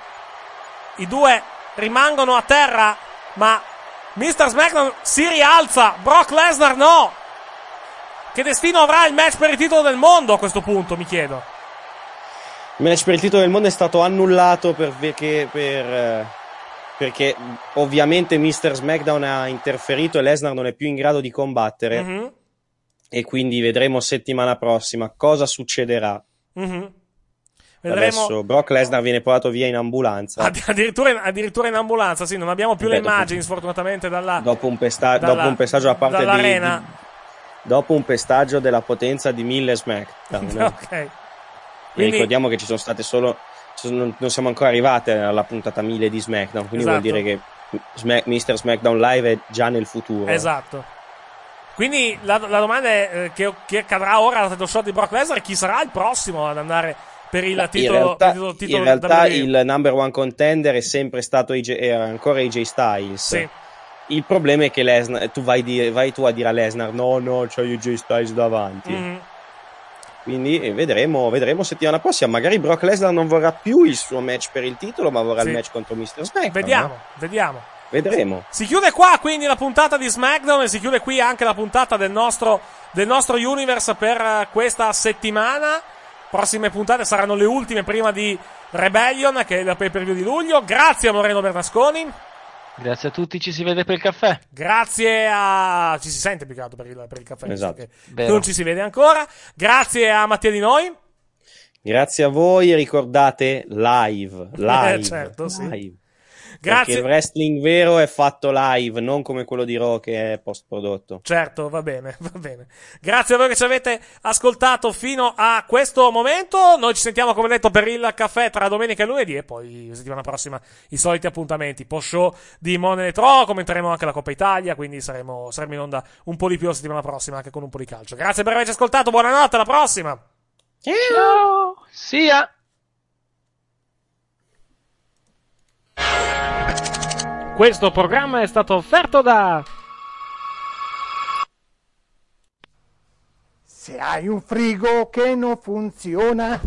S1: I due rimangono a terra, ma mister SmackDown si rialza, Brock Lesnar no. Che destino avrà il match per il titolo del mondo a questo punto, mi chiedo.
S4: Il match per il titolo del mondo è stato annullato per, perché, per, perché ovviamente mister SmackDown ha interferito e Lesnar non è più in grado di combattere. Mm-hmm. E quindi vedremo settimana prossima cosa succederà.
S1: Mm-hmm.
S4: Vedremo... Adesso Brock Lesnar viene portato via in ambulanza.
S1: Addirittura in, addirittura in ambulanza, sì, non abbiamo più Beh, le immagini dopo, sfortunatamente dalla,
S4: dopo, un pesta- dalla, dopo un pestaggio da parte
S1: dall'arena.
S4: di, di dopo un pestaggio della potenza di mille SmackDown.
S1: Ok.
S4: Quindi... ricordiamo che ci sono state solo non, non siamo ancora arrivati alla puntata mille di SmackDown, quindi esatto. Vuol dire che Smack, mister SmackDown Live è già nel futuro.
S1: Esatto. Quindi la, la domanda è eh, che, che accadrà ora al title shot di Brock Lesnar, chi sarà il prossimo ad andare per il titolo,
S4: in realtà,
S1: titolo, titolo
S4: in realtà
S1: W W E.
S4: Il number one contender è sempre stato A J, era ancora A J Styles.
S1: Sì.
S4: Il problema è che Lesnar, tu vai, di, vai tu a dire a Lesnar no no c'è A J Styles davanti. Mm-hmm. Quindi vedremo, vedremo settimana prossima. Magari Brock Lesnar non vorrà più il suo match per il titolo, ma vorrà sì. il match contro mister SmackDown.
S1: Vediamo,
S4: no?
S1: vediamo.
S4: Vedremo.
S1: Si chiude qua quindi la puntata di SmackDown e si chiude qui anche la puntata del nostro, del nostro Universe per questa settimana. Prossime puntate saranno le ultime prima di Rebellion, che è il pay per view di luglio. Grazie a Moreno Bernasconi.
S3: Grazie a tutti, ci si vede per il caffè.
S1: Grazie a... ci si sente più che altro per il, per il caffè.
S4: Esatto.
S1: Non ci si vede ancora. Grazie a Mattia Di Noi.
S4: Grazie a voi, ricordate live, live,
S1: eh, certo,
S4: live.
S1: Sì. Grazie.
S4: Perché il wrestling vero è fatto live, non come quello di Raw che è post prodotto.
S1: Certo, va bene, va bene. Grazie a voi che ci avete ascoltato fino a questo momento. Noi ci sentiamo, come detto, per il caffè tra domenica e lunedì, e poi settimana prossima i soliti appuntamenti post show di Money Nitro. Commenteremo anche la Coppa Italia, quindi saremo, saremo in onda un po' di più la settimana prossima, anche con un po' di calcio. Grazie per averci ascoltato, buonanotte, alla prossima.
S3: Ciao, sia.
S1: Questo programma è stato offerto da...
S2: Se hai un frigo che non funziona,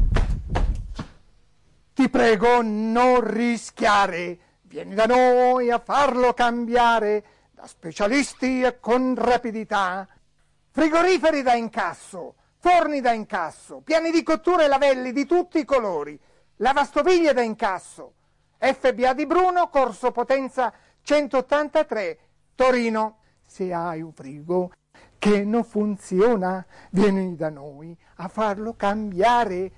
S2: ti prego non rischiare. Vieni da noi a farlo cambiare, da specialisti e con rapidità. Frigoriferi da incasso, forni da incasso, piani di cottura e lavelli di tutti i colori, lavastoviglie da incasso. F B A di Bruno, Corso Potenza centottantatré, Torino. Se hai un frigo che non funziona, vieni da noi a farlo cambiare,